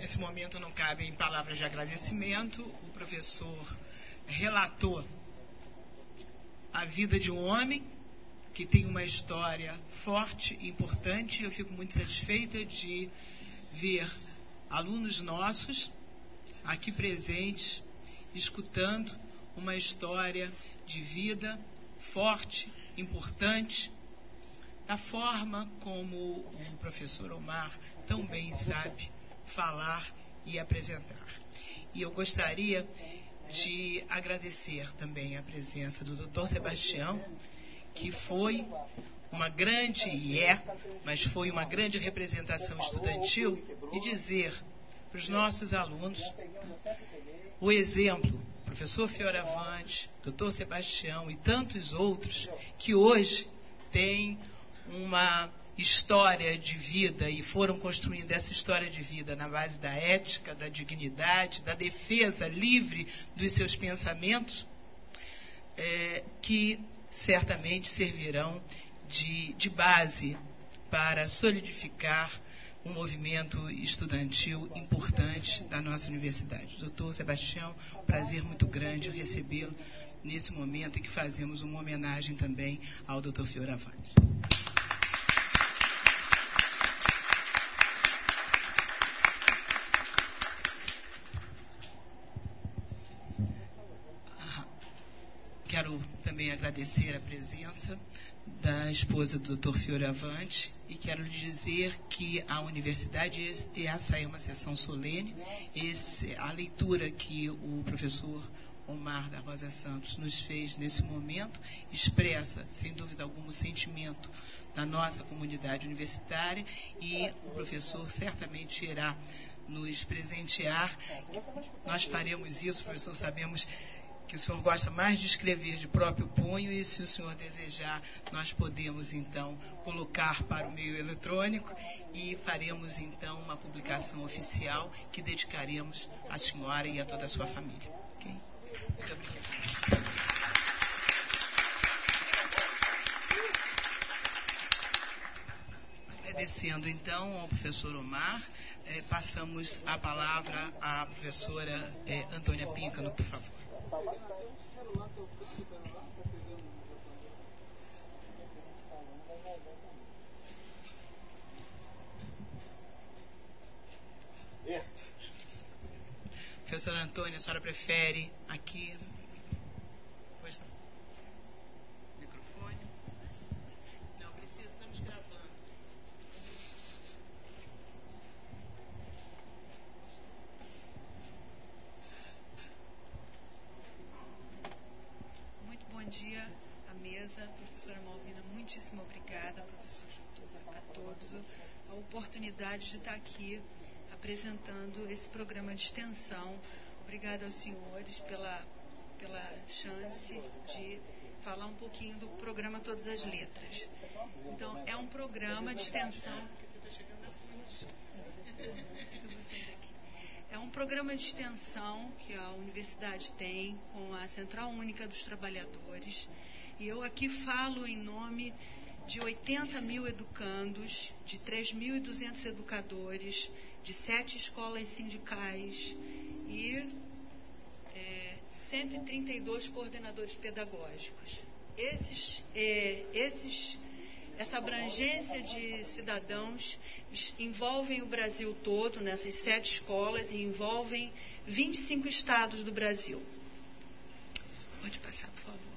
nesse momento não cabem palavras de agradecimento. O professor relatou a vida de um homem que tem uma história forte e importante. Eu fico muito satisfeita de ver alunos nossos aqui presentes, escutando uma história de vida forte, importante, da forma como o professor Omar tão bem sabe falar e apresentar. E eu gostaria de agradecer também a presença do Dr. Sebastião, que foi uma grande, mas foi uma grande representação estudantil, e dizer para os nossos alunos o exemplo, professor Fioravante, Dr. Sebastião e tantos outros, que hoje têm uma história de vida e foram construindo essa história de vida na base da ética, da dignidade, da defesa livre dos seus pensamentos, que certamente servirão de base para solidificar um movimento estudantil importante da nossa universidade. Doutor Sebastião, prazer muito grande recebê-lo nesse momento em que fazemos uma homenagem também ao Dr. Fioravante. Quero também agradecer a presença da esposa do Dr. Fioravante e quero lhe dizer que a universidade, essa é uma sessão solene, a leitura que o professor Omar da Rosa Santos nos fez nesse momento expressa, sem dúvida alguma, o sentimento da nossa comunidade universitária, e o professor certamente irá nos presentear. Nós faremos isso, professor, sabemos que o senhor gosta mais de escrever de próprio punho, e se o senhor desejar, nós podemos então colocar para o meio eletrônico e faremos então uma publicação oficial que dedicaremos à senhora e a toda a sua família. Okay? Muito obrigada. Agradecendo então ao professor Omar, passamos a palavra à professora Antônia Píncano, por favor. Professora Antônia, a senhora prefere aqui? Pois não. Microfone? Não precisa, estamos gravando. Muito bom dia à mesa, professora Malvina, muitíssimo obrigada, professor Jutuva, a todos, a oportunidade de estar aqui apresentando esse programa de extensão. Obrigada aos senhores pela chance de falar um pouquinho do programa Todas as Letras. Então, é um programa de extensão. É um programa de extensão que a universidade tem com a Central Única dos Trabalhadores, e eu aqui falo em nome de 80 mil educandos, de 3.200 educadores, de 7 escolas sindicais e 132 coordenadores pedagógicos. Essa abrangência de cidadãos envolvem o Brasil todo, nessas 7 escolas, e envolvem 25 estados do Brasil. Pode passar, por favor.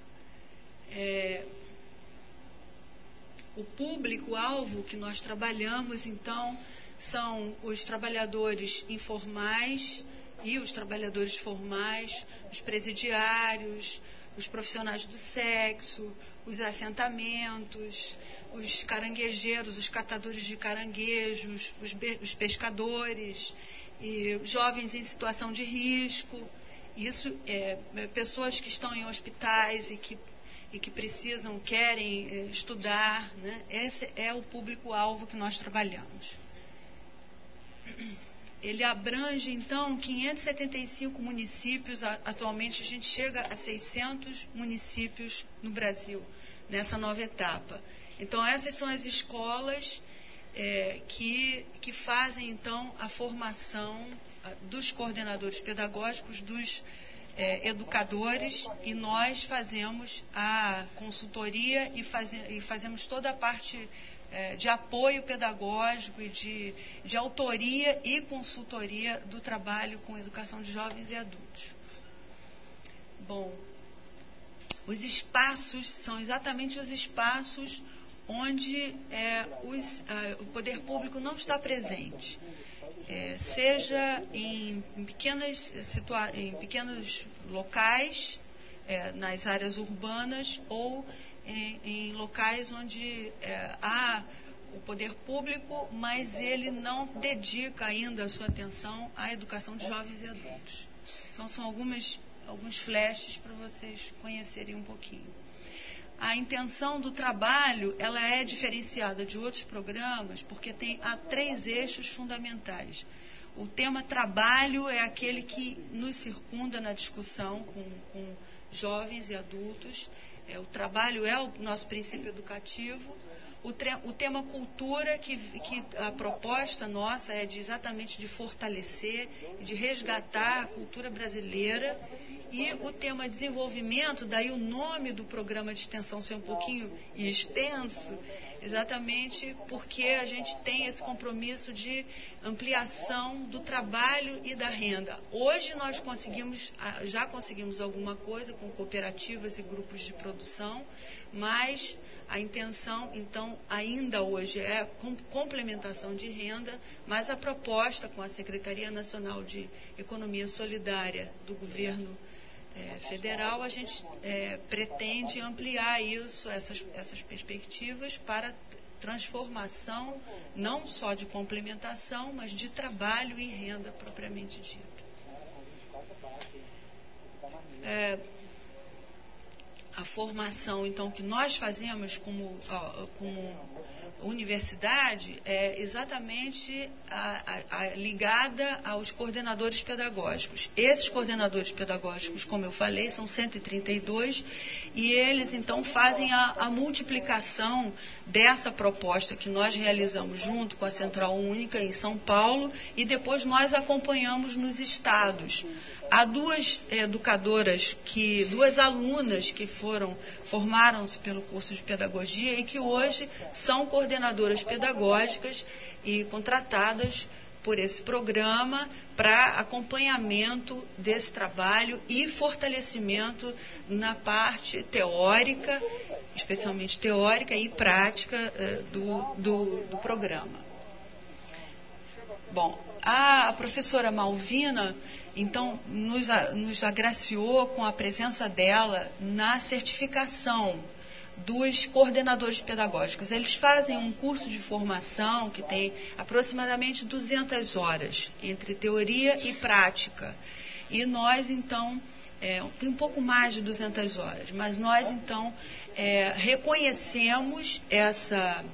O público-alvo que nós trabalhamos, então, são os trabalhadores informais e os trabalhadores formais, os presidiários, os profissionais do sexo, os assentamentos, os caranguejeiros, os catadores de caranguejos, os pescadores, e jovens em situação de risco. Isso pessoas que estão em hospitais e que precisam, querem estudar, né? Esse é o público-alvo que nós trabalhamos. Ele abrange, então, 575 municípios. Atualmente, a gente chega a 600 municípios no Brasil, nessa nova etapa. Então, essas são as escolas que fazem, então, a formação dos coordenadores pedagógicos, dos educadores, e nós fazemos a consultoria e fazemos toda a parte de apoio pedagógico e de autoria e consultoria do trabalho com educação de jovens e adultos. Bom, os espaços são exatamente os espaços onde o poder público não está presente, seja em pequenos locais, nas áreas urbanas, ou em locais onde há o poder público, mas ele não dedica ainda a sua atenção à educação de jovens e adultos. Então, são alguns flashes para vocês conhecerem um pouquinho. A intenção do trabalho, ela é diferenciada de outros programas porque há 3 eixos fundamentais. O tema trabalho é aquele que nos circunda na discussão com jovens e adultos. O trabalho é o nosso princípio educativo. O tema cultura, que a proposta nossa é exatamente de fortalecer, de resgatar a cultura brasileira. E o tema desenvolvimento, daí o nome do programa de extensão ser um pouquinho extenso, exatamente porque a gente tem esse compromisso de ampliação do trabalho e da renda. Hoje nós já conseguimos alguma coisa com cooperativas e grupos de produção, mas a intenção, então, ainda hoje é complementação de renda, mas a proposta com a Secretaria Nacional de Economia Solidária do Governo Federal, a gente pretende ampliar essas perspectivas para transformação, não só de complementação, mas de trabalho e renda propriamente dita. A formação, então, que nós fazemos como universidade é exatamente ligada aos coordenadores pedagógicos. Esses coordenadores pedagógicos, como eu falei, são 132, e eles, então, fazem a multiplicação dessa proposta que nós realizamos junto com a Central Única em São Paulo, e depois nós acompanhamos nos estados. Há 2 educadoras, 2 alunas que formaram-se pelo curso de pedagogia e que hoje são coordenadoras pedagógicas e contratadas por esse programa para acompanhamento desse trabalho e fortalecimento na parte teórica, especialmente teórica e prática do programa. Bom, a professora Malvina, então, nos agraciou com a presença dela na certificação dos coordenadores pedagógicos. Eles fazem um curso de formação que tem aproximadamente 200 horas, entre teoria e prática. E nós, então, tem um pouco mais de 200 horas, mas nós, então, reconhecemos essa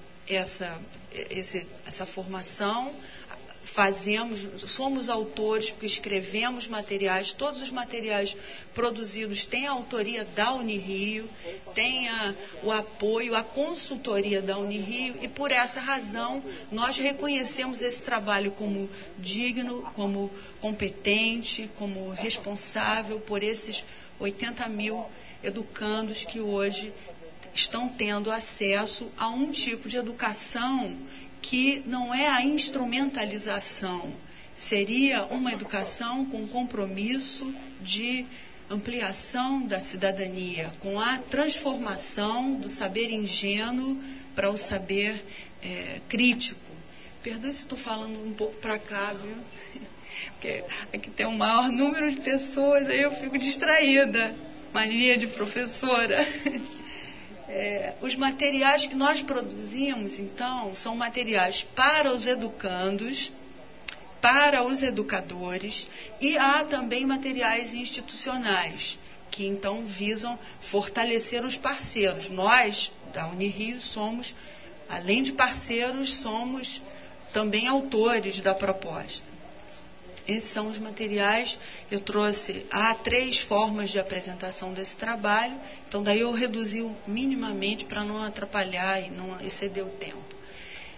formação. Somos autores, porque escrevemos materiais, todos os materiais produzidos têm a autoria da Unirio, tem o apoio, a consultoria da Unirio, e por essa razão nós reconhecemos esse trabalho como digno, como competente, como responsável por esses 80 mil educandos que hoje estão tendo acesso a um tipo de educação que não é a instrumentalização, seria uma educação com compromisso de ampliação da cidadania, com a transformação do saber ingênuo para o saber crítico. Perdoe se estou falando um pouco para cá, viu? Porque aqui tem um maior número de pessoas, aí eu fico distraída, mania de professora. Os materiais que nós produzimos, então, são materiais para os educandos, para os educadores, e há também materiais institucionais, que então visam fortalecer os parceiros. Nós, da Unirio, somos, além de parceiros, somos também autores da proposta. Esses são os materiais. Eu trouxe, há 3 formas de apresentação desse trabalho, então daí eu reduzi minimamente para não atrapalhar e não exceder o tempo.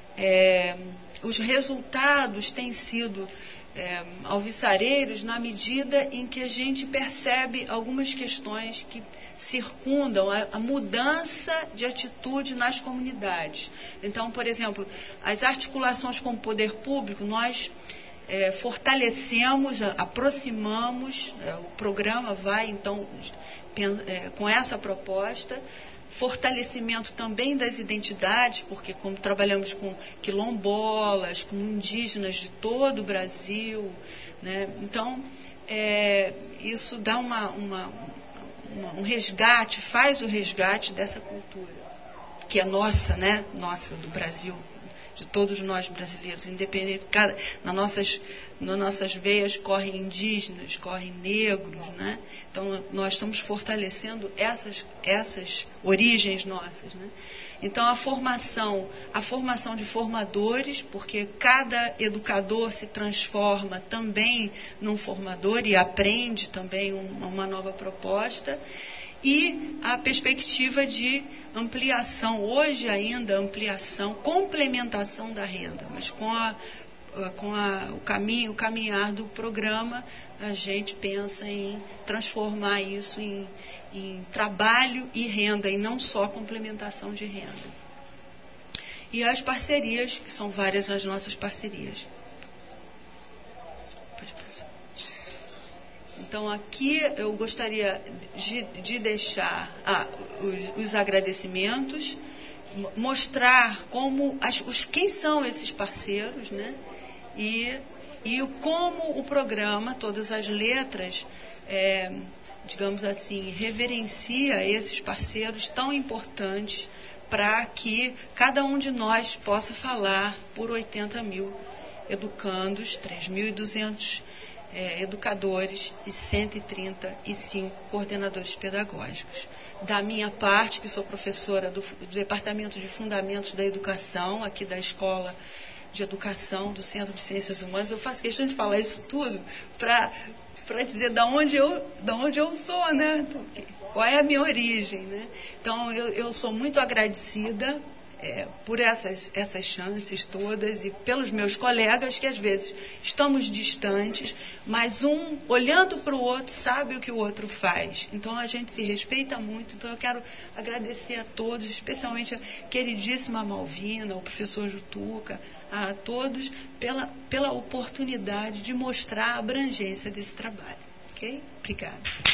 os resultados têm sido alvissareiros na medida em que a gente percebe algumas questões que circundam a mudança de atitude nas comunidades. Então, por exemplo, as articulações com o poder público, nós fortalecemos, aproximamos, o programa vai, então, com essa proposta, fortalecimento também das identidades, porque como trabalhamos com quilombolas, com indígenas de todo o Brasil, né? Então, isso dá um resgate, faz o resgate dessa cultura, que é nossa, né? Nossa, do Brasil, de todos nós brasileiros, independente, nas nossas veias correm indígenas, correm negros, né? Então, nós estamos fortalecendo essas origens nossas, né? Então, a formação de formadores, porque cada educador se transforma também num formador e aprende também uma nova proposta, e a perspectiva de ampliação, hoje ainda ampliação, complementação da renda, mas com o caminhar do programa, a gente pensa em transformar isso em trabalho e renda, e não só complementação de renda. E as parcerias, que são várias as nossas parcerias. Pode passar. Então, aqui eu gostaria de deixar os agradecimentos, mostrar quem são esses parceiros, né? E como o programa, todas as letras, digamos assim, reverencia esses parceiros tão importantes para que cada um de nós possa falar por 80 mil educandos, 3.200 educadores e 135 coordenadores pedagógicos. Da minha parte, que sou professora do Departamento de Fundamentos da Educação, aqui da Escola de Educação do Centro de Ciências Humanas, eu faço questão de falar isso tudo para dizer da onde eu sou, né? Qual é a minha origem, né? Então, eu sou muito agradecida por essas chances todas e pelos meus colegas, que às vezes estamos distantes, mas um, olhando para o outro, sabe o que o outro faz. Então, a gente se respeita muito. Então, eu quero agradecer a todos, especialmente a queridíssima Malvina, o professor Jutuca, a todos pela oportunidade de mostrar a abrangência desse trabalho. Ok? Obrigada.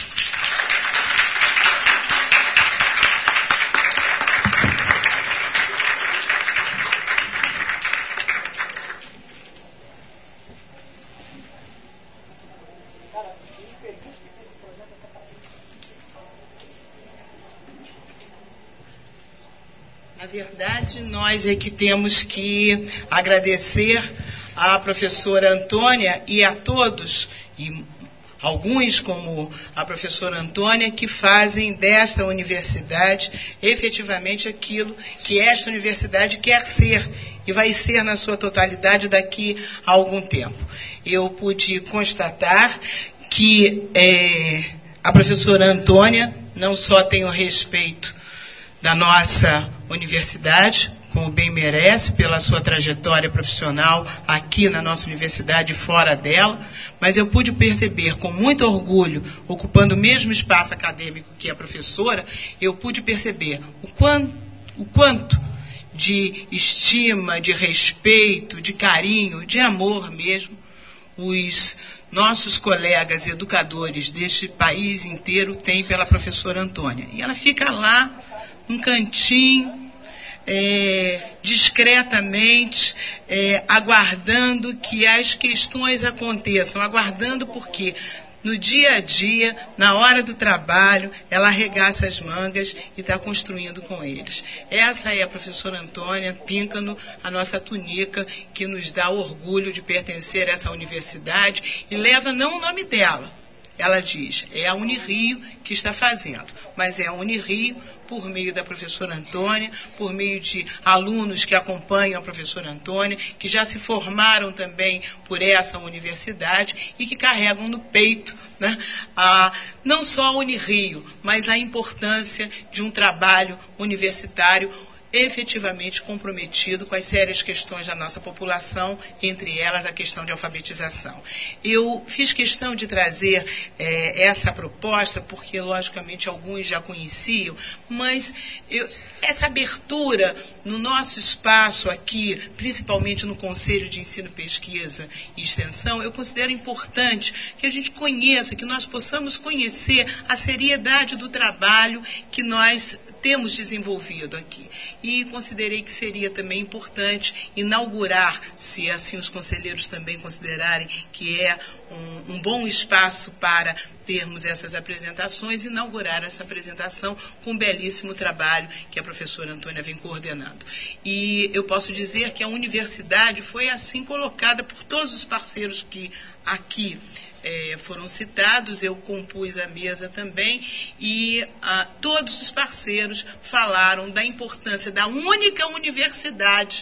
Na verdade, nós é que temos que agradecer à professora Antônia e a todos, e alguns, como a professora Antônia, que fazem desta universidade efetivamente aquilo que esta universidade quer ser e vai ser na sua totalidade daqui a algum tempo. Eu pude constatar que a professora Antônia não só tem o respeito da nossa universidade, como bem merece, pela sua trajetória profissional aqui na nossa universidade e fora dela, mas eu pude perceber com muito orgulho, ocupando o mesmo espaço acadêmico que a professora, eu pude perceber o quanto de estima, de respeito, de carinho, de amor mesmo, os nossos colegas educadores deste país inteiro têm pela professora Antônia. E ela fica lá, num cantinho, discretamente, aguardando que as questões aconteçam, aguardando porque no dia a dia, na hora do trabalho, ela arregaça as mangas e está construindo com eles. Essa é a professora Antônia Píncano, a nossa tunica, que nos dá orgulho de pertencer a essa universidade e leva não o nome dela. Ela diz, é a Unirio que está fazendo, mas é a Unirio por meio da professora Antônia, por meio de alunos que acompanham a professora Antônia, que já se formaram também por essa universidade e que carregam no peito, né, não só a Unirio, mas a importância de um trabalho universitário efetivamente comprometido com as sérias questões da nossa população, entre elas a questão de alfabetização. Eu fiz questão de trazer essa proposta, porque, logicamente, alguns já conheciam, mas essa abertura no nosso espaço aqui, principalmente no Conselho de Ensino, Pesquisa e Extensão, eu considero importante que a gente conheça, que nós possamos conhecer a seriedade do trabalho que nós temos desenvolvido aqui. E considerei que seria também importante inaugurar, se assim os conselheiros também considerarem que é um bom espaço para termos essas apresentações, inaugurar essa apresentação com um belíssimo trabalho que a professora Antônia vem coordenando. E eu posso dizer que a universidade foi assim colocada por todos os parceiros que aqui foram citados, eu compus a mesa também, e todos os parceiros falaram da importância da única universidade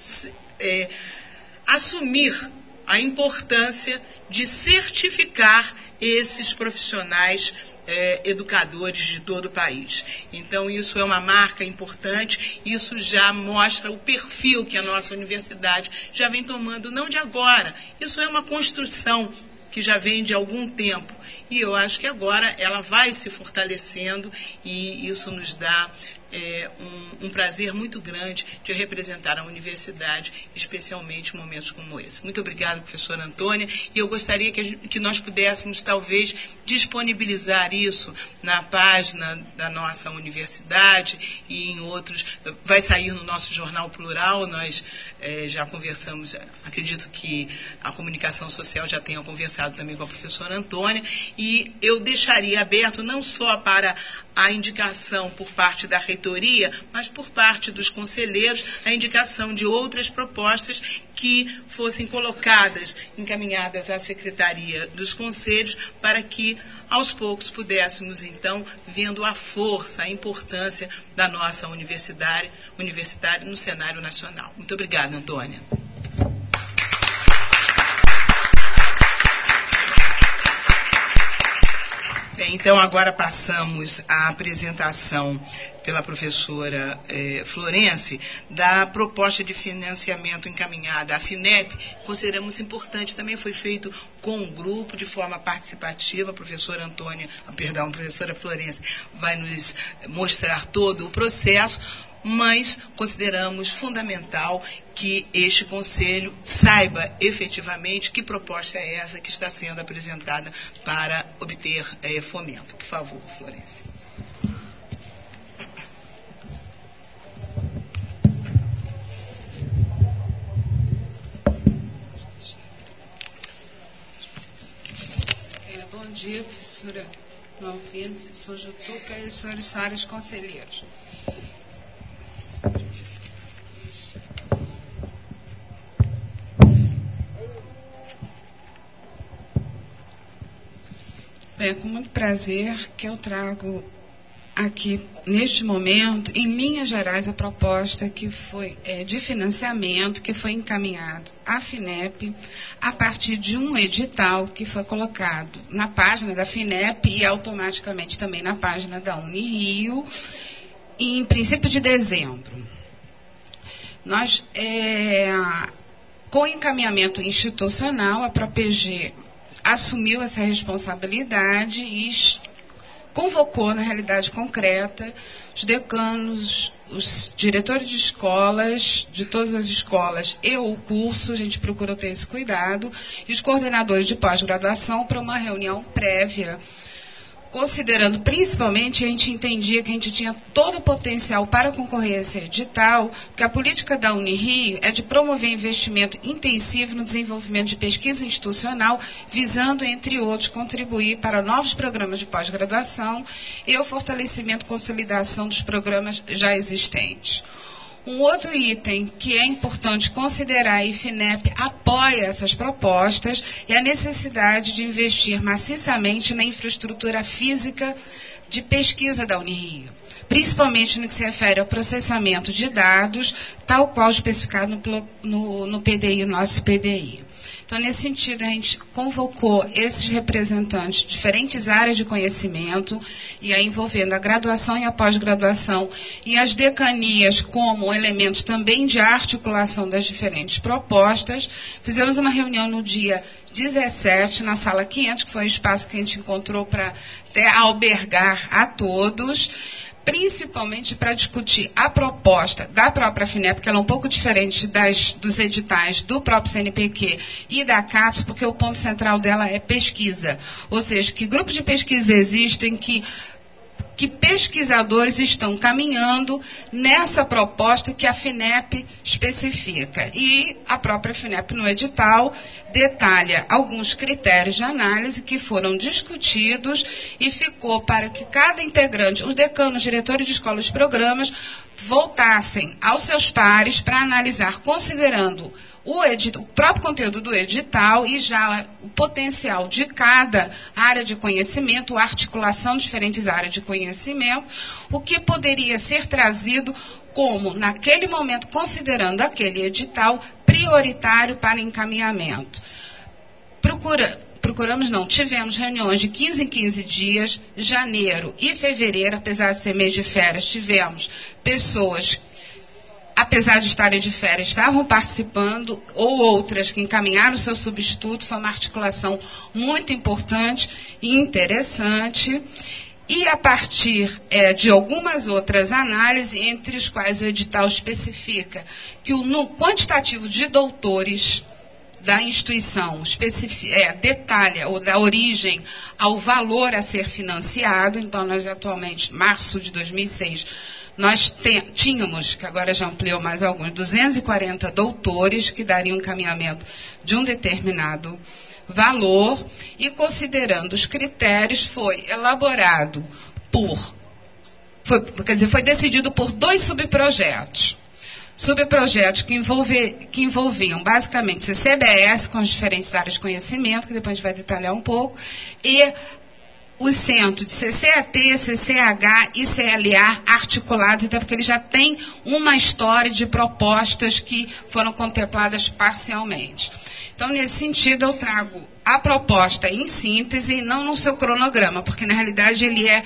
assumir a importância de certificar esses profissionais educadores de todo o país. Então, isso é uma marca importante, isso já mostra o perfil que a nossa universidade já vem tomando, não de agora, isso é uma construção que já vem de algum tempo. E eu acho que agora ela vai se fortalecendo e isso nos dá um prazer muito grande de representar a universidade, especialmente em momentos como esse. Muito obrigada, professora Antônia, e eu gostaria que nós pudéssemos, talvez, disponibilizar isso na página da nossa universidade e em outros. Vai sair no nosso Jornal Plural, nós já conversamos, acredito que a comunicação social já tenha conversado também com a professora Antônia, e eu deixaria aberto não só para a indicação por parte da reitoria, mas por parte dos conselheiros, a indicação de outras propostas que fossem colocadas, encaminhadas à Secretaria dos Conselhos, para que, aos poucos, pudéssemos, então, vendo a força, a importância da nossa universidade no cenário nacional. Muito obrigada, Antônia. Bem, então agora passamos à apresentação pela professora Florence da proposta de financiamento encaminhada à FINEP. Consideramos importante, também foi feito com um grupo, de forma participativa. A professora Florence vai nos mostrar todo o processo, mas consideramos fundamental que este Conselho saiba efetivamente que proposta é essa que está sendo apresentada para obter fomento. Por favor, Florence. Bom dia, professora Malvino, professor Jutuca e senhores e senhoras conselheiros. É com muito prazer que eu trago aqui, neste momento, em linhas gerais, a proposta que foi de financiamento que foi encaminhado à FINEP a partir de um edital que foi colocado na página da FINEP e automaticamente também na página da Unirio em princípio de dezembro. Nós, com encaminhamento institucional, a PROPEG assumiu essa responsabilidade e convocou, na realidade concreta, os decanos, os diretores de escolas, de todas as escolas e o curso, a gente procurou ter esse cuidado, e os coordenadores de pós-graduação para uma reunião prévia, considerando principalmente, a gente entendia que a gente tinha todo o potencial para concorrer a esse edital, porque a política da Unirio é de promover investimento intensivo no desenvolvimento de pesquisa institucional, visando, entre outros, contribuir para novos programas de pós-graduação e o fortalecimento e consolidação dos programas já existentes. Um outro item que é importante considerar, e a FINEP apoia essas propostas, é a necessidade de investir maciçamente na infraestrutura física de pesquisa da Unirio, principalmente no que se refere ao processamento de dados, tal qual especificado no PDI, nosso PDI. Então, nesse sentido, a gente convocou esses representantes de diferentes áreas de conhecimento, e aí envolvendo a graduação e a pós-graduação, e as decanias como elementos também de articulação das diferentes propostas. Fizemos uma reunião no dia 17, na sala 500, que foi o espaço que a gente encontrou para albergar a todos, principalmente para discutir a proposta da própria FINEP, porque ela é um pouco diferente dos editais do próprio CNPq e da CAPES, porque o ponto central dela é pesquisa. Ou seja, que grupos de pesquisa existem, que pesquisadores estão caminhando nessa proposta que a FINEP especifica. E a própria FINEP, no edital, detalha alguns critérios de análise que foram discutidos e ficou para que cada integrante, os decanos, diretores de escolas e programas, voltassem aos seus pares para analisar, considerando o próprio conteúdo do edital e já o potencial de cada área de conhecimento, a articulação de diferentes áreas de conhecimento, o que poderia ser trazido como, naquele momento, considerando aquele edital prioritário para encaminhamento. Tivemos reuniões de 15 em 15 dias, janeiro e fevereiro, apesar de ser mês de férias, tivemos pessoas, apesar de estarem de férias, estavam participando, ou outras que encaminharam o seu substituto. Foi uma articulação muito importante e interessante. E a partir de algumas outras análises, entre as quais o edital especifica que no quantitativo de doutores da instituição detalha ou dá origem ao valor a ser financiado. Então, nós atualmente, março de 2006, nós tínhamos, que agora já ampliou mais alguns, 240 doutores que dariam encaminhamento de um determinado valor, e considerando os critérios, foi elaborado foi decidido por 2 subprojetos. Subprojetos que envolviam basicamente CCBS, com as diferentes áreas de conhecimento, que depois a gente vai detalhar um pouco, e os centros de CCAT, CCH e CLA articulados, até porque ele já tem uma história de propostas que foram contempladas parcialmente. Então, nesse sentido, eu trago a proposta em síntese, não no seu cronograma, porque na realidade ele é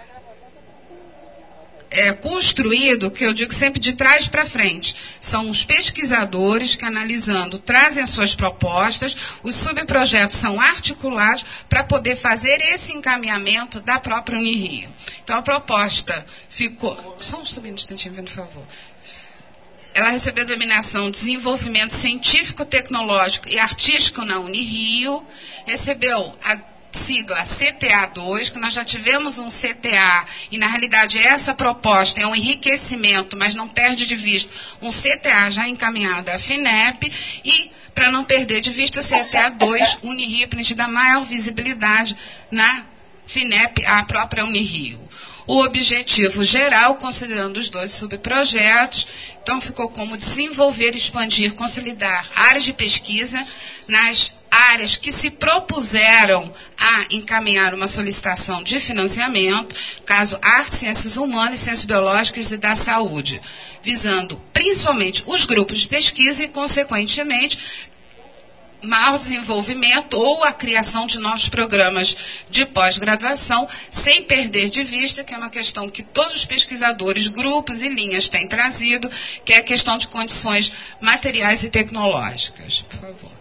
construído, que eu digo sempre, de trás para frente. São os pesquisadores que, analisando, trazem as suas propostas, os subprojetos são articulados para poder fazer esse encaminhamento da própria Unirio. Então, a proposta ficou... Só um instantinho, por favor. Ela recebeu a denominação Desenvolvimento Científico-Tecnológico e Artístico na Unirio, recebeu a sigla CTA2, que nós já tivemos um CTA, e na realidade essa proposta é um enriquecimento, mas não perde de vista um CTA já encaminhado à FINEP, e para não perder de vista o CTA2 Unirio, para a gente dar maior visibilidade na FINEP, à própria Unirio. O objetivo geral, considerando os 2 subprojetos, então ficou como desenvolver, expandir, consolidar áreas de pesquisa nas áreas que se propuseram a encaminhar uma solicitação de financiamento, caso artes, ciências humanas, ciências biológicas e da saúde, visando principalmente os grupos de pesquisa e, consequentemente, maior desenvolvimento ou a criação de novos programas de pós-graduação, sem perder de vista que é uma questão que todos os pesquisadores, grupos e linhas têm trazido, que é a questão de condições materiais e tecnológicas. Por favor.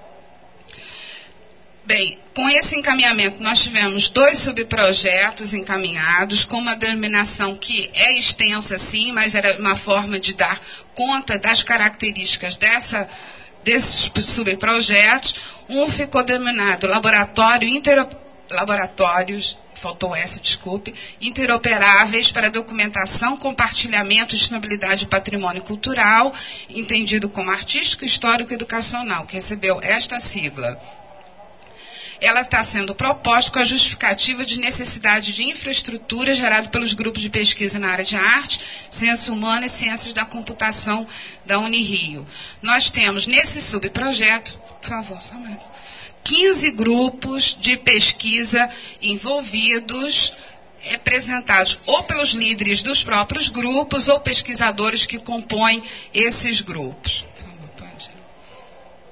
Bem, com esse encaminhamento nós tivemos 2 subprojetos encaminhados, com uma denominação que é extensa sim, mas era uma forma de dar conta das características desses subprojetos. Um ficou denominado Laboratórios, faltou o S, desculpe, interoperáveis para documentação, compartilhamento e disponibilidade de patrimônio cultural, entendido como artístico, histórico e educacional, que recebeu esta sigla. Ela está sendo proposta com a justificativa de necessidade de infraestrutura gerada pelos grupos de pesquisa na área de arte, ciências humanas e ciências da computação da Unirio. Nós temos nesse subprojeto, por favor, só mais, 15 grupos de pesquisa envolvidos, representados ou pelos líderes dos próprios grupos ou pesquisadores que compõem esses grupos.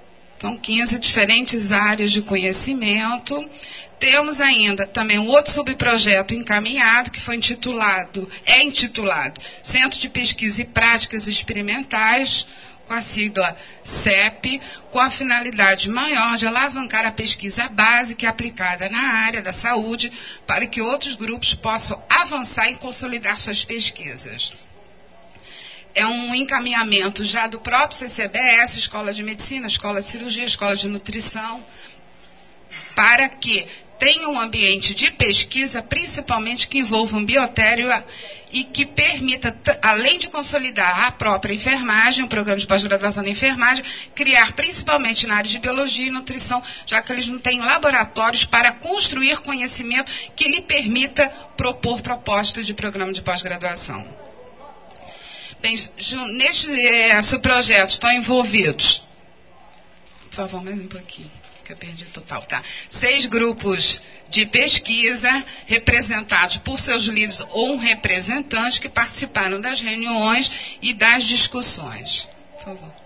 São 15 diferentes áreas de conhecimento. Temos ainda também um outro subprojeto encaminhado, que foi intitulado Centro de Pesquisa e Práticas Experimentais, com a sigla CEP, com a finalidade maior de alavancar a pesquisa básica e aplicada na área da saúde, para que outros grupos possam avançar e consolidar suas pesquisas. É um encaminhamento já do próprio CCBS, Escola de Medicina, Escola de Cirurgia, Escola de Nutrição, para que tenha um ambiente de pesquisa, principalmente que envolva um biotério e que permita, além de consolidar a própria enfermagem, o programa de pós-graduação da enfermagem, criar principalmente na área de biologia e nutrição, já que eles não têm laboratórios para construir conhecimento que lhe permita propor propostas de programa de pós-graduação. Bem, neste subprojeto estão envolvidos, por favor, mais um pouquinho, que eu perdi total, tá? 6 grupos de pesquisa, representados por seus líderes ou um representante que participaram das reuniões e das discussões. Por favor.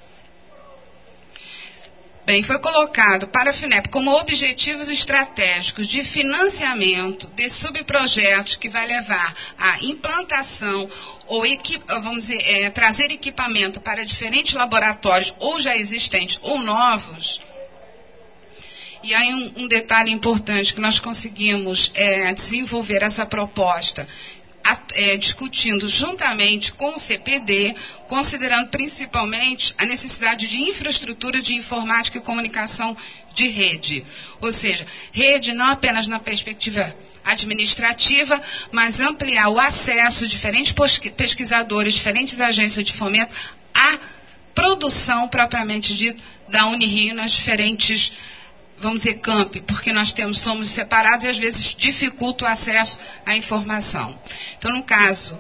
Bem, foi colocado para a FINEP como objetivos estratégicos de financiamento de subprojetos que vai levar à implantação ou trazer equipamento para diferentes laboratórios, ou já existentes ou novos. E aí um detalhe importante, que nós conseguimos desenvolver essa proposta discutindo juntamente com o CPD, considerando principalmente a necessidade de infraestrutura de informática e comunicação de rede. Ou seja, rede não apenas na perspectiva administrativa, mas ampliar o acesso de diferentes pesquisadores, diferentes agências de fomento, à produção propriamente dita da Unirio nas diferentes, vamos dizer, campi, porque nós somos separados e às vezes dificulta o acesso à informação. Então, no caso,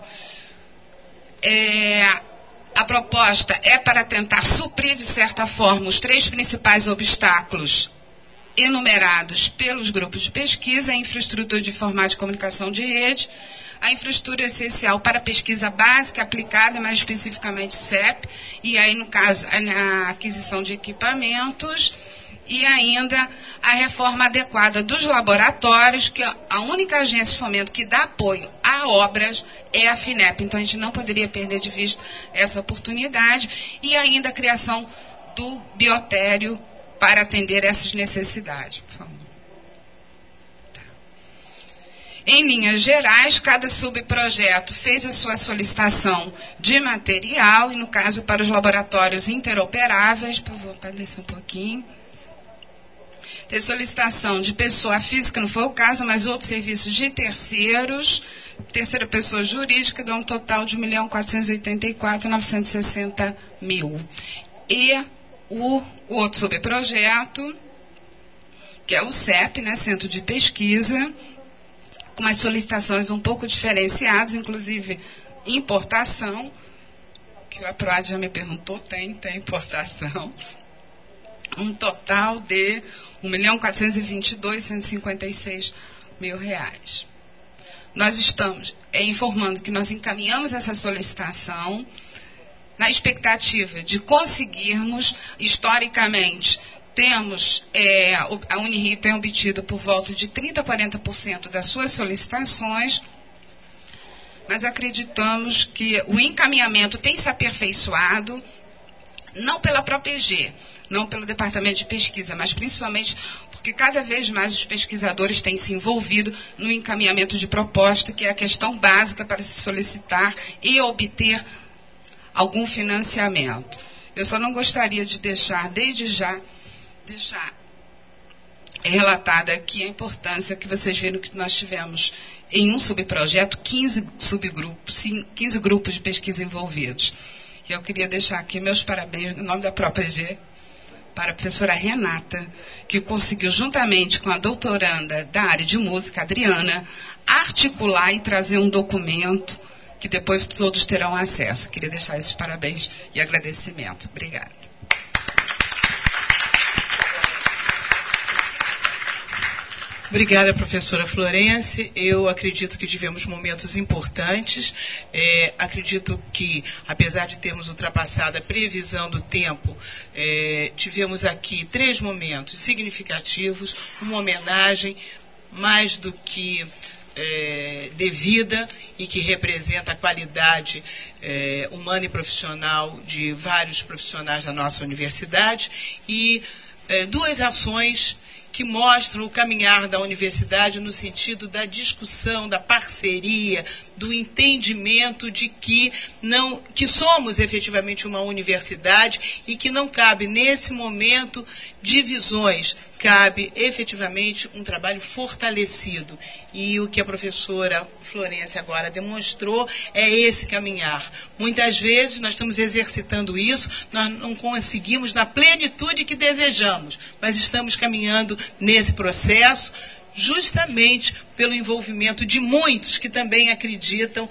a proposta é para tentar suprir, de certa forma, os 3 principais obstáculos enumerados pelos grupos de pesquisa: a infraestrutura de informática e comunicação de rede, a infraestrutura essencial para pesquisa básica aplicada, mais especificamente CEP, e aí, no caso, a aquisição de equipamentos, e ainda a reforma adequada dos laboratórios, que a única agência de fomento que dá apoio a obras é a FINEP. Então, a gente não poderia perder de vista essa oportunidade. E ainda a criação do biotério para atender essas necessidades. Por favor. Tá. Em linhas gerais, cada subprojeto fez a sua solicitação de material, e no caso, para os laboratórios interoperáveis, por favor, pode descer um pouquinho. Teve solicitação de pessoa física, não foi o caso, mas outros serviços de terceiros, terceira pessoa jurídica, dá um total de R$ 1.484.960. E o outro subprojeto, que é o CEP, né, Centro de Pesquisa, com umas solicitações um pouco diferenciadas, inclusive importação, que o APROAD já me perguntou, tem importação. Um total de R$ 1.422.156. Nós estamos informando que nós encaminhamos essa solicitação na expectativa de conseguirmos, historicamente, a Unirio tem obtido por volta de 30% a 40% das suas solicitações, mas acreditamos que o encaminhamento tem se aperfeiçoado, não pela própria EG, não pelo departamento de pesquisa, mas principalmente porque cada vez mais os pesquisadores têm se envolvido no encaminhamento de proposta, que é a questão básica para se solicitar e obter algum financiamento. Eu só não gostaria de deixar relatada aqui a importância que vocês viram que nós tivemos em um subprojeto, 15 subgrupos, 15 grupos de pesquisa envolvidos. E eu queria deixar aqui meus parabéns, em nome da própria EG, para a professora Renata, que conseguiu, juntamente com a doutoranda da área de música, Adriana, articular e trazer um documento que depois todos terão acesso. Queria deixar esses parabéns e agradecimento. Obrigada. Obrigada, professora Florence. Eu acredito que tivemos momentos importantes. Acredito que, apesar de termos ultrapassado a previsão do tempo, tivemos aqui 3 momentos significativos, uma homenagem mais do que devida e que representa a qualidade humana e profissional de vários profissionais da nossa universidade, e 2 ações que mostram o caminhar da universidade no sentido da discussão, da parceria, do entendimento de que somos efetivamente uma universidade e que não cabe, nesse momento, divisões. Cabe efetivamente um trabalho fortalecido. E o que a professora Florence agora demonstrou é esse caminhar. Muitas vezes nós estamos exercitando isso, nós não conseguimos na plenitude que desejamos, mas estamos caminhando nesse processo justamente pelo envolvimento de muitos que também acreditam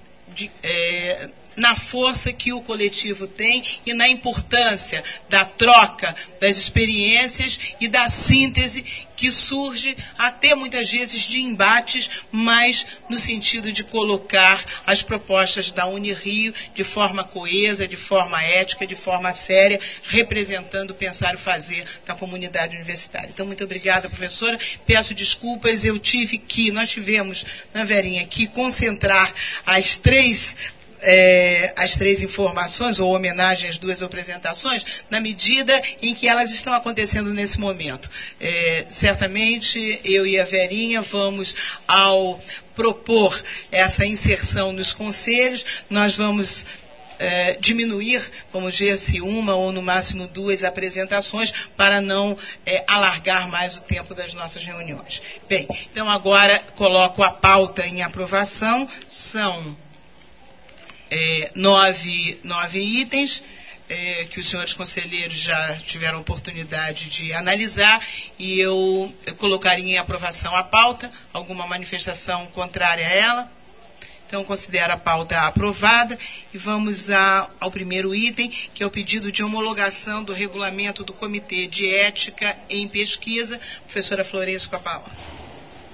na força que o coletivo tem e na importância da troca das experiências e da síntese que surge até muitas vezes de embates, mas no sentido de colocar as propostas da Unirio de forma coesa, de forma ética, de forma séria, representando o pensar e fazer da comunidade universitária. Então, muito obrigada, professora. Peço desculpas, nós tivemos, na Verinha, que concentrar as três informações, ou homenagem às 2 apresentações, na medida em que elas estão acontecendo nesse momento. Certamente, eu e a Verinha vamos, ao propor essa inserção nos conselhos, nós vamos diminuir, vamos ver se 1 ou no máximo 2 apresentações, para não alargar mais o tempo das nossas reuniões. Bem, então agora coloco a pauta em aprovação. São 9 itens que os senhores conselheiros já tiveram oportunidade de analisar, e eu colocaria em aprovação a pauta. Alguma manifestação contrária a ela? Então, considero a pauta aprovada e vamos ao primeiro item, que é o pedido de homologação do regulamento do Comitê de Ética em Pesquisa. Professora Florence, com a palavra.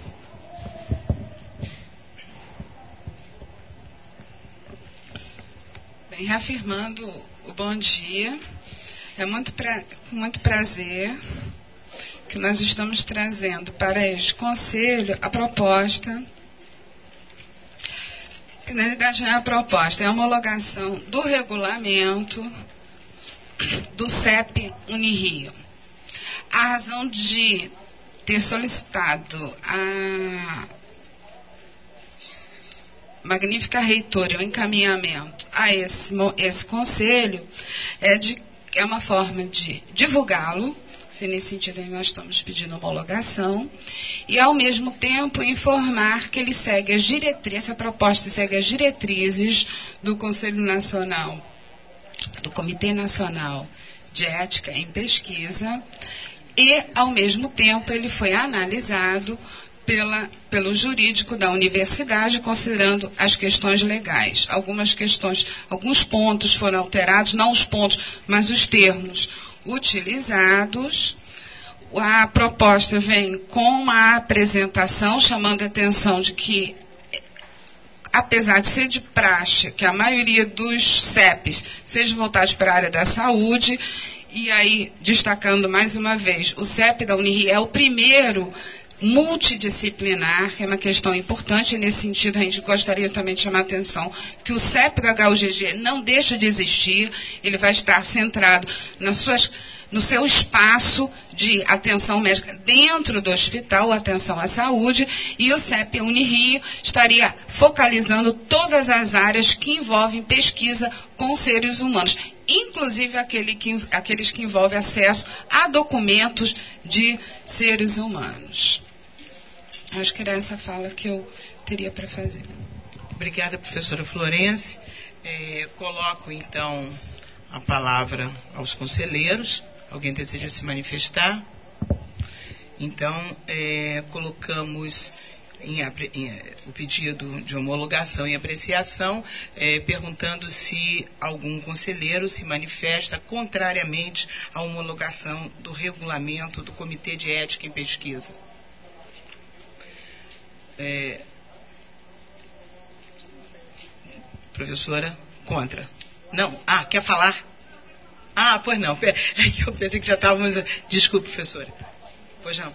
Reafirmando o bom dia, é com muito prazer que nós estamos trazendo para este conselho a proposta, que na realidade não é a proposta, é a homologação do regulamento do CEP Unirio. A razão de ter solicitado a magnífica reitora, o encaminhamento a esse conselho, é uma forma de divulgá-lo, se nesse sentido nós estamos pedindo homologação, e ao mesmo tempo informar que ele segue as diretrizes, essa proposta segue as diretrizes do Conselho Nacional, do Comitê Nacional de Ética em Pesquisa, e ao mesmo tempo ele foi analisado pelo jurídico da universidade, considerando as questões legais. Alguns pontos foram alterados, não os pontos, mas os termos utilizados. A proposta vem com uma apresentação, chamando a atenção de que, apesar de ser de praxe, que a maioria dos CEPs seja voltados para a área da saúde, e aí, destacando mais uma vez, o CEP da Unirio é o primeiro multidisciplinar, que é uma questão importante, e nesse sentido a gente gostaria também de chamar a atenção que o CEP da HUGG não deixa de existir, ele vai estar centrado no seu espaço de atenção médica dentro do hospital, atenção à saúde, e o CEP Unirio estaria focalizando todas as áreas que envolvem pesquisa com seres humanos, inclusive aqueles que envolvem acesso a documentos de seres humanos. Acho que era essa fala que eu teria para fazer. Obrigada, professora Florence. Coloco, então, a palavra aos conselheiros. Alguém deseja se manifestar? Então, colocamos o pedido de homologação e apreciação, perguntando se algum conselheiro se manifesta contrariamente à homologação do regulamento do Comitê de Ética em Pesquisa. Professora, contra. Não? Quer falar? Pois não. Eu pensei que já estávamos... Desculpe, professora. Pois não.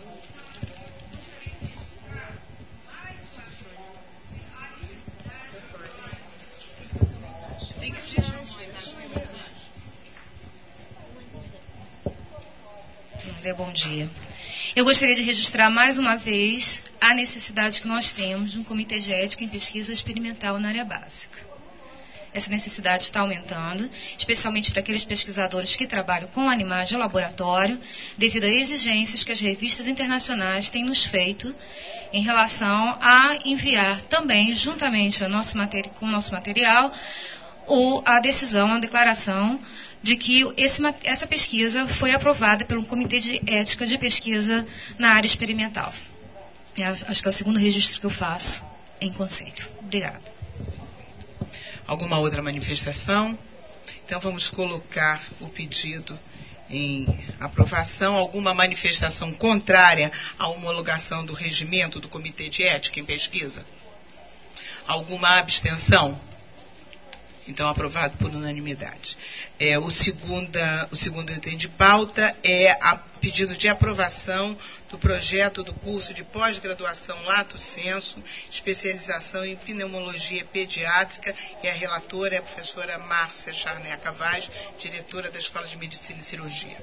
Bom dia. Eu gostaria de registrar mais uma vez a necessidade que nós temos de um comitê de ética em pesquisa experimental na área básica. Essa necessidade está aumentando, especialmente para aqueles pesquisadores que trabalham com animais de laboratório, devido a exigências que as revistas internacionais têm nos feito em relação a enviar também, juntamente com o nosso material, a decisão, a declaração de que essa pesquisa foi aprovada pelo Comitê de Ética de Pesquisa na área experimental. Acho que é o segundo registro que eu faço em conselho. Obrigada. Alguma outra manifestação? Então vamos colocar o pedido em aprovação. Alguma manifestação contrária à homologação do regimento do Comitê de Ética em Pesquisa? Alguma abstenção? Então, aprovado por unanimidade. O segundo item de pauta é a pedido de aprovação do projeto do curso de pós-graduação Lato Sensu, especialização em pneumologia pediátrica, e a relatora é a professora Márcia Charneca Vaz, diretora da Escola de Medicina e Cirurgia.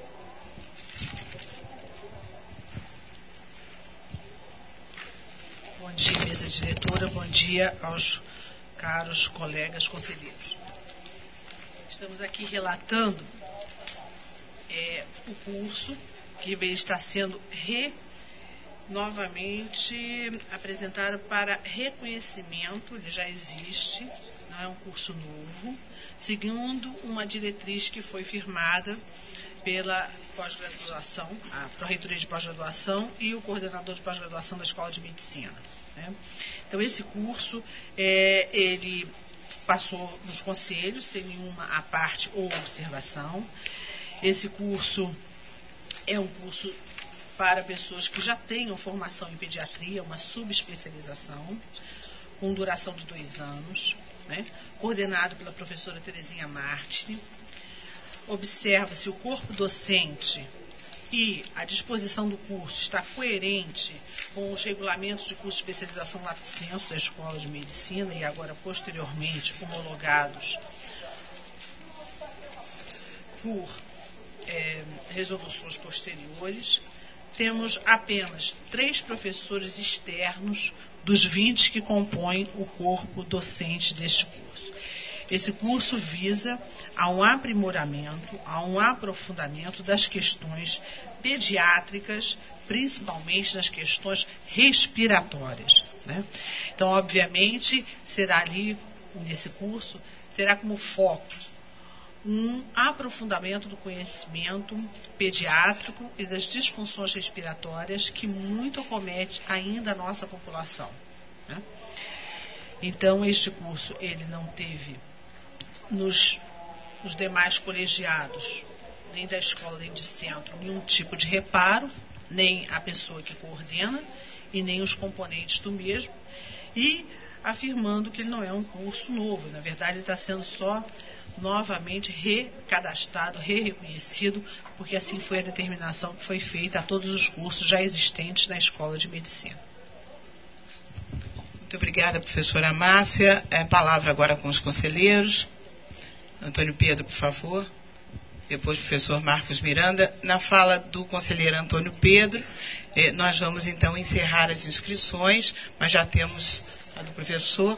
Bom dia, mesa diretora. Bom dia aos caros colegas conselheiros. Estamos aqui relatando o curso que está sendo novamente apresentado para reconhecimento. Ele já existe, não é um curso novo, seguindo uma diretriz que foi firmada pela pós-graduação, a Pró-Reitoria de Pós-Graduação e o coordenador de pós-graduação da Escola de Medicina. Então, esse curso, ele passou nos conselhos, sem nenhuma à parte ou observação. Esse curso é um curso para pessoas que já tenham formação em pediatria, uma subespecialização, com duração de 2 anos, coordenado pela professora Terezinha Martini. Observa-se o corpo docente e a disposição do curso está coerente com os regulamentos de curso de especialização Lato Sensu da Escola de Medicina e agora posteriormente homologados por resoluções posteriores. Temos apenas 3 professores externos dos 20 que compõem o corpo docente deste curso. Esse curso visa a um aprimoramento, a um aprofundamento das questões pediátricas, principalmente nas questões respiratórias. Então, obviamente, será ali, nesse curso, terá como foco um aprofundamento do conhecimento pediátrico e das disfunções respiratórias que muito acomete ainda a nossa população. Então, este curso, ele não teve nos demais colegiados, nem da escola, nem de centro, nenhum tipo de reparo, nem a pessoa que coordena e nem os componentes do mesmo, e afirmando que ele não é um curso novo. Na verdade, ele está sendo só novamente recadastrado, reconhecido, porque assim foi a determinação que foi feita a todos os cursos já existentes na Escola de Medicina. Muito obrigada, professora Márcia. Palavra agora com os conselheiros. Antônio Pedro, por favor. Depois, professor Marcos Miranda. Na fala do conselheiro Antônio Pedro, nós vamos, então, encerrar as inscrições, mas já temos a do professor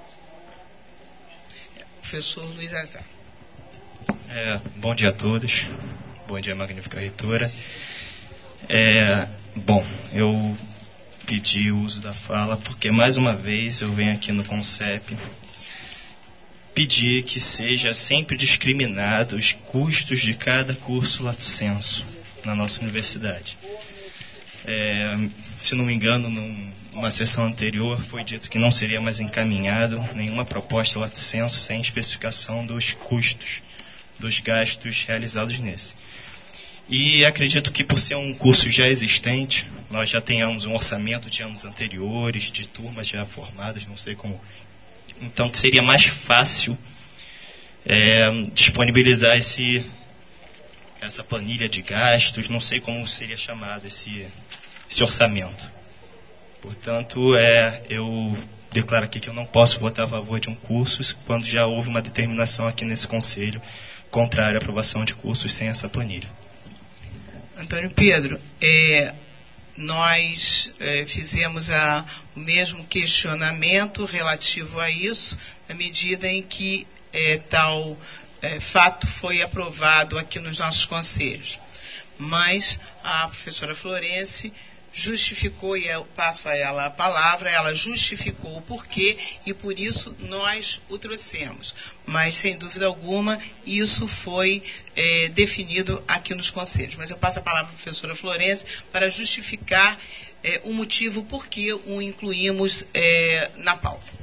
Luiz Azar. Bom dia a todos. Bom dia, magnífica reitora. Eu pedi o uso da fala porque, mais uma vez, eu venho aqui no CONCEP pedir que seja sempre discriminado os custos de cada curso Lato Sensu na nossa universidade. Se não me engano, numa sessão anterior foi dito que não seria mais encaminhado nenhuma proposta Lato Sensu sem especificação dos custos, dos gastos realizados nesse. E acredito que por ser um curso já existente, nós já tenhamos um orçamento de anos anteriores, de turmas já formadas, não sei como. Então seria mais fácil disponibilizar essa planilha de gastos, não sei como seria chamado esse orçamento. Portanto, eu declaro aqui que eu não posso votar a favor de um curso quando já houve uma determinação aqui nesse Conselho contrária à aprovação de cursos sem essa planilha. Antônio Pedro, nós fizemos o mesmo questionamento relativo a isso, na medida em que tal fato foi aprovado aqui nos nossos conselhos. Mas a professora Florence justificou, e eu passo a ela a palavra, ela justificou o porquê e por isso nós o trouxemos. Mas, sem dúvida alguma, isso foi definido aqui nos conselhos. Mas eu passo a palavra à professora Florence para justificar o motivo por que o incluímos na pauta.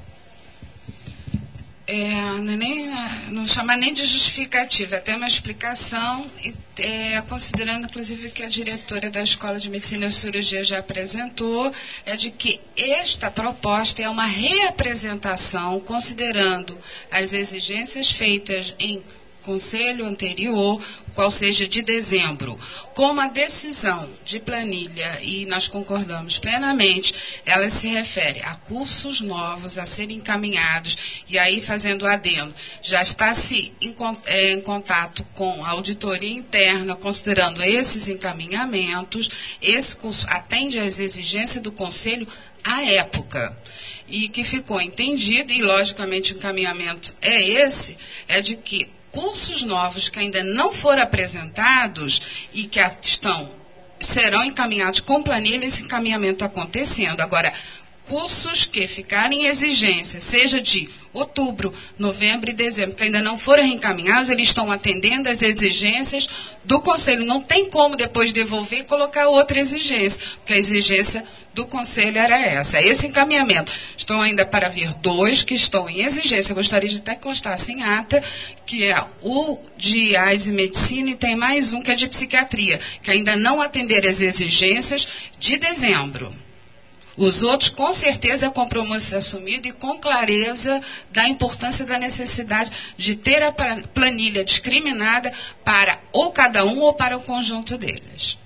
Não chama nem de justificativa, é até uma explicação, considerando inclusive que a diretora da Escola de Medicina e Cirurgia já apresentou, de que esta proposta é uma reapresentação, considerando as exigências feitas em conselho anterior, qual seja de dezembro, como a decisão de planilha, e nós concordamos plenamente, ela se refere a cursos novos a serem encaminhados, e aí fazendo adendo, já está em contato com a auditoria interna, considerando esses encaminhamentos, esse curso atende às exigências do conselho à época. E que ficou entendido, e logicamente o encaminhamento é de que cursos novos que ainda não foram apresentados e que serão encaminhados com planilha, esse encaminhamento acontecendo. Agora, cursos que ficarem em exigência, seja de outubro, novembro e dezembro, que ainda não foram reencaminhados, eles estão atendendo às exigências do Conselho. Não tem como depois devolver e colocar outra exigência, porque a exigência do Conselho era essa, esse encaminhamento. Estão ainda para vir 2 que estão em exigência. Eu gostaria de até que constasse em ata, que é o de AIDS e Medicina, e tem mais um que é de Psiquiatria, que ainda não atenderam as exigências de dezembro. Os outros, com certeza, é compromisso assumido e com clareza da importância da necessidade de ter a planilha discriminada para ou cada um ou para o conjunto deles.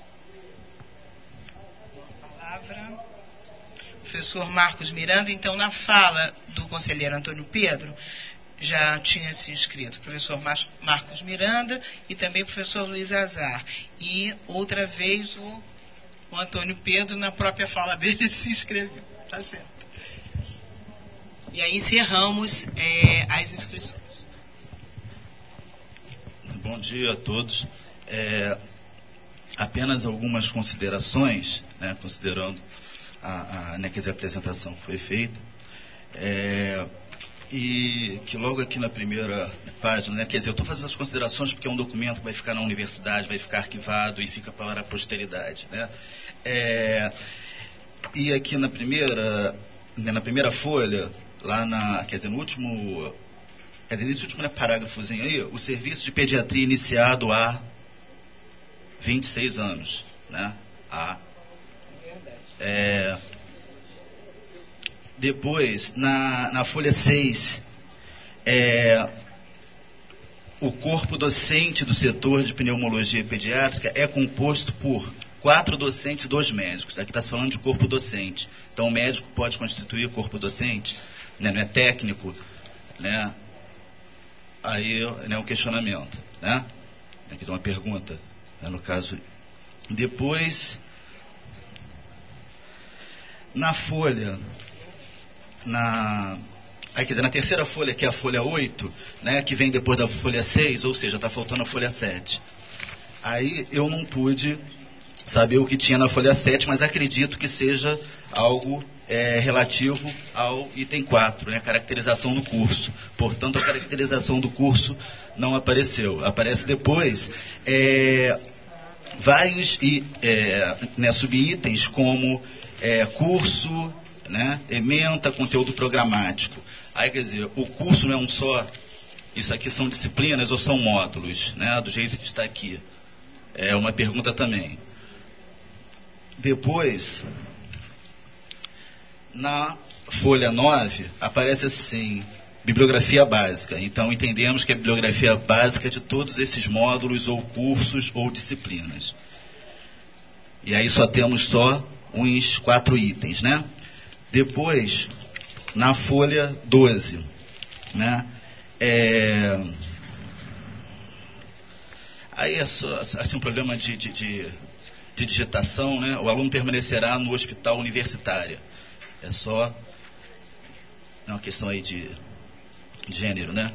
Professor Marcos Miranda, então, na fala do conselheiro Antônio Pedro, já tinha se inscrito o professor Marcos Miranda e também o professor Luiz Azar. E, outra vez, o Antônio Pedro, na própria fala dele, se inscreveu. Tá certo. E aí encerramos as inscrições. Bom dia a todos. Apenas algumas considerações, considerando a apresentação que foi feita, e que logo aqui na primeira página, eu estou fazendo as considerações porque é um documento que vai ficar na universidade, vai ficar arquivado e fica para a posteridade, e aqui na primeira folha, lá no último, nesse último parágrafozinho aí, o serviço de pediatria iniciado há 26 anos, depois, na folha 6, o corpo docente do setor de pneumologia pediátrica é composto por 4 docentes e 2 médicos. Aqui está se falando de corpo docente. Então, o médico pode constituir corpo docente, não é técnico, Aí é um questionamento, Aqui tem uma pergunta, no caso. Depois, na folha, na terceira folha, que é a folha 8, que vem depois da folha 6, ou seja, está faltando a folha 7. Aí eu não pude saber o que tinha na folha 7, mas acredito que seja algo relativo ao item 4, caracterização do curso. Portanto, a caracterização do curso não apareceu. Aparece depois vários subitens como curso, ementa, conteúdo programático. Aí, quer dizer, o curso não é um só, isso aqui são disciplinas ou são módulos, do jeito que está aqui. É uma pergunta também. Depois, na folha 9, aparece assim, bibliografia básica. Então, entendemos que a bibliografia básica é de todos esses módulos, ou cursos, ou disciplinas. E aí só temos uns 4 itens, né? Depois, na folha 12, né? Aí é só assim, um problema de digitação, né? O aluno permanecerá no hospital universitário. É só uma questão aí de gênero, né?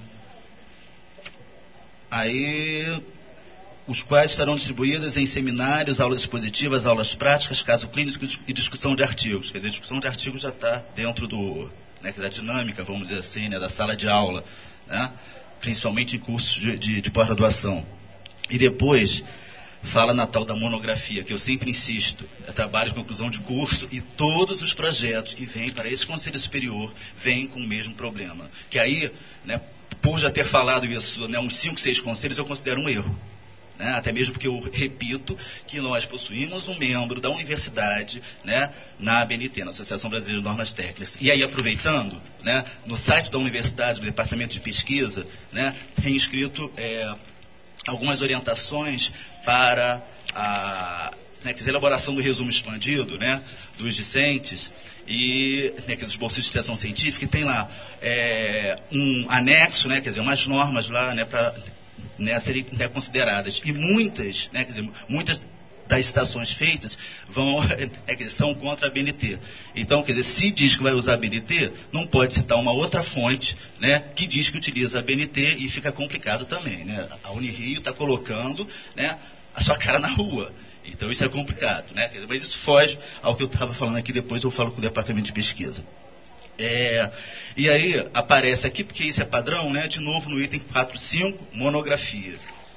Aí, os quais estarão distribuídas em seminários, aulas expositivas, aulas práticas, caso clínico e discussão de artigos. Quer dizer, a discussão de artigos já está dentro da dinâmica, vamos dizer assim, né? Da sala de aula, né? Principalmente em cursos de pós-graduação. E depois fala na tal da monografia, que eu sempre insisto, é trabalho de conclusão de curso, e todos os projetos que vêm para esse Conselho Superior vêm com o mesmo problema. Que aí, né, por já ter falado isso, né, uns 5, 6 conselhos, eu considero um erro. Né, até mesmo porque eu repito que nós possuímos um membro da universidade, né, na ABNT, na Associação Brasileira de Normas Técnicas. E aí, aproveitando, né, no site da universidade, do Departamento de Pesquisa, né, tem escrito algumas orientações para a elaboração do resumo expandido, né, dos discentes e dos bolsistas de extensão científica, e tem lá um anexo, né, quer dizer, umas normas lá, né, para serem consideradas. E muitas das citações feitas são contra a BNT. Então, quer dizer, se diz que vai usar a BNT, não pode citar uma outra fonte, né, que diz que utiliza a BNT, e fica complicado também, né? A Unirio está colocando, né, a sua cara na rua. Então, isso é complicado, né? Mas isso foge ao que eu estava falando aqui, depois eu falo com o Departamento de Pesquisa. E aí, aparece aqui, porque isso é padrão, né, de novo no item 4.5, monografia.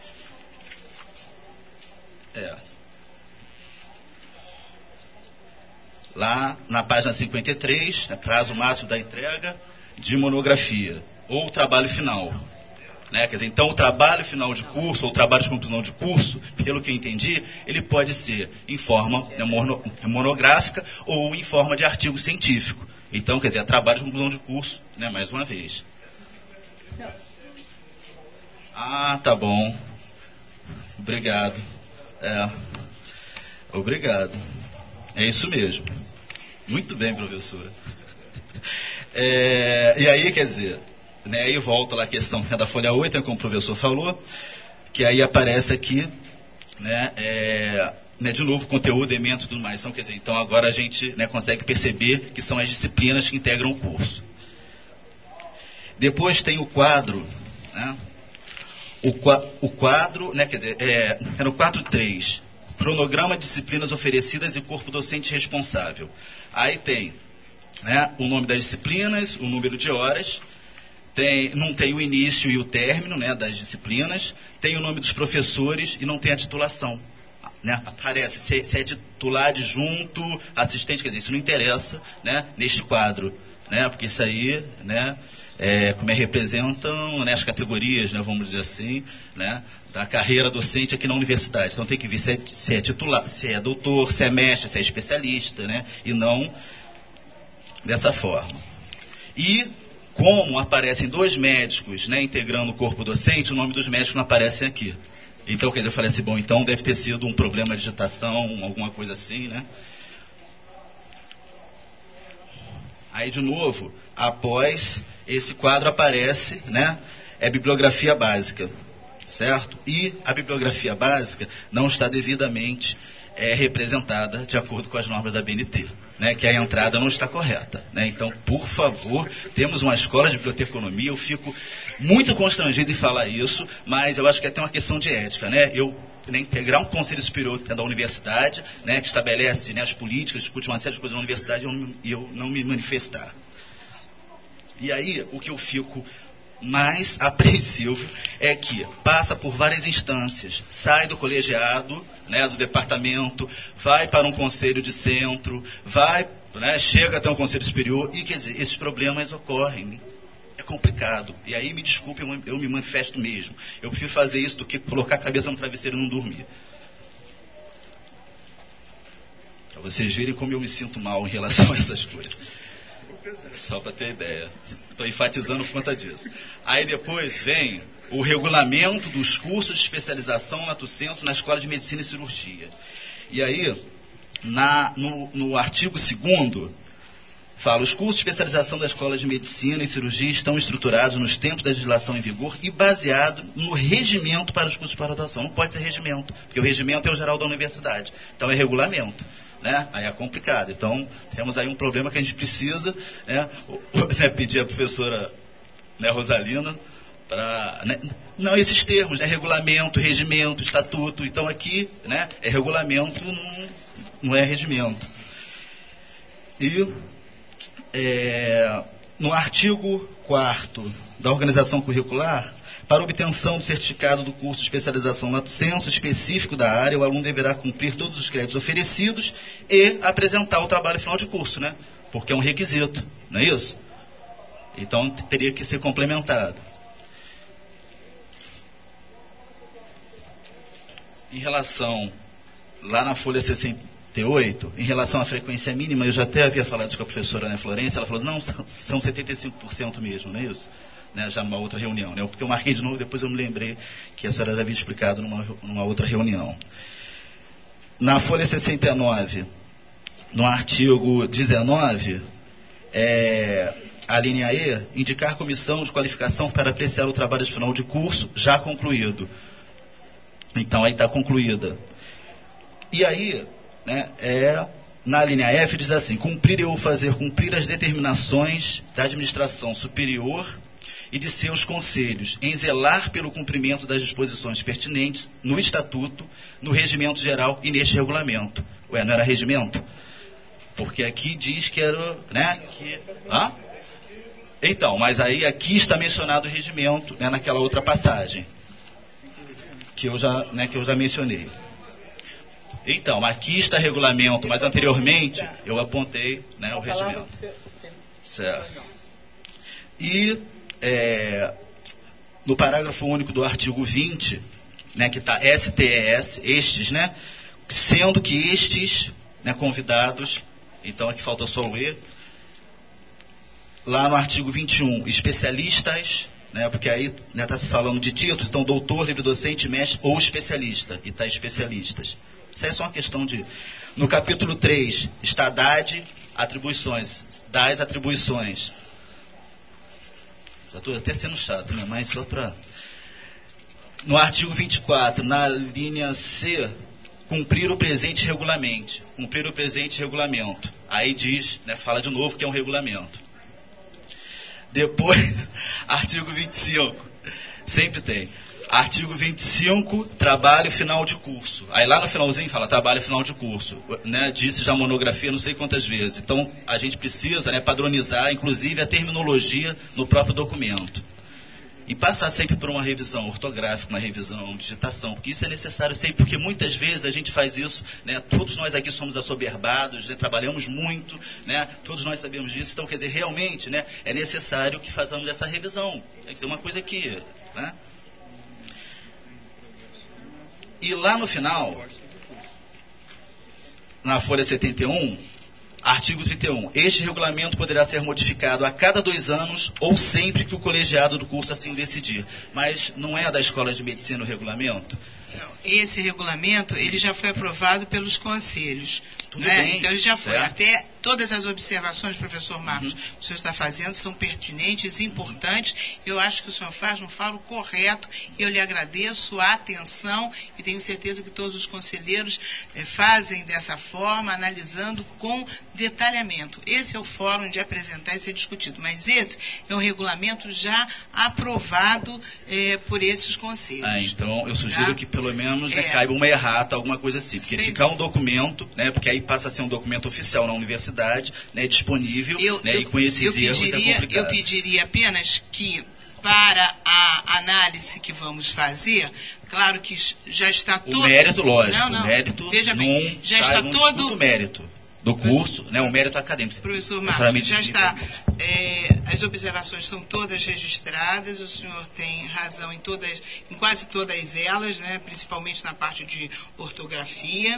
Lá na página 53, prazo máximo da entrega de monografia, ou trabalho final. Né? Quer dizer, então, o trabalho final de curso, ou trabalho de conclusão de curso, pelo que eu entendi, ele pode ser em forma monográfica ou em forma de artigo científico. Então, quer dizer, é trabalho de conclusão de curso, né, mais uma vez. Ah, tá bom. Obrigado. Obrigado. É isso mesmo. Muito bem, professora. E aí, quer dizer, né, aí volta lá a questão da folha 8, como o professor falou, que aí aparece aqui, né, de novo, conteúdo, elemento e tudo mais. Então, quer dizer, então agora a gente, né, consegue perceber que são as disciplinas que integram o curso. Depois tem o quadro, né, o quadro, né, quer dizer, no quadro 3, cronograma de disciplinas oferecidas e corpo docente responsável. Aí tem, né, o nome das disciplinas, o número de horas, não tem o início e o término, né, das disciplinas, tem o nome dos professores e não tem a titulação. Né, aparece se é titular, adjunto, assistente, quer dizer, isso não interessa, né, neste quadro, né, porque isso aí, né, como representam, né, as categorias, né, vamos dizer assim, né, da carreira docente aqui na universidade. Então tem que ver se é titular, se é doutor, se é mestre, se é especialista, né, e não dessa forma. E como aparecem 2 médicos, né, integrando o corpo docente, o nome dos médicos não aparece aqui. Então, quer dizer, eu falei assim, bom, então deve ter sido um problema de digitação, alguma coisa assim, né? Aí, de novo, após esse quadro aparece, né, bibliografia básica, certo? E a bibliografia básica não está devidamente representada de acordo com as normas da BNT, né, que a entrada não está correta, né? Então, por favor, temos uma escola de biblioteconomia, eu fico muito constrangido em falar isso, mas eu acho que é até uma questão de ética, né? Integrar um conselho superior da universidade, né, que estabelece, né, as políticas, discute uma série de coisas na universidade, e eu não me manifestar. E aí, o que eu fico mais apreensivo é que passa por várias instâncias, sai do colegiado, né, do departamento, vai para um conselho de centro, vai, né, chega até um conselho superior, e quer dizer, esses problemas ocorrem. É complicado. E aí, me desculpe, eu me manifesto mesmo. Eu prefiro fazer isso do que colocar a cabeça no travesseiro e não dormir. Para vocês verem como eu me sinto mal em relação a essas coisas. Só para ter ideia. Estou enfatizando por conta disso. Aí depois vem o regulamento dos cursos de especialização lato sensu na Escola de Medicina e Cirurgia. E aí, no artigo 2º, fala: os cursos de especialização da Escola de Medicina e Cirurgia estão estruturados nos tempos da legislação em vigor e baseado no regimento para os cursos de pós-graduação. Não pode ser regimento, porque o regimento é o geral da universidade. Então é regulamento. Né? Aí é complicado. Então, temos aí um problema que a gente precisa, né, pedir à professora, né, Rosalina para... Né, não, esses termos, né, regulamento, regimento, estatuto. Então, aqui, né, é regulamento, não é regimento. E no artigo 4º da organização curricular, para obtenção do certificado do curso de especialização lato sensu específico da área, o aluno deverá cumprir todos os créditos oferecidos e apresentar o trabalho final de curso, né? Porque é um requisito, não é isso? Então, teria que ser complementado. Em relação, lá na folha 68, em relação à frequência mínima, eu já até havia falado isso com a professora, né, Florência, ela falou: não, são 75% mesmo, não é isso? Né, já numa outra reunião, né? Porque eu marquei de novo, depois eu me lembrei que a senhora já havia explicado numa outra reunião. Na folha 69, no artigo 19, a linha E, indicar comissão de qualificação para apreciar o trabalho de final de curso já concluído. Então, aí está concluída. E aí, né, na linha F diz assim: cumprir ou fazer cumprir as determinações da administração superior e de seus conselhos, em zelar pelo cumprimento das disposições pertinentes no Estatuto, no Regimento Geral e neste regulamento. Ué, não era regimento? Porque aqui diz que era... Né, Então, mas aí aqui está mencionado o regimento, né, naquela outra passagem, que eu já mencionei. Então, aqui está regulamento, mas anteriormente eu apontei, né, o regimento. Certo. E... no parágrafo único do artigo 20, né, que está STES, estes, né, sendo que estes, né, convidados, então aqui falta só o E, lá no artigo 21, especialistas, né, porque aí está se falando de títulos, então doutor, livre docente, mestre ou especialista, e está especialistas. Isso aí é só uma questão de... No capítulo 3, está DAD, atribuições, das atribuições. Já estou até sendo chato, né? Mas só para... No artigo 24, na linha C, cumprir o presente regulamento. Cumprir o presente regulamento. Aí diz, né, fala de novo que é um regulamento. Depois, artigo 25. Sempre tem. Artigo 25, trabalho final de curso. Aí lá no finalzinho fala trabalho final de curso. Né, disse já monografia não sei quantas vezes. Então, a gente precisa, né, padronizar, inclusive, a terminologia no próprio documento. E passar sempre por uma revisão ortográfica, uma revisão de digitação. Porque isso é necessário sempre, porque muitas vezes a gente faz isso, né, todos nós aqui somos assoberbados, né, trabalhamos muito, né, todos nós sabemos disso. Então, quer dizer, realmente, né, é necessário que façamos essa revisão. Tem que ser uma coisa que... Né, e lá no final, na folha 71, artigo 31, este regulamento poderá ser modificado a cada 2 anos ou sempre que o colegiado do curso assim decidir. Mas não é da Escola de Medicina o regulamento? Não, esse regulamento, ele já foi aprovado pelos conselhos. Tudo né? bem. Então, ele já foi. Certo. Até todas as observações, professor Marcos, que o senhor está fazendo são pertinentes, importantes. Eu acho que o senhor faz um falo correto. Eu lhe agradeço a atenção e tenho certeza que todos os conselheiros fazem dessa forma, analisando com detalhamento. Esse é o fórum de apresentar e ser discutido. Mas esse é um regulamento já aprovado por esses conselhos. Então, eu sugiro, tá? que pelo menos, né, caiba uma errata, alguma coisa assim. Porque ficar um documento, né, porque aí passa a ser um documento oficial na universidade, né, disponível, e com esses erros é complicado. Eu pediria apenas que, para a análise que vamos fazer, claro que já está todo... O mérito, lógico, não, o mérito veja bem, já está está no todo... Instituto Mérito do curso, né, o mérito acadêmico. Professor Marcos, já está, as observações são todas registradas, o senhor tem razão em quase todas elas, né, principalmente na parte de ortografia.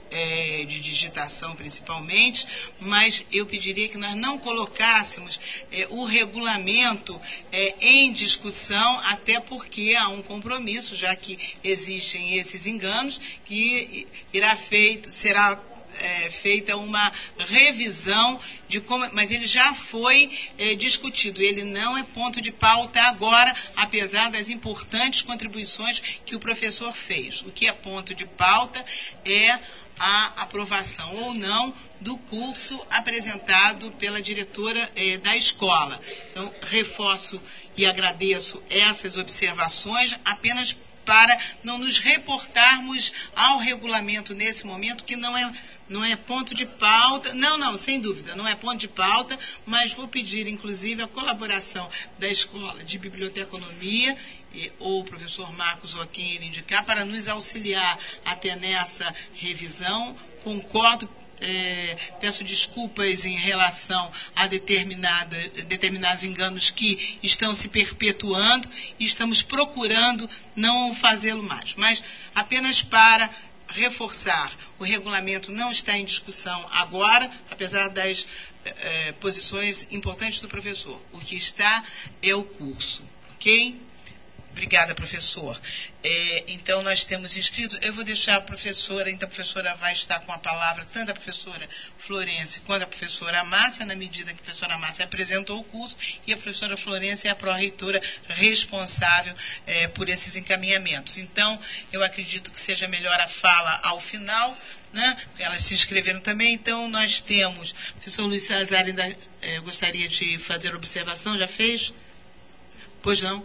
de digitação principalmente, mas eu pediria que nós não colocássemos o regulamento em discussão, até porque há um compromisso, já que existem esses enganos, que será feita uma revisão de como, mas ele já foi discutido, ele não é ponto de pauta agora, apesar das importantes contribuições que o professor fez. O que é ponto de pauta é a aprovação ou não do curso apresentado pela diretora da escola. Então, reforço e agradeço essas observações, apenas para não nos reportarmos ao regulamento nesse momento, que não é ponto de pauta. Não, sem dúvida, não é ponto de pauta, mas vou pedir, inclusive, a colaboração da Escola de Biblioteconomia, ou o professor Marcos, ou a quem ele indicar, para nos auxiliar até nessa revisão. Concordo, peço desculpas em relação a determinados enganos que estão se perpetuando e estamos procurando não fazê-lo mais. Mas apenas para reforçar, o regulamento não está em discussão agora, apesar das posições importantes do professor. O que está é o curso, ok? Obrigada, professor. Então, nós temos inscritos. Eu vou deixar a professora, então a professora vai estar com a palavra, tanto a professora Florência quanto a professora Márcia, na medida que a professora Márcia apresentou o curso, e a professora Florência é a pró-reitora responsável por esses encaminhamentos. Então, eu acredito que seja melhor a fala ao final, né? Elas se inscreveram também. Então, nós temos, o professor Luiz César ainda gostaria de fazer observação, já fez? Pois não?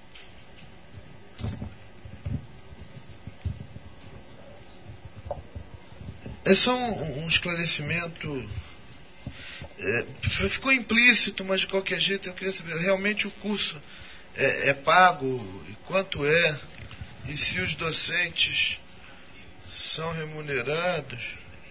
É só um esclarecimento. Ficou implícito, mas de qualquer jeito eu queria saber, realmente o curso é pago? E quanto é? E se os docentes são remunerados?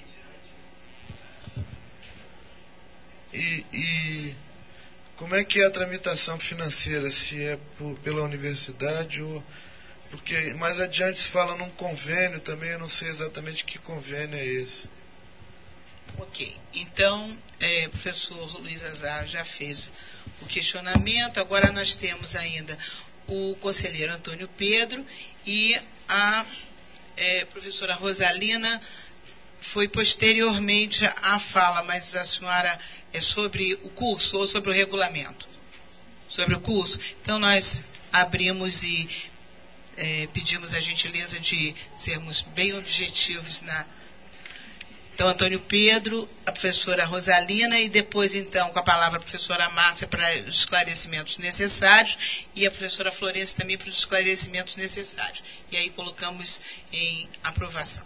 E como é que é a tramitação financeira? Se é pela universidade ou... Porque mais adiante se fala num convênio também, eu não sei exatamente que convênio é esse. Ok, então, o professor Luiz Azar já fez o questionamento. Agora nós temos ainda o conselheiro Antônio Pedro e a professora Rosalina. Foi posteriormente à fala, mas a senhora é sobre o curso ou sobre o regulamento? Sobre o curso. Então nós abrimos e pedimos a gentileza de sermos bem objetivos Então, Antônio Pedro, a professora Rosalina, e depois, então, com a palavra a professora Márcia para os esclarecimentos necessários, e a professora Florência também para os esclarecimentos necessários. E aí colocamos em aprovação.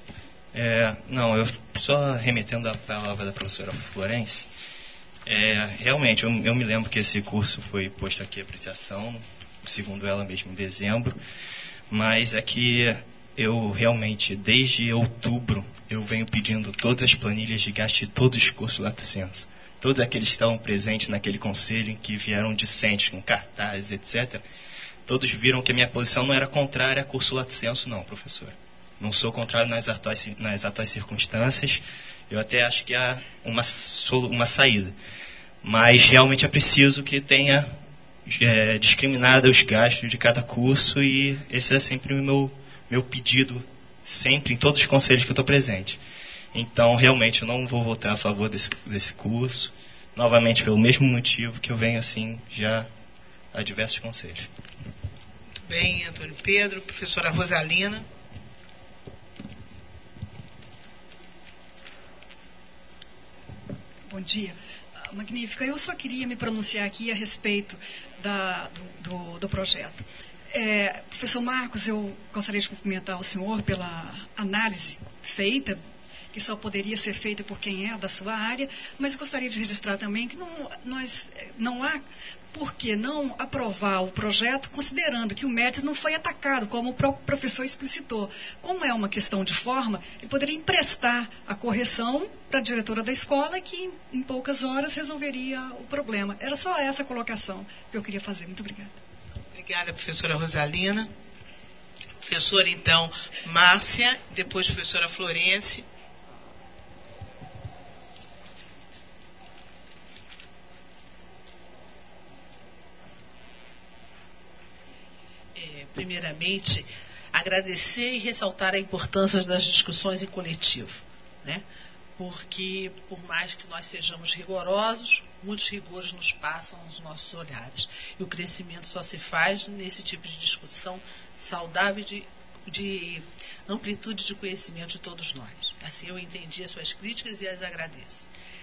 Eu só remetendo à palavra da professora Florência, realmente, eu me lembro que esse curso foi posto aqui à apreciação, segundo ela mesma, em dezembro, mas é que eu realmente, desde outubro, eu venho pedindo todas as planilhas de gasto de todos os cursos Lato Sensu. Todos aqueles que estavam presentes naquele conselho, que vieram discentes, com cartazes, etc., todos viram que a minha posição não era contrária a curso Lato Sensu, não, professora. Não sou contrário nas atuais circunstâncias, eu até acho que há uma saída. Mas realmente é preciso que tenha discriminado os gastos de cada curso, e esse é sempre o meu pedido, sempre em todos os conselhos que eu estou presente. Então, realmente, eu não vou votar a favor desse curso, novamente pelo mesmo motivo que eu venho assim já a diversos conselhos. Muito bem, Antônio Pedro. Professora Rosalina. Bom dia. Magnífica. Eu só queria me pronunciar aqui a respeito do projeto. Professor Marcos, eu gostaria de cumprimentar o senhor pela análise feita, que só poderia ser feita por quem é da sua área, mas gostaria de registrar também que não há por que não aprovar o projeto, considerando que o mérito não foi atacado, como o próprio professor explicitou. Como é uma questão de forma, ele poderia emprestar a correção para a diretora da escola, que em poucas horas resolveria o problema. Era só essa colocação que eu queria fazer. Muito obrigada. Obrigada, professora Rosalina. Professora, então, Márcia, depois professora Florence. Primeiramente, agradecer e ressaltar a importância das discussões em coletivo, né? Porque, por mais que nós sejamos rigorosos, muitos rigores nos passam nos nossos olhares. E o crescimento só se faz nesse tipo de discussão saudável de amplitude de conhecimento de todos nós. Assim, eu entendi as suas críticas e as agradeço.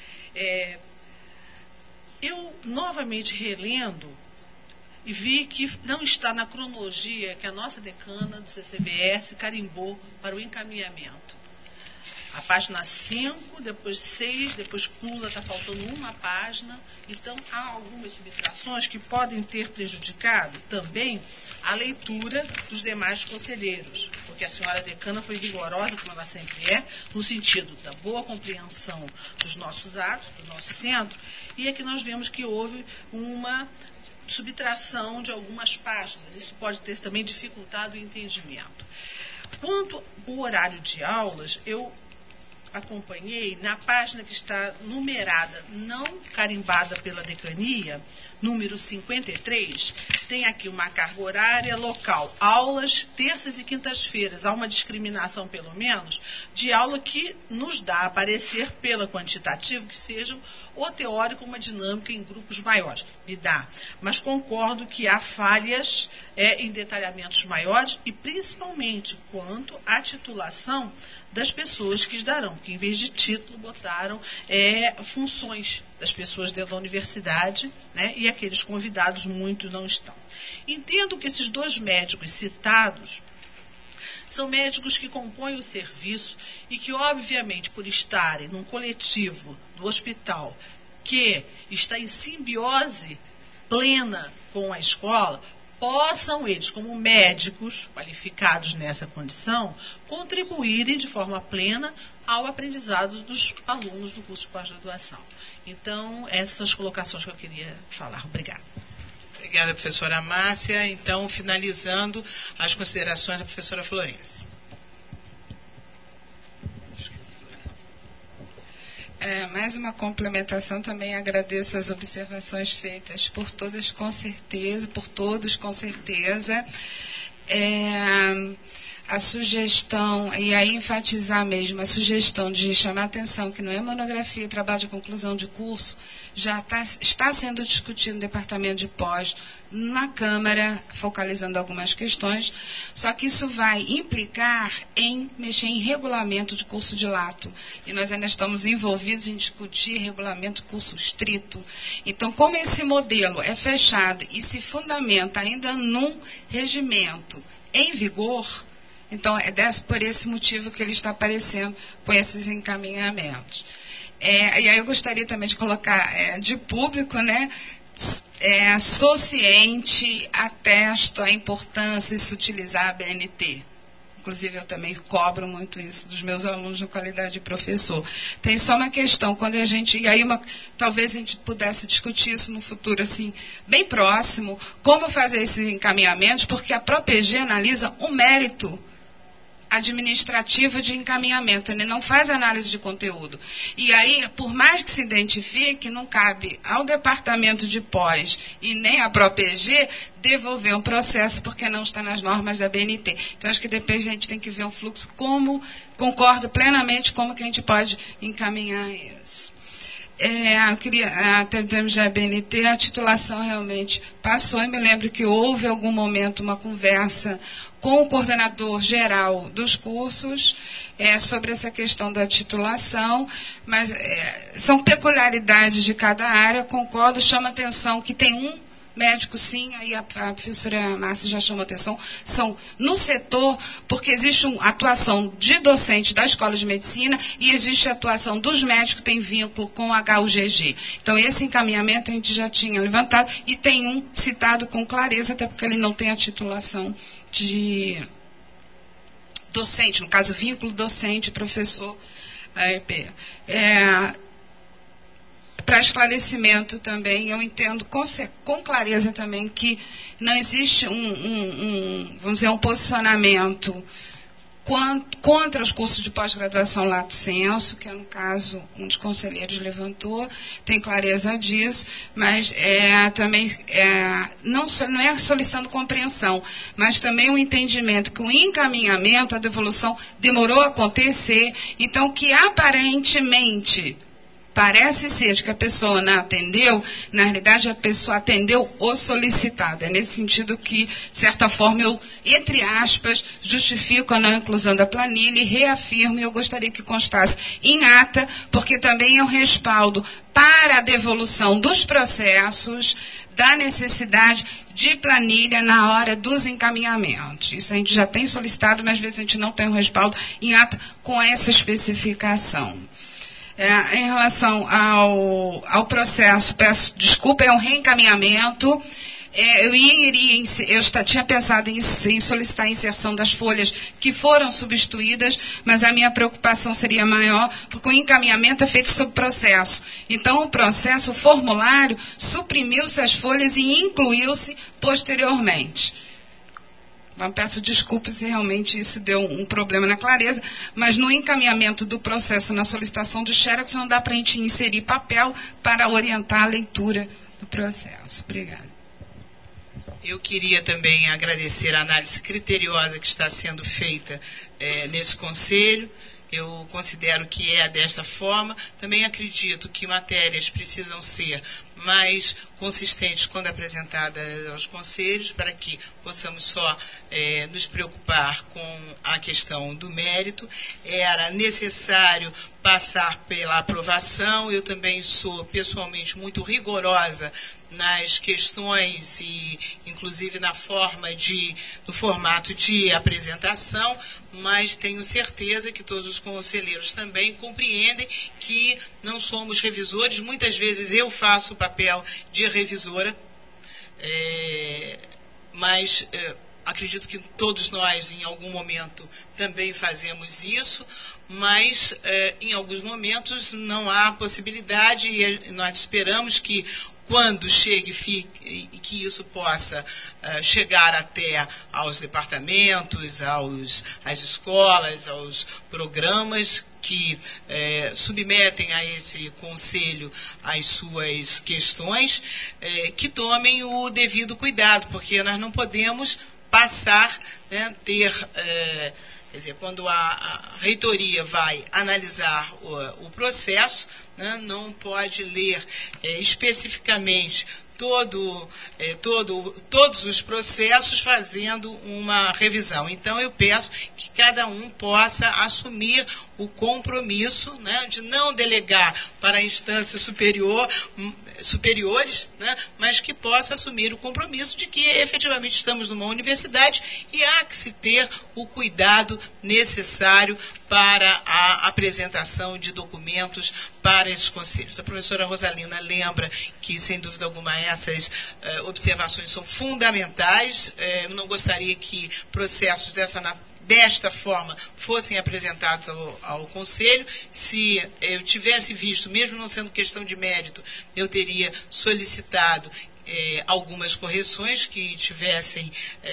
Eu, novamente relendo, e vi que não está na cronologia que a nossa decana do CCBS carimbou para o encaminhamento. A página 5, depois 6, depois pula, está faltando uma página. Então, há algumas subtrações que podem ter prejudicado também a leitura dos demais conselheiros, porque a senhora decana foi rigorosa, como ela sempre é, no sentido da boa compreensão dos nossos atos, do nosso centro, e aqui nós vemos que houve uma subtração de algumas páginas. Isso pode ter também dificultado o entendimento. Quanto ao horário de aulas, eu acompanhei na página que está numerada, não carimbada pela decania, número 53, tem aqui uma carga horária local, aulas terças e quintas-feiras. Há uma discriminação, pelo menos, de aula que nos dá a parecer, pela quantitativa, que sejam ou teórico, uma dinâmica em grupos maiores. Me dá. Mas concordo que há falhas em detalhamentos maiores e, principalmente, quanto à titulação das pessoas que darão, que em vez de título botaram funções das pessoas dentro da universidade, né, e aqueles convidados muitos não estão. Entendo que esses dois médicos citados são médicos que compõem o serviço e que, obviamente, por estarem num coletivo do hospital que está em simbiose plena com a escola, possam eles, como médicos qualificados nessa condição, contribuírem de forma plena ao aprendizado dos alunos do curso de pós-graduação. Então, essas colocações que eu queria falar. Obrigada. Obrigada, professora Márcia. Então, finalizando as considerações da professora Florence. Mais uma complementação, também agradeço as observações feitas por todos com certeza. A sugestão, e aí enfatizar mesmo, a sugestão de chamar a atenção que não é monografia, trabalho de conclusão de curso, já está sendo discutido no departamento de pós, na Câmara, focalizando algumas questões, só que isso vai implicar em mexer em regulamento de curso de lato. E nós ainda estamos envolvidos em discutir regulamento de curso estrito. Então, como esse modelo é fechado e se fundamenta ainda num regimento em vigor, então é por esse motivo que ele está aparecendo com esses encaminhamentos. E aí eu gostaria também de colocar de público, né? Sociente atesto a importância de se utilizar a BNT. Inclusive, eu também cobro muito isso dos meus alunos na qualidade de professor. Tem só uma questão, quando a gente... E aí, talvez a gente pudesse discutir isso no futuro, assim, bem próximo, como fazer esses encaminhamentos, porque a PROPEG analisa o mérito administrativo de encaminhamento, ele não faz análise de conteúdo. E aí, por mais que se identifique, não cabe ao departamento de pós e nem à PROPEG devolver um processo porque não está nas normas da BNT. Então, acho que depois a gente tem que ver um fluxo, concordo plenamente como que a gente pode encaminhar isso. Eu queria, até em termos da BNT, a titulação realmente passou, e me lembro que houve em algum momento uma conversa com o coordenador geral dos cursos sobre essa questão da titulação, mas são peculiaridades de cada área, concordo, chama atenção que tem um médico, sim, aí a professora Márcia já chamou atenção, são no setor, porque existe uma atuação de docente da escola de medicina e existe a atuação dos médicos que tem vínculo com a HUGG. Então, esse encaminhamento a gente já tinha levantado e tem um citado com clareza, até porque ele não tem a titulação de docente, no caso, vínculo docente, professor AEP. para esclarecimento também, eu entendo com clareza também que não existe vamos dizer, um posicionamento contra os cursos de pós-graduação lato sensu, que é, no caso, um dos conselheiros levantou, tem clareza disso, mas também não é solicitando compreensão, mas também o entendimento que o encaminhamento, a devolução, demorou a acontecer, então que aparentemente parece ser que a pessoa não atendeu, na realidade a pessoa atendeu o solicitado. É nesse sentido que, de certa forma, eu, entre aspas, justifico a não inclusão da planilha e reafirmo, e eu gostaria que constasse em ata, porque também é um respaldo para a devolução dos processos, da necessidade de planilha na hora dos encaminhamentos. Isso a gente já tem solicitado, mas às vezes a gente não tem um respaldo em ata com essa especificação. Em relação ao processo, peço desculpa, é um reencaminhamento. Eu tinha pensado em solicitar a inserção das folhas que foram substituídas, mas a minha preocupação seria maior, porque o encaminhamento é feito sob processo. Então, o processo, o formulário, suprimiu-se as folhas e incluiu-se posteriormente. Peço desculpas se realmente isso deu um problema na clareza, mas no encaminhamento do processo, na solicitação do xerox, não dá para a gente inserir papel para orientar a leitura do processo. Obrigada. Eu queria também agradecer a análise criteriosa que está sendo feita nesse conselho. Eu considero que é desta forma. Também acredito que matérias precisam ser mais consistentes quando apresentadas aos conselhos, para que possamos só nos preocupar com a questão do mérito. Era necessário passar pela aprovação. Eu também sou pessoalmente muito rigorosa nas questões e inclusive no formato de apresentação, mas tenho certeza que todos os conselheiros também compreendem que não somos revisores. Muitas vezes eu faço o papel de revisora, mas acredito que todos nós em algum momento também fazemos isso, mas em alguns momentos não há possibilidade e nós esperamos que quando chegue e que isso possa chegar até aos departamentos, às escolas, aos programas que submetem a esse conselho as suas questões, que tomem o devido cuidado, porque nós não podemos passar, quer dizer, quando a reitoria vai analisar o processo, não pode ler especificamente todos os processos fazendo uma revisão. Então, eu peço que cada um possa assumir o compromisso, de não delegar para instâncias superiores, mas que possa assumir o compromisso de que efetivamente estamos numa universidade e há que se ter o cuidado necessário para a apresentação de documentos para esses conselhos. A professora Rosalina lembra que, sem dúvida alguma, essas observações são fundamentais. Eu não gostaria que processos desta forma fossem apresentados ao Conselho. Se eu tivesse visto, mesmo não sendo questão de mérito, eu teria solicitado algumas correções que tivessem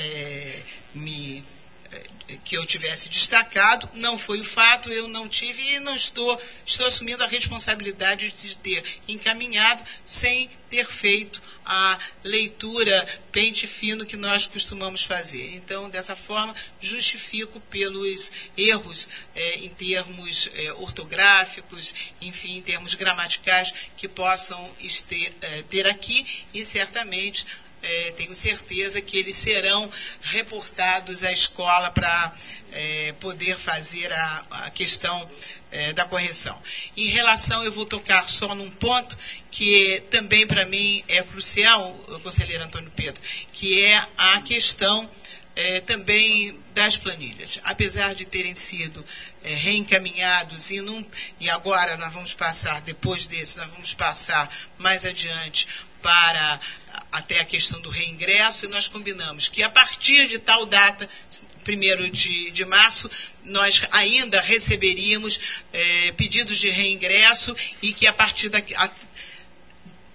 que eu tivesse destacado. Não foi o fato, eu não tive e não estou assumindo a responsabilidade de ter encaminhado sem ter feito a leitura pente fino que nós costumamos fazer. Então, dessa forma, justifico pelos erros em termos ortográficos, enfim, em termos gramaticais que possam ter aqui e certamente tenho certeza que eles serão reportados à escola para poder fazer a questão da correção. Em relação, eu vou tocar só num ponto que também para mim é crucial, conselheiro Antônio Pedro, que é a questão também das planilhas. Apesar de terem sido reencaminhados e agora nós vamos passar, depois desse, nós vamos passar mais adiante para até a questão do reingresso, e nós combinamos que a partir de tal data, 1º de março, nós ainda receberíamos pedidos de reingresso e que a partir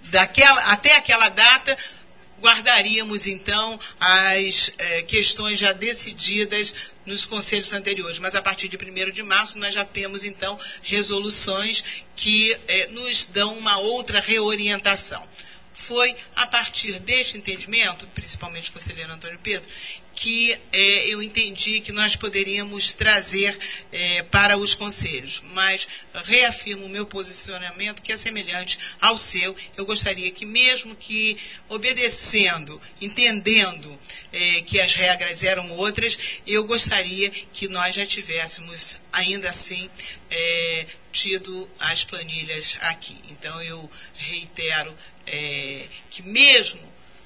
até aquela data, guardaríamos, então, as questões já decididas nos conselhos anteriores. Mas, a partir de 1º de março, nós já temos, então, resoluções que nos dão uma outra reorientação. Foi a partir deste entendimento, principalmente o conselheiro Antônio Pedro, que eu entendi que nós poderíamos trazer para os conselhos. Mas reafirmo o meu posicionamento, que é semelhante ao seu. Eu gostaria que, mesmo que obedecendo, entendendo que as regras eram outras, eu gostaria que nós já tivéssemos, ainda assim, tido as planilhas aqui. Então, eu reitero que mesmo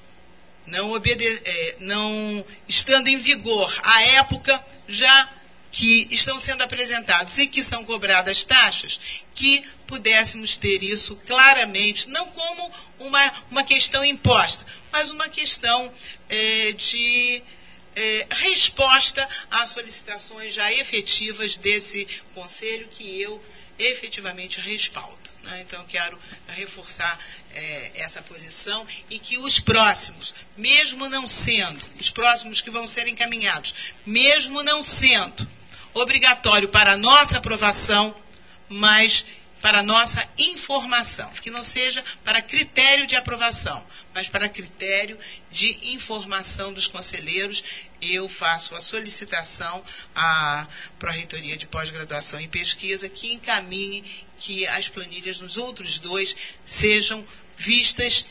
não estando em vigor à época, já que estão sendo apresentados e que são cobradas taxas, que pudéssemos ter isso claramente, não como uma questão imposta, mas uma questão de resposta às solicitações já efetivas desse Conselho, que eu efetivamente respaldo. Então, eu quero reforçar essa posição, e que os próximos, mesmo não sendo, os próximos que vão ser encaminhados, mesmo não sendo obrigatório para a nossa aprovação, mas para a nossa informação, que não seja para critério de aprovação, mas para critério de informação dos conselheiros, eu faço a solicitação à Pró-Reitoria de Pós-Graduação e Pesquisa que encaminhe que as planilhas nos outros 2 sejam vistas,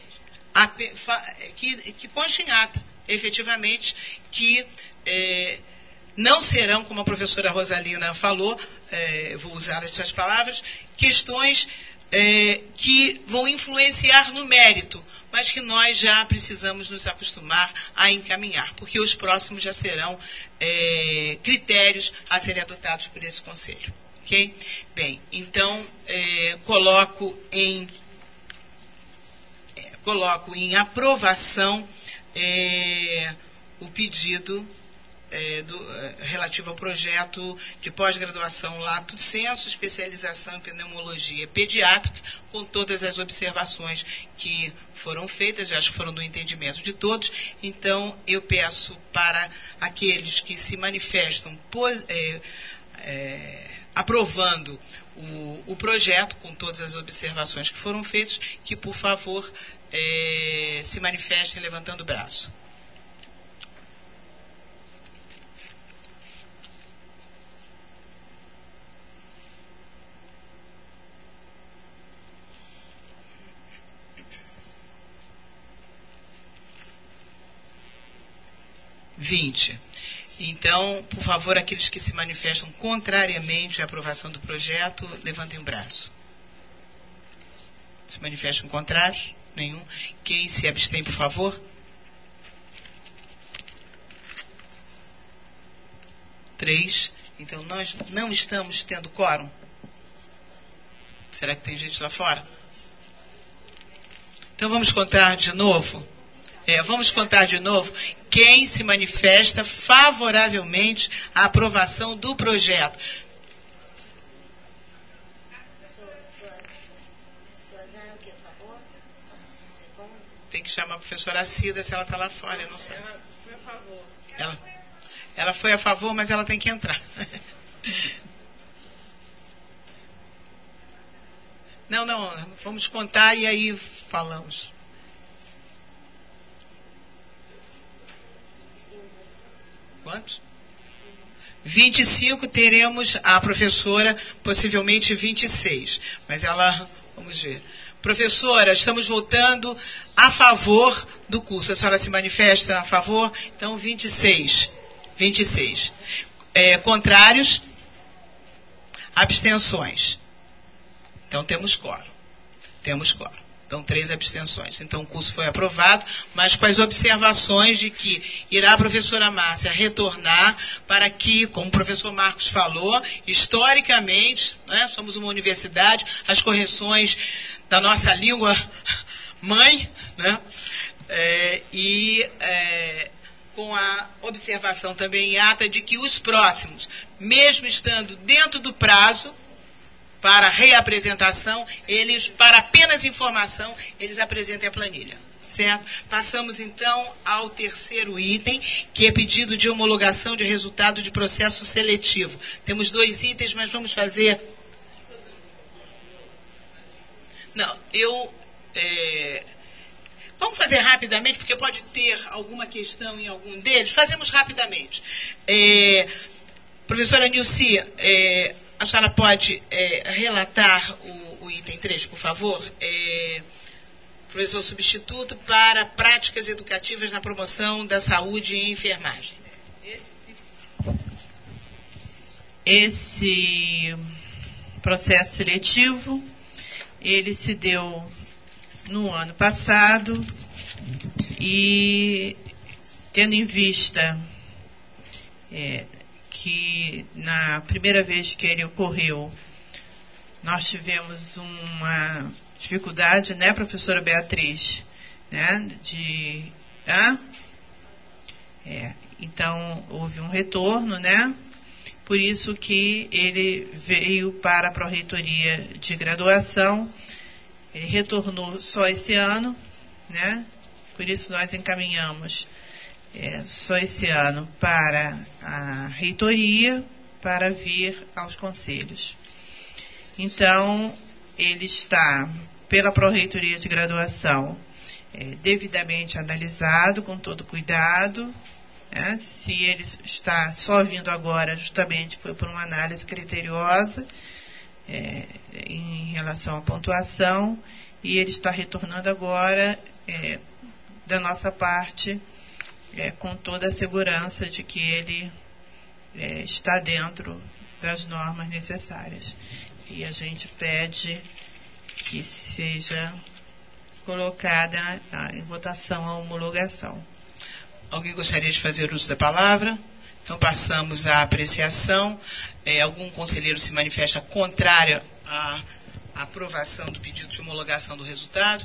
que constem em ata, efetivamente, que não serão, como a professora Rosalina falou, vou usar as suas palavras, questões que vão influenciar no mérito, mas que nós já precisamos nos acostumar a encaminhar, porque os próximos já serão critérios a serem adotados por esse Conselho. Ok? Bem, então, coloco em aprovação o pedido relativo ao projeto de pós-graduação Lato Sensu, especialização em pneumologia pediátrica, com todas as observações que foram feitas, acho que foram do entendimento de todos. Então, eu peço para aqueles que se manifestam aprovando o projeto, com todas as observações que foram feitas, que, por favor, se manifestem levantando o braço. Então, por favor, aqueles que se manifestam contrariamente à aprovação do projeto, levantem o braço. Se manifestam contrários? Nenhum. Quem se abstém, por favor? 3. Então, nós não estamos tendo quórum? Será que tem gente lá fora? Então, vamos contar de novo? Vamos contar de novo quem se manifesta favoravelmente à aprovação do projeto. Tem que chamar a professora Cida, se ela está lá fora, eu não sei. Ela foi a favor. Ela foi a favor, mas ela tem que entrar. Não, vamos contar e aí falamos. Quantos? 25, teremos a professora, possivelmente 26. Mas ela, vamos ver. Professora, estamos votando a favor do curso. A senhora se manifesta a favor? Então, 26. Contrários? Abstenções. Então, temos quórum. Então, 3 abstenções. Então, o curso foi aprovado, mas com as observações de que irá a professora Márcia retornar para que, como o professor Marcos falou, historicamente, né, somos uma universidade, as correções da nossa língua mãe, né, com a observação também em ata de que os próximos, mesmo estando dentro do prazo, para reapresentação, para apenas informação, eles apresentem a planilha. Certo? Passamos então ao terceiro item, que é pedido de homologação de resultado de processo seletivo. Temos 2 itens, mas vamos fazer... Não, vamos fazer rapidamente, porque pode ter alguma questão em algum deles. Fazemos rapidamente. Professora Nilce, a senhora pode relatar o item 3, por favor? Professor substituto para práticas educativas na promoção da saúde e enfermagem. Esse processo seletivo, ele se deu no ano passado e, tendo em vista que na primeira vez que ele ocorreu, nós tivemos uma dificuldade, né, professora Beatriz, né, então houve um retorno, né, por isso que ele veio para a Pró-Reitoria de Graduação, ele retornou só esse ano, né, por isso nós encaminhamos só esse ano para a reitoria, para vir aos conselhos. Então, ele está pela Pró-Reitoria de Graduação devidamente analisado, com todo cuidado. Se ele está só vindo agora, justamente foi por uma análise criteriosa em relação à pontuação, e ele está retornando agora da nossa parte com toda a segurança de que ele está dentro das normas necessárias. E a gente pede que seja colocada em votação a homologação. Alguém gostaria de fazer uso da palavra? Então passamos à apreciação. Algum conselheiro se manifesta contrário à aprovação do pedido de homologação do resultado?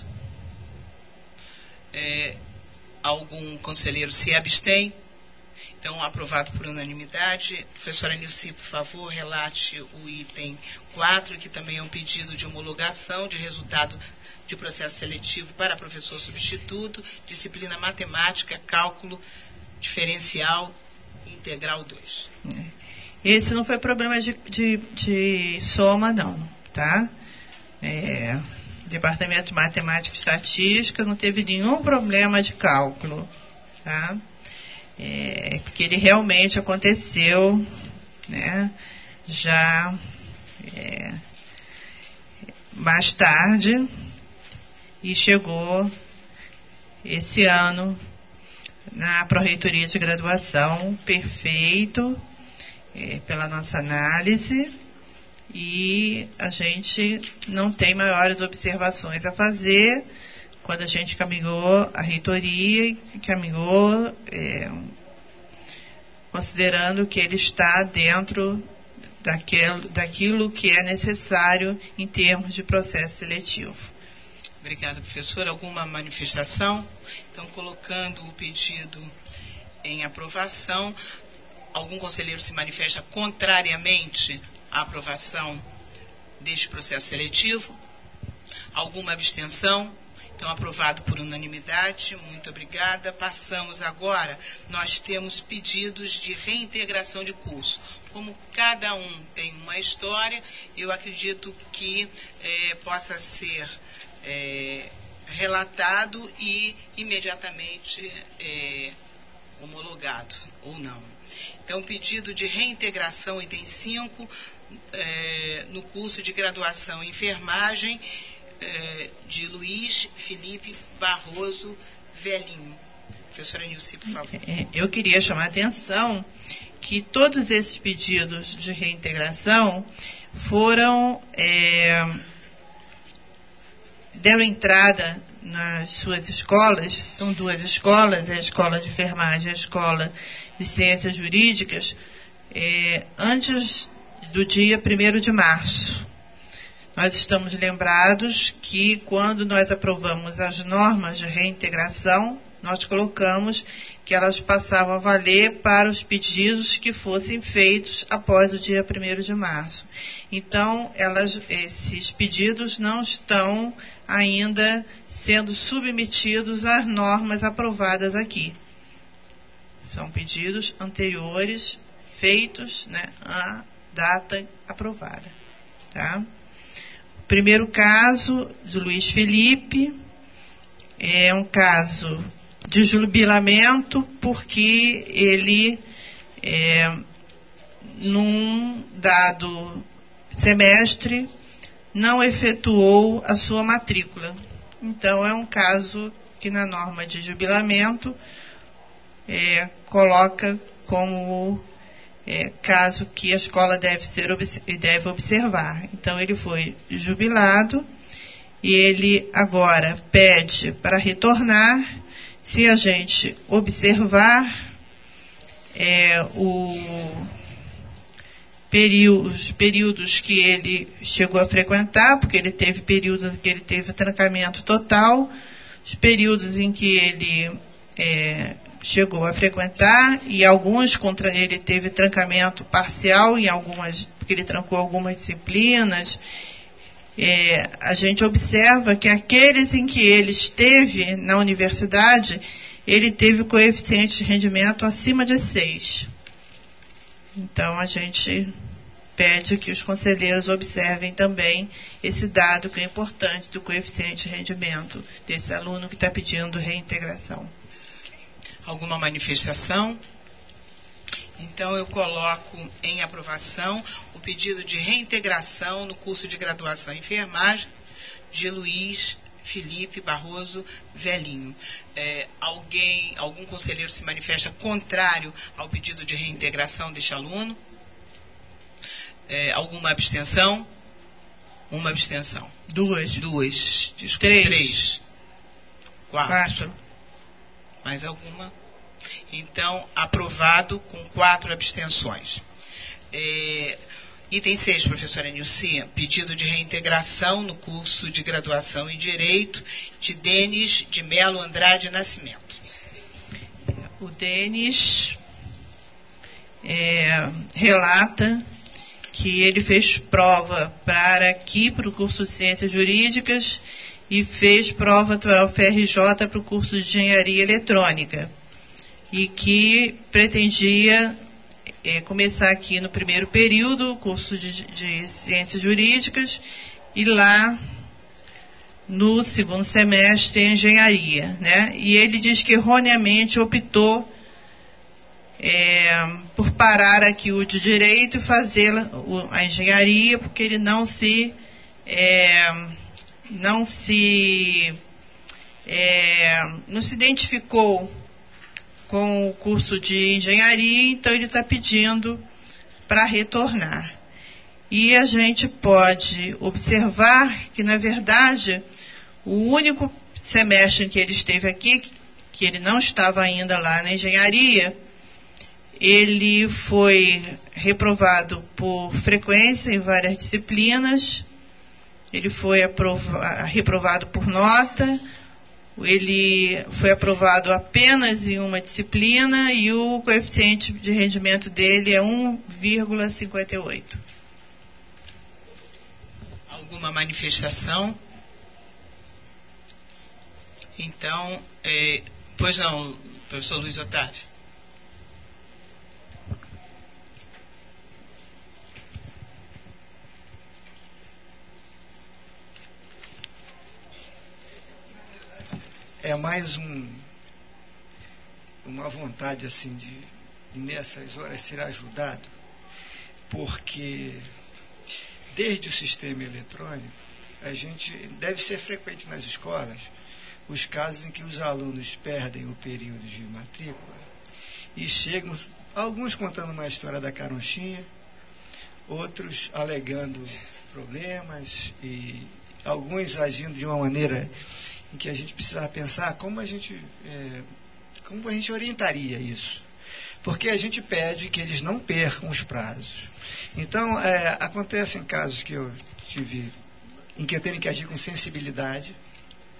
Algum conselheiro se abstém? Então, aprovado por unanimidade. Professora Nilce, por favor, relate o item 4, que também é um pedido de homologação de resultado de processo seletivo para professor substituto, disciplina matemática, cálculo diferencial integral 2. Esse não foi problema de soma, não, tá? Departamento de Matemática e Estatística não teve nenhum problema de cálculo, tá? Porque ele realmente aconteceu, né, já mais tarde, e chegou esse ano na Pró-Reitoria de Graduação, perfeito, pela nossa análise, e a gente não tem maiores observações a fazer. Quando a gente caminhou a reitoria, caminhou considerando que ele está dentro daquilo que é necessário em termos de processo seletivo. Obrigada, professora. Alguma manifestação? Então, colocando o pedido em aprovação, algum conselheiro se manifesta contrariamente à aprovação deste processo seletivo? Alguma abstenção? Então, aprovado por unanimidade. Muito obrigada. Passamos agora. Nós temos pedidos de reintegração de curso. Como cada um tem uma história, eu acredito que possa ser relatado e imediatamente homologado, ou não. Então, pedido de reintegração, item 5, no curso de graduação em enfermagem, de Luiz Felipe Barroso Velhinho. Professora Nilce, por favor. Eu queria chamar a atenção que todos esses pedidos de reintegração deram entrada nas suas escolas. São 2 escolas, a Escola de Enfermagem e a Escola de Ciências Jurídicas, antes do dia 1º de março. Nós estamos lembrados que, quando nós aprovamos as normas de reintegração, nós colocamos que elas passavam a valer para os pedidos que fossem feitos após o dia 1º de março. Então, esses pedidos não estão ainda sendo submetidos às normas aprovadas aqui. São pedidos anteriores, feitos, né, à data aprovada. Tá? O primeiro caso, de Luiz Felipe, é um caso de jubilamento, porque ele, num dado semestre, não efetuou a sua matrícula. Então, é um caso que na norma de jubilamento coloca como caso que a escola deve observar. Então, ele foi jubilado e ele agora pede para retornar. Se a gente observar os períodos que ele chegou a frequentar, porque ele teve períodos em que ele teve trancamento total, os períodos em que ele chegou a frequentar, e alguns ele teve trancamento parcial, porque ele trancou algumas disciplinas. A gente observa que aqueles em que ele esteve na universidade, ele teve coeficiente de rendimento acima de 6. Então, a gente pede que os conselheiros observem também esse dado que é importante do coeficiente de rendimento desse aluno que está pedindo reintegração. Alguma manifestação? Então, eu coloco em aprovação o pedido de reintegração no curso de graduação em enfermagem de Luiz Felipe Barroso Velhinho. Algum conselheiro se manifesta contrário ao pedido de reintegração deste aluno? Alguma abstenção? Uma abstenção. Duas. Desculpa, Três. Quatro. Mais alguma? Então, aprovado com 4 abstenções. Item 6, professora Nilce, pedido de reintegração no curso de graduação em Direito de Denis de Melo Andrade Nascimento. O Denis relata que ele fez prova para o curso de Ciências Jurídicas e fez prova para o FRJ para o curso de Engenharia Eletrônica, e que pretendia começar aqui no primeiro período, o curso de Ciências Jurídicas, e lá no segundo semestre em Engenharia, né? E ele diz que erroneamente optou por parar aqui o de Direito e fazer a Engenharia, porque ele não se identificou com o curso de Engenharia, então ele está pedindo para retornar. E a gente pode observar que, na verdade, o único semestre em que ele esteve aqui, que ele não estava ainda lá na Engenharia, ele foi reprovado por frequência em várias disciplinas, ele foi reprovado por nota, ele foi aprovado apenas em uma disciplina e o coeficiente de rendimento dele é 1,58. Alguma manifestação? Então, pois não, professor Luiz Otávio. É mais uma vontade assim de nessas horas ser ajudado, porque desde o sistema eletrônico a gente deve ser frequente nas escolas os casos em que os alunos perdem o período de matrícula e chegam, alguns contando uma história da caronchinha, outros alegando problemas e alguns agindo de uma maneira em que a gente precisa pensar como a gente orientaria isso. Porque a gente pede que eles não percam os prazos. Então, acontecem casos que eu tive, em que eu tenho que agir com sensibilidade,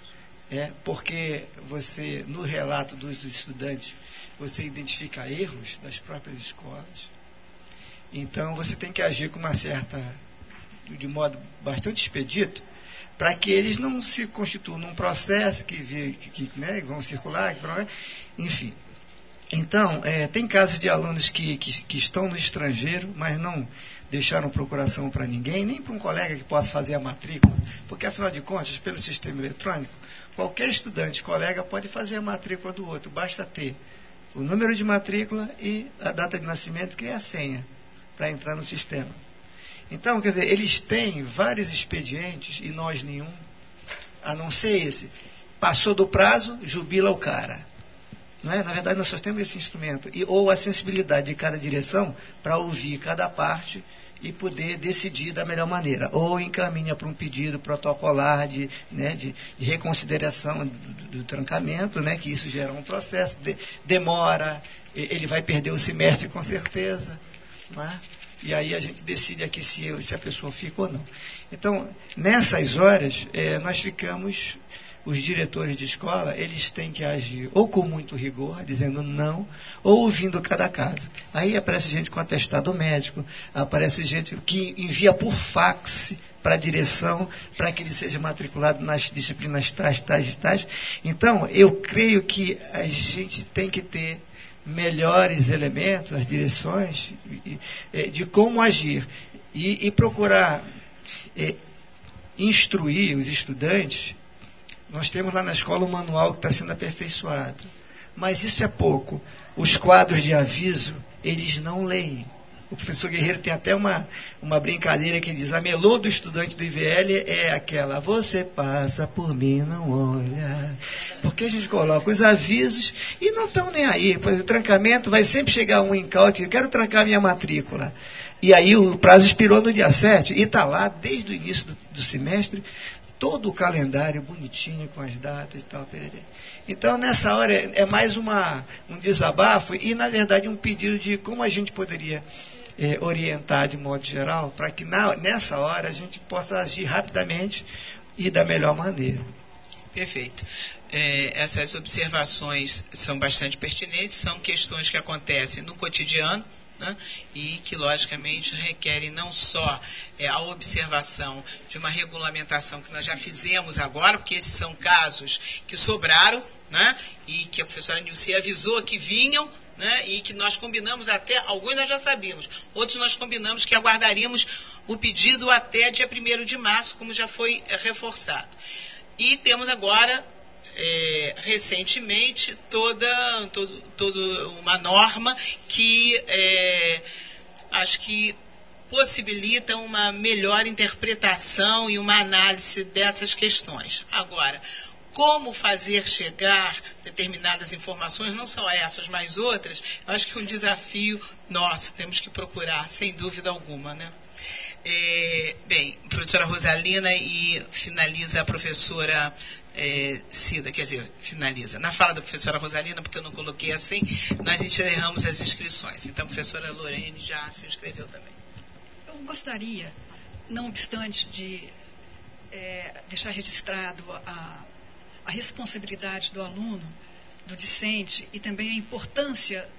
porque você, no relato dos estudantes, você identifica erros das próprias escolas. Então, você tem que agir com de modo bastante expedito, para que eles não se constituam num processo que vão circular, enfim. Então, tem casos de alunos que estão no estrangeiro, mas não deixaram procuração para ninguém, nem para um colega que possa fazer a matrícula, porque, afinal de contas, pelo sistema eletrônico, qualquer estudante, colega, pode fazer a matrícula do outro, basta ter o número de matrícula e a data de nascimento, que é a senha, para entrar no sistema. Então, quer dizer, eles têm vários expedientes e nós nenhum, a não ser esse. Passou do prazo, jubila o cara. Não é? Na verdade, nós só temos esse instrumento, ou a sensibilidade de cada direção para ouvir cada parte e poder decidir da melhor maneira. Ou encaminha para um pedido protocolar de reconsideração do trancamento, que isso gera um processo, demora, ele vai perder o semestre com certeza, não é? E aí a gente decide aqui se a pessoa fica ou não. Então, nessas horas, nós ficamos, os diretores de escola, eles têm que agir ou com muito rigor, dizendo não, ou ouvindo cada caso. Aí aparece gente com atestado médico, aparece gente que envia por fax para a direção, para que ele seja matriculado nas disciplinas tais. Então, eu creio que a gente tem que ter melhores elementos, as direções, de como agir e procurar instruir os estudantes. Nós temos lá na escola um manual que está sendo aperfeiçoado, mas isso é pouco. Os quadros de aviso, eles não leem. O professor Guerreiro tem até uma brincadeira que ele diz: a melô do estudante do IVL é aquela: você passa por mim, não olha. Porque a gente coloca os avisos e não estão nem aí. Por exemplo, o trancamento, vai sempre chegar um incauto: eu quero trancar minha matrícula. E aí o prazo expirou no dia 7 e está lá desde o início do semestre, todo o calendário bonitinho com as datas e tal. Então, nessa hora, é mais um desabafo e, na verdade, um pedido de como a gente poderia orientar de modo geral, para que nessa hora a gente possa agir rapidamente e da melhor maneira. Perfeito. Essas observações são bastante pertinentes, são questões que acontecem no cotidiano, né, e que, logicamente, requerem não só a observação de uma regulamentação que nós já fizemos agora, porque esses são casos que sobraram, né, e que a professora Nilce avisou que vinham, né, e que nós combinamos até, alguns nós já sabíamos, outros nós combinamos que aguardaríamos o pedido até dia 1º de março, como já foi reforçado. E temos agora, recentemente, toda uma norma que acho que possibilita uma melhor interpretação e uma análise dessas questões. Agora, como fazer chegar determinadas informações, não só essas, mas outras, eu acho que é um desafio nosso, temos que procurar, sem dúvida alguma, né? Bem, professora Rosalina, e finaliza a professora Cida, quer dizer, finaliza. Na fala da professora Rosalina, porque eu não coloquei assim, nós encerramos as inscrições. Então, a professora Lorene já se inscreveu também. Eu gostaria, não obstante de deixar registrado a responsabilidade do aluno, do discente, e também a importância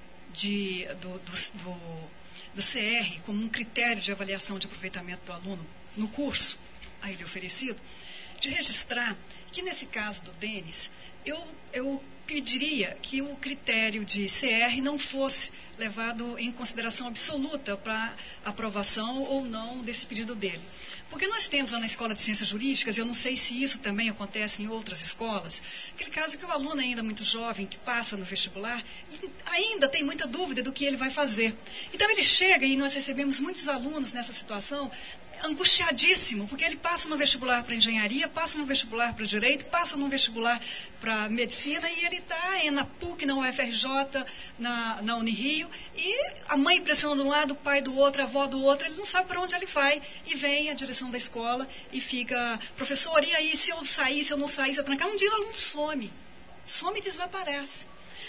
do CR como um critério de avaliação de aproveitamento do aluno no curso a ele oferecido, de registrar que, nesse caso do Denis, eu pediria que o critério de CR não fosse levado em consideração absoluta para aprovação ou não desse pedido dele. Porque nós temos lá na Escola de Ciências Jurídicas, eu não sei se isso também acontece em outras escolas, aquele caso que o aluno ainda muito jovem, que passa no vestibular, e ainda tem muita dúvida do que ele vai fazer. Então ele chega, e nós recebemos muitos alunos nessa situação, angustiadíssimo, porque ele passa no vestibular para engenharia, passa no vestibular para direito, passa no vestibular para medicina, e ele está na PUC, na UFRJ, na Unirio, e a mãe pressiona de um lado, o pai do outro, a avó do outro, ele não sabe para onde ele vai, e vem a direção da escola e fica: professor, e aí, se eu sair, se eu não sair, se eu trancar? Um dia o aluno some e desaparece.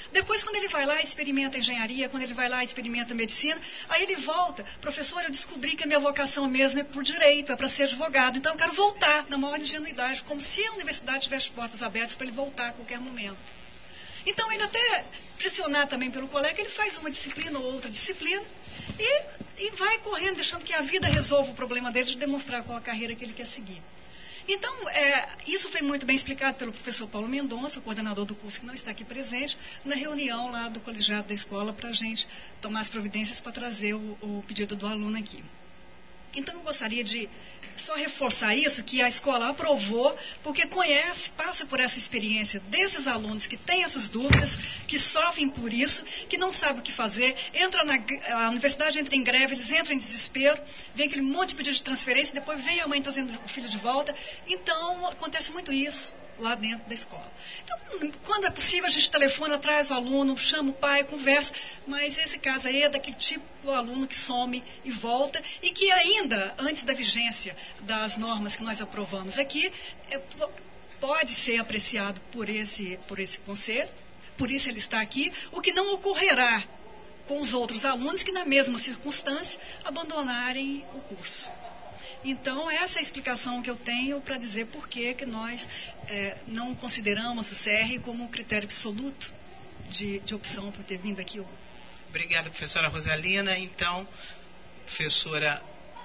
Depois, quando ele vai lá, experimenta engenharia, quando ele vai lá, experimenta medicina, aí ele volta. Professor, eu descobri que a minha vocação mesmo é por direito, é para ser advogado. Então, eu quero voltar, na maior ingenuidade, como se a universidade tivesse portas abertas para ele voltar a qualquer momento. Então, ele até pressionar também pelo colega, ele faz uma disciplina ou outra disciplina e vai correndo, deixando que a vida resolva o problema dele de demonstrar qual a carreira que ele quer seguir. Então, isso foi muito bem explicado pelo professor Paulo Mendonça, coordenador do curso que não está aqui presente, na reunião lá do colegiado da escola para a gente tomar as providências para trazer o pedido do aluno aqui. Então, eu gostaria de só reforçar isso, que a escola aprovou, porque conhece, passa por essa experiência desses alunos que têm essas dúvidas, que sofrem por isso, que não sabem o que fazer, a universidade entra em greve, eles entram em desespero, vem aquele monte de pedido de transferência, depois vem a mãe trazendo o filho de volta. Então, acontece muito isso lá dentro da escola. Então, quando é possível, a gente telefona, traz o aluno, chama o pai, conversa, mas esse caso aí é daquele tipo de aluno que some e volta, e que ainda, antes da vigência das normas que nós aprovamos aqui, pode ser apreciado por esse conselho, por isso ele está aqui, o que não ocorrerá com os outros alunos que, na mesma circunstância, abandonarem o curso. Então, essa é a explicação que eu tenho para dizer por que nós não consideramos o CR como um critério absoluto de opção para ter vindo aqui. Obrigada, professora Rosalina. Então, professora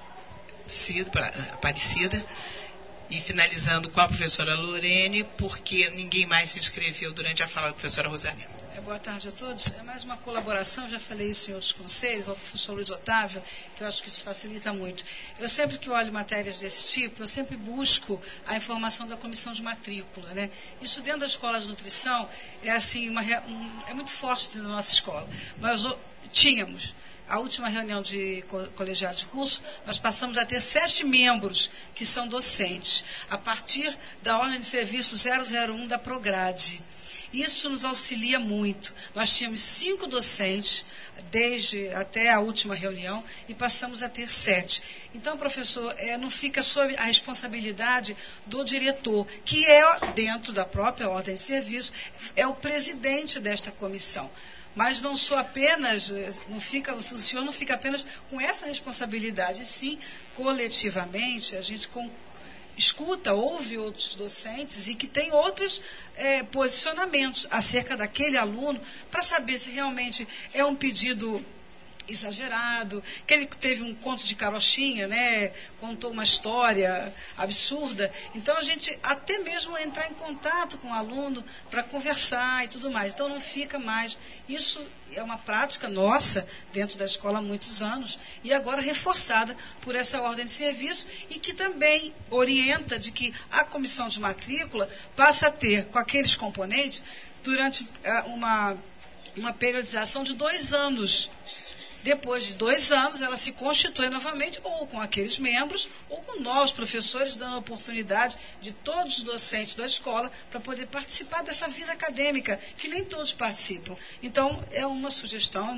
Aparecida. E finalizando com a professora Lorene, porque ninguém mais se inscreveu durante a fala da professora Rosalina. Boa tarde a todos. É mais uma colaboração, já falei isso em outros conselhos, ao professor Luiz Otávio, que eu acho que isso facilita muito. Eu sempre que olho matérias desse tipo, eu sempre busco a informação da comissão de matrícula, né? Isso dentro da escola de nutrição é assim, é muito forte dentro da nossa escola. Nós tínhamos a última reunião de colegiados de curso, nós passamos a ter 7 membros que são docentes, a partir da ordem de serviço 001 da Prograde. Isso nos auxilia muito. Nós tínhamos 5 docentes até a última reunião e passamos a ter 7. Então, professor, não fica sob a responsabilidade do diretor, que é, dentro da própria ordem de serviço, é o presidente desta comissão. Mas não sou apenas, o senhor não fica apenas com essa responsabilidade, sim, coletivamente, a gente escuta, ouve outros docentes e que tem outros posicionamentos acerca daquele aluno para saber se realmente é um pedido exagerado, que ele teve um conto de carochinha, né? Contou uma história absurda. Então, a gente até mesmo entrar em contato com o aluno para conversar e tudo mais. Então, não fica mais. Isso é uma prática nossa dentro da escola há muitos anos e agora reforçada por essa ordem de serviço e que também orienta de que a comissão de matrícula passa a ter, com aqueles componentes, durante uma periodização de 2 anos. Depois de 2 anos, ela se constitui novamente, ou com aqueles membros, ou com novos professores, dando a oportunidade de todos os docentes da escola para poder participar dessa vida acadêmica, que nem todos participam. Então, é uma sugestão,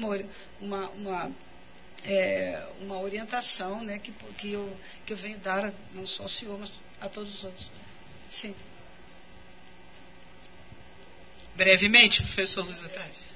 uma orientação, né, que eu venho dar, não só ao senhor, mas a todos os outros. Sim. Brevemente, professor Luiz Otávio.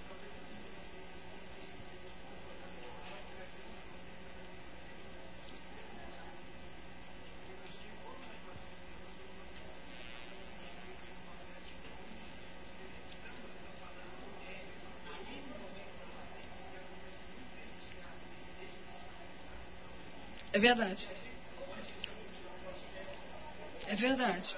É verdade. É verdade.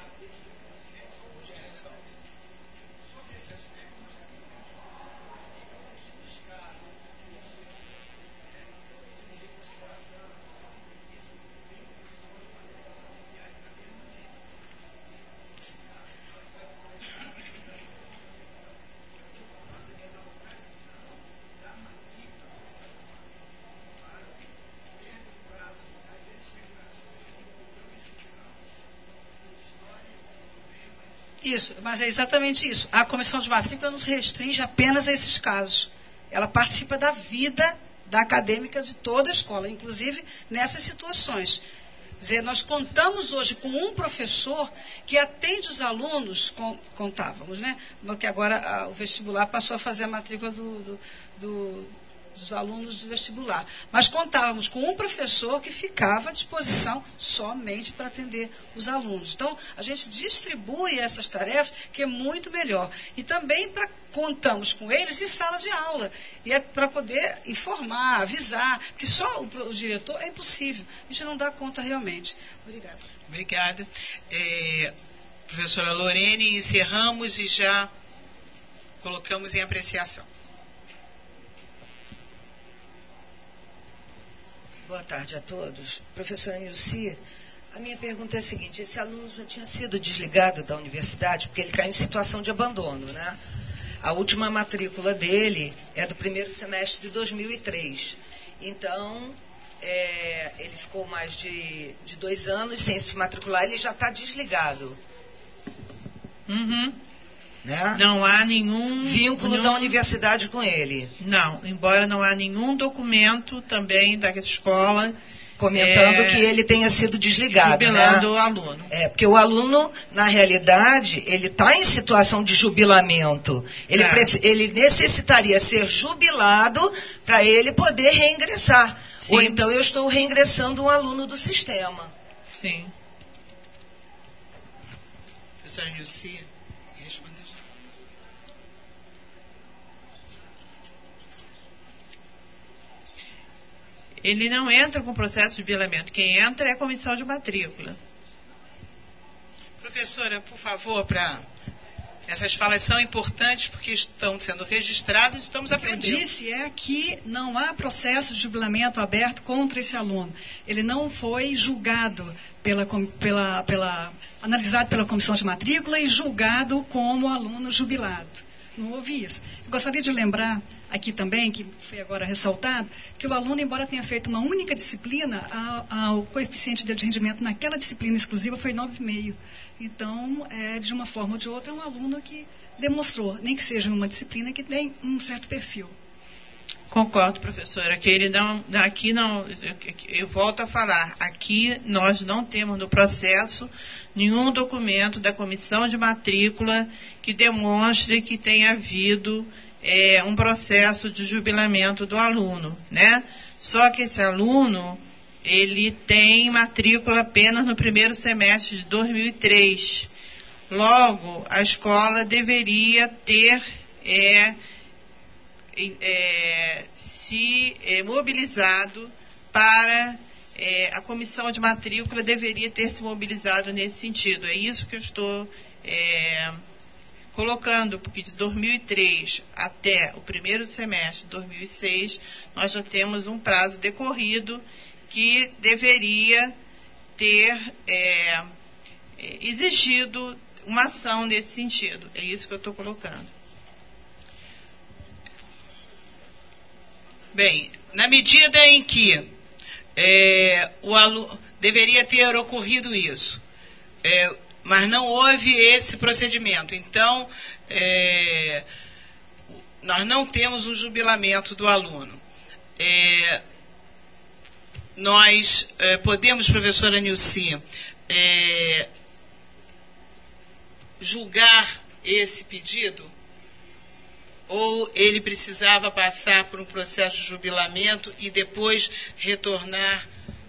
Isso, mas é exatamente isso. A comissão de matrícula não se restringe apenas a esses casos. Ela participa da vida da acadêmica de toda a escola, inclusive nessas situações. Quer dizer, nós contamos hoje com um professor que atende os alunos, contávamos, né? Porque agora o vestibular passou a fazer a matrícula dos alunos do vestibular. Mas contávamos com um professor que ficava à disposição somente para atender os alunos. Então, a gente distribui essas tarefas, que é muito melhor. E também contamos com eles em sala de aula. E é para poder informar, avisar, porque só o diretor é impossível. A gente não dá conta realmente. Obrigada. Obrigada. Professora Lorene, encerramos e já colocamos em apreciação. Boa tarde a todos. Professora Nilce, a minha pergunta é a seguinte: esse aluno já tinha sido desligado da universidade porque ele caiu em situação de abandono, né? A última matrícula dele é do primeiro semestre de 2003. Então, ele ficou mais de 2 anos sem se matricular, ele já está desligado. Uhum. Né? Não há nenhum vínculo da universidade com ele. Não, embora não há nenhum documento também da escola comentando que ele tenha sido desligado, jubilando, né? O aluno. Porque o aluno, na realidade, ele está em situação de jubilamento. Ele necessitaria ser jubilado para ele poder reingressar. Sim. Ou então eu estou reingressando um aluno do sistema. Sim. Professora Nilce, responde. Ele não entra com processo de jubilamento. Quem entra é a comissão de matrícula. Professora, por favor, essas falas são importantes porque estão sendo registradas e estamos aprendendo. O que eu disse é que não há processo de jubilamento aberto contra esse aluno. Ele não foi julgado analisado pela comissão de matrícula e julgado como aluno jubilado. Não houve isso. Eu gostaria de lembrar aqui também, que foi agora ressaltado, que o aluno, embora tenha feito uma única disciplina, o coeficiente de rendimento naquela disciplina exclusiva foi 9,5. Então, de uma forma ou de outra, é um aluno que demonstrou, nem que seja uma disciplina que tem um certo perfil. Concordo, professora, que ele aqui não, eu volto a falar, aqui nós não temos no processo nenhum documento da comissão de matrícula que demonstre que tenha havido um processo de jubilamento do aluno, né? Só que esse aluno, ele tem matrícula apenas no primeiro semestre de 2003. Logo, a escola deveria ter se mobilizado para... a comissão de matrícula deveria ter se mobilizado nesse sentido. É isso que eu estou colocando, porque de 2003 até o primeiro semestre de 2006, nós já temos um prazo decorrido que deveria ter exigido uma ação nesse sentido. É isso que eu estou colocando. Bem, na medida em que o aluno deveria ter ocorrido isso, mas não houve esse procedimento. Então, nós não temos um jubilamento do aluno. Nós podemos, professora Nilce, julgar esse pedido? Ou ele precisava passar por um processo de jubilamento e depois retornar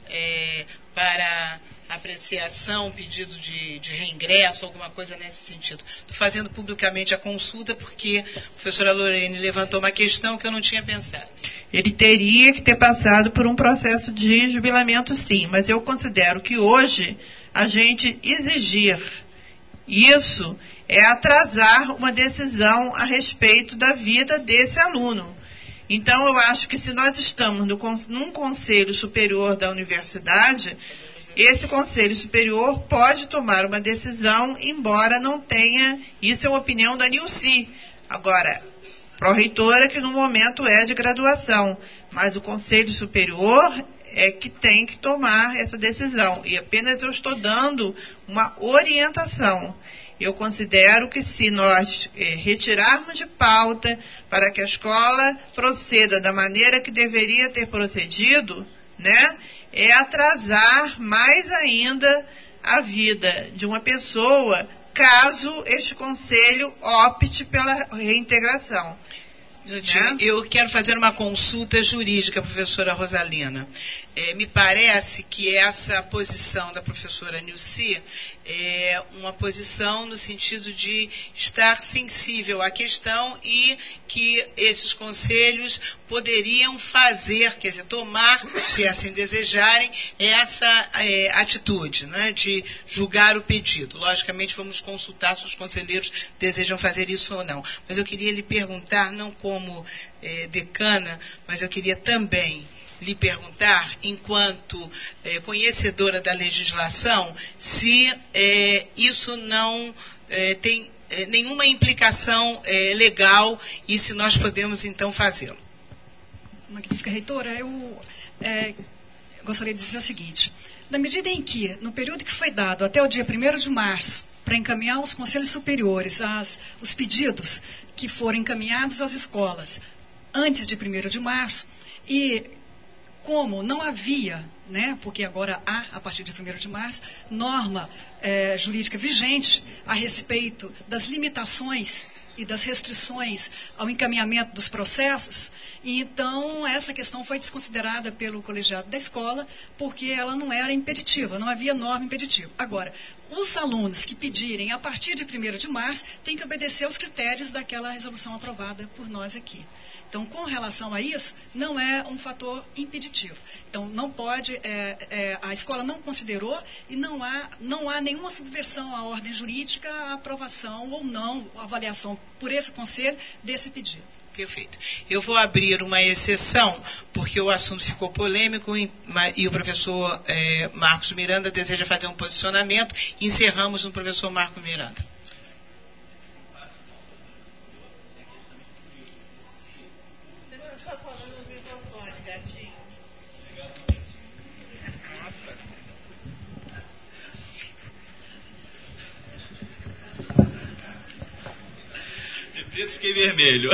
para apreciação, pedido de reingresso, alguma coisa nesse sentido? Estou fazendo publicamente a consulta porque a professora Lorene levantou uma questão que eu não tinha pensado. Ele teria que ter passado por um processo de jubilamento, sim, mas eu considero que hoje a gente exigir isso é atrasar uma decisão a respeito da vida desse aluno. Então, eu acho que se nós estamos num conselho superior da universidade, esse conselho superior pode tomar uma decisão, embora não tenha... Isso é uma opinião da Nilce. Agora, pró-reitora, que no momento é de graduação, mas o conselho superior é que tem que tomar essa decisão. E apenas eu estou dando uma orientação. Eu considero que se nós retirarmos de pauta para que a escola proceda da maneira que deveria ter procedido, né, é atrasar mais ainda a vida de uma pessoa, caso este conselho opte pela reintegração. Eu quero fazer uma consulta jurídica, professora Rosalina. Me parece que essa posição da professora Nilce é uma posição no sentido de estar sensível à questão e que esses conselhos poderiam fazer, quer dizer, tomar, se assim desejarem, essa atitude, né, de julgar o pedido. Logicamente, vamos consultar se os conselheiros desejam fazer isso ou não. Mas eu queria lhe perguntar, não como decana, mas eu queria também lhe perguntar, enquanto conhecedora da legislação, se isso não tem nenhuma implicação legal e se nós podemos, então, fazê-lo. Magnífica reitora, eu gostaria de dizer o seguinte. Na medida em que, no período que foi dado até o dia 1º de março, para encaminhar aos conselhos superiores os pedidos que foram encaminhados às escolas antes de 1º de março, e como não havia, né, porque agora há, a partir de 1º de março, norma jurídica vigente a respeito das limitações e das restrições ao encaminhamento dos processos, e então essa questão foi desconsiderada pelo colegiado da escola, porque ela não era impeditiva, não havia norma impeditiva. Agora, os alunos que pedirem a partir de 1º de março têm que obedecer aos critérios daquela resolução aprovada por nós aqui. Então, com relação a isso, não é um fator impeditivo. Então, não pode, a escola não considerou e não há nenhuma subversão à ordem jurídica, a aprovação ou não, a avaliação por esse conselho desse pedido. Perfeito. Eu vou abrir uma exceção, porque o assunto ficou polêmico e o professor Marcos Miranda deseja fazer um posicionamento. Encerramos no professor Marcos Miranda. De preto fiquei vermelho.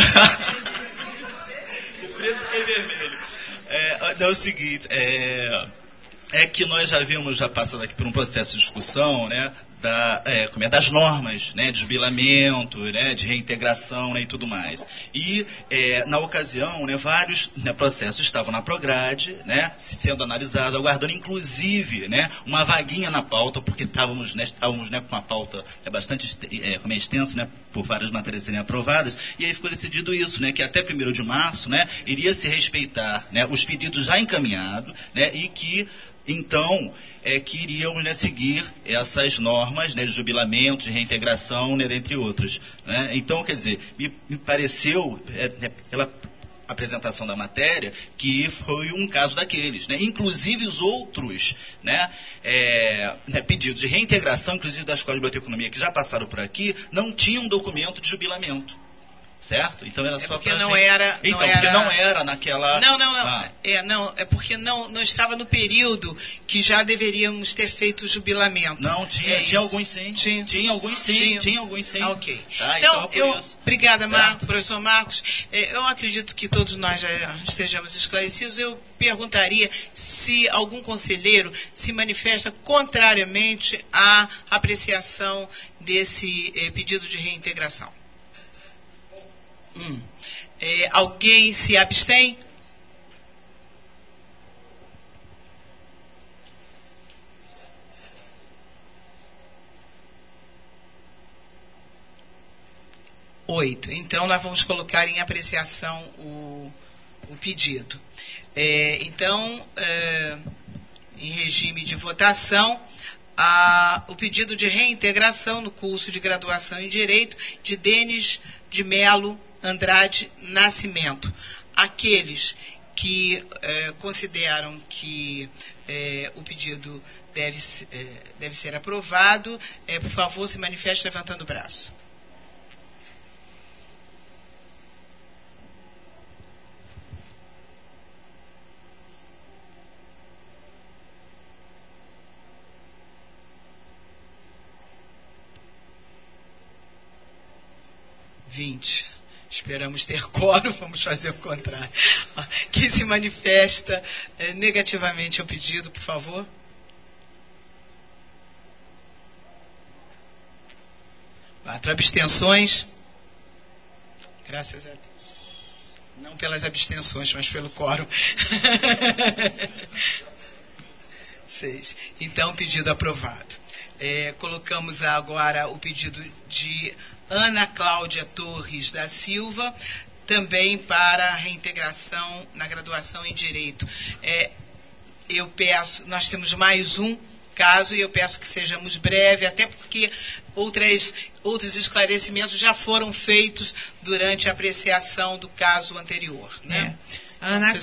De preto fiquei vermelho. É o seguinte, que nós já vimos, já passando aqui por um processo de discussão, né, das normas, né, de jubilamento, né, de reintegração, né, e tudo mais. E, na ocasião, né, vários, né, processos estavam na Prograde, né, sendo analisados, aguardando, inclusive, né, uma vaguinha na pauta, porque estávamos, né, com uma pauta bastante extensa, né, por várias matérias serem aprovadas, e aí ficou decidido isso, né, que até 1º de março, né, iria se respeitar, né, os pedidos já encaminhados, né, e que, então, que iríamos, né, seguir essas normas, né, de jubilamento, de reintegração, né, dentre outras. Né? Então, quer dizer, me pareceu, pela apresentação da matéria, que foi um caso daqueles. Né? Inclusive os outros, né, pedidos de reintegração, inclusive da Escola de Biblioteconomia, que já passaram por aqui, não tinham documento de jubilamento. Certo? Então era só porque pra não gente... era. Porque não era naquela. Não. É porque não estava no período que já deveríamos ter feito o jubilamento. Não, tinha alguns sim. Tinha alguns sim. Ah, ok. Tá, então obrigada, Marcos, professor Marcos. Eu acredito que todos nós já estejamos esclarecidos. Eu perguntaria se algum conselheiro se manifesta contrariamente à apreciação desse pedido de reintegração. Alguém se abstém? Oito. Então, nós vamos colocar em apreciação o pedido. Então, em regime de votação, o pedido de reintegração no curso de graduação em Direito de Denis de Melo Andrade Nascimento. Aqueles que consideram que o pedido deve ser aprovado, por favor, se manifeste levantando o braço. Esperamos ter quórum, vamos fazer o contrário. Quem se manifesta negativamente ao pedido, por favor. 4 abstenções. Graças a Deus. Não pelas abstenções, mas pelo quórum. 6. Então, pedido aprovado. Colocamos agora o pedido de Ana Cláudia Torres da Silva, também para reintegração na graduação em Direito. Eu peço, nós temos mais um caso e eu peço que sejamos breves, até porque outros esclarecimentos já foram feitos durante a apreciação do caso anterior. Né? Ana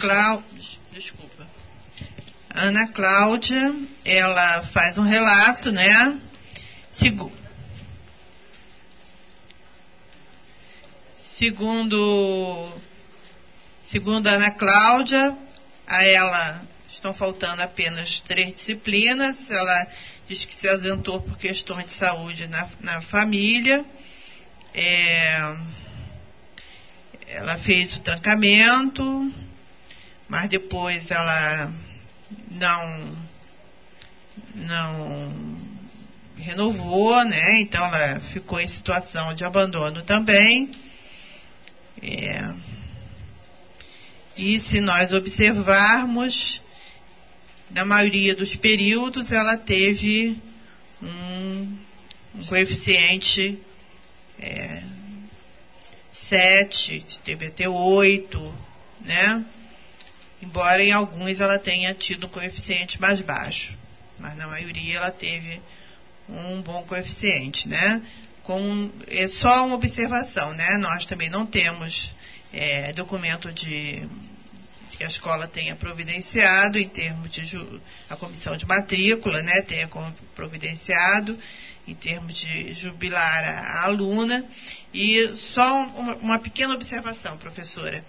Cláudia, ela faz um relato, né? Segundo a Ana Cláudia, a ela estão faltando apenas 3 disciplinas. Ela diz que se ausentou por questões de saúde na família. Ela fez o trancamento, mas depois ela não renovou, né? Então ela ficou em situação de abandono também. E se nós observarmos, na maioria dos períodos ela teve um coeficiente 7, teve até 8, né? Embora em alguns ela tenha tido um coeficiente mais baixo, mas na maioria ela teve um bom coeficiente, né? É só uma observação, né? Nós também não temos documento que a escola tenha providenciado em termos de a comissão de matrícula, né? Tenha providenciado em termos de jubilar a aluna. E só uma pequena observação, professora.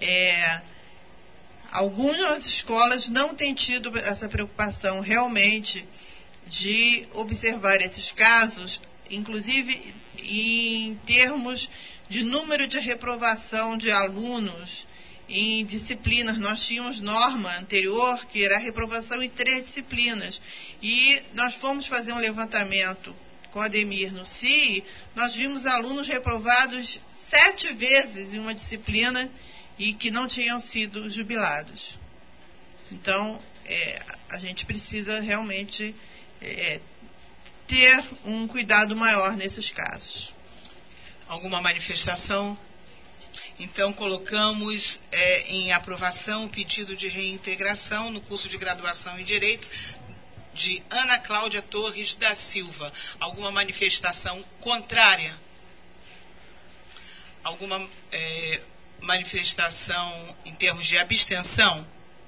Algumas escolas não têm tido essa preocupação realmente de observar esses casos, inclusive em termos de número de reprovação de alunos em disciplinas. Nós tínhamos norma anterior que era a reprovação em 3 disciplinas, e nós fomos fazer um levantamento com a Ademir no CIE, nós vimos alunos reprovados 7 vezes em uma disciplina e que não tinham sido jubilados. Então, a gente precisa realmente ter um cuidado maior nesses casos. Alguma manifestação? Então, colocamos em aprovação o pedido de reintegração no curso de graduação em Direito de Ana Cláudia Torres da Silva. Alguma manifestação contrária? Alguma manifestação em termos de abstenção?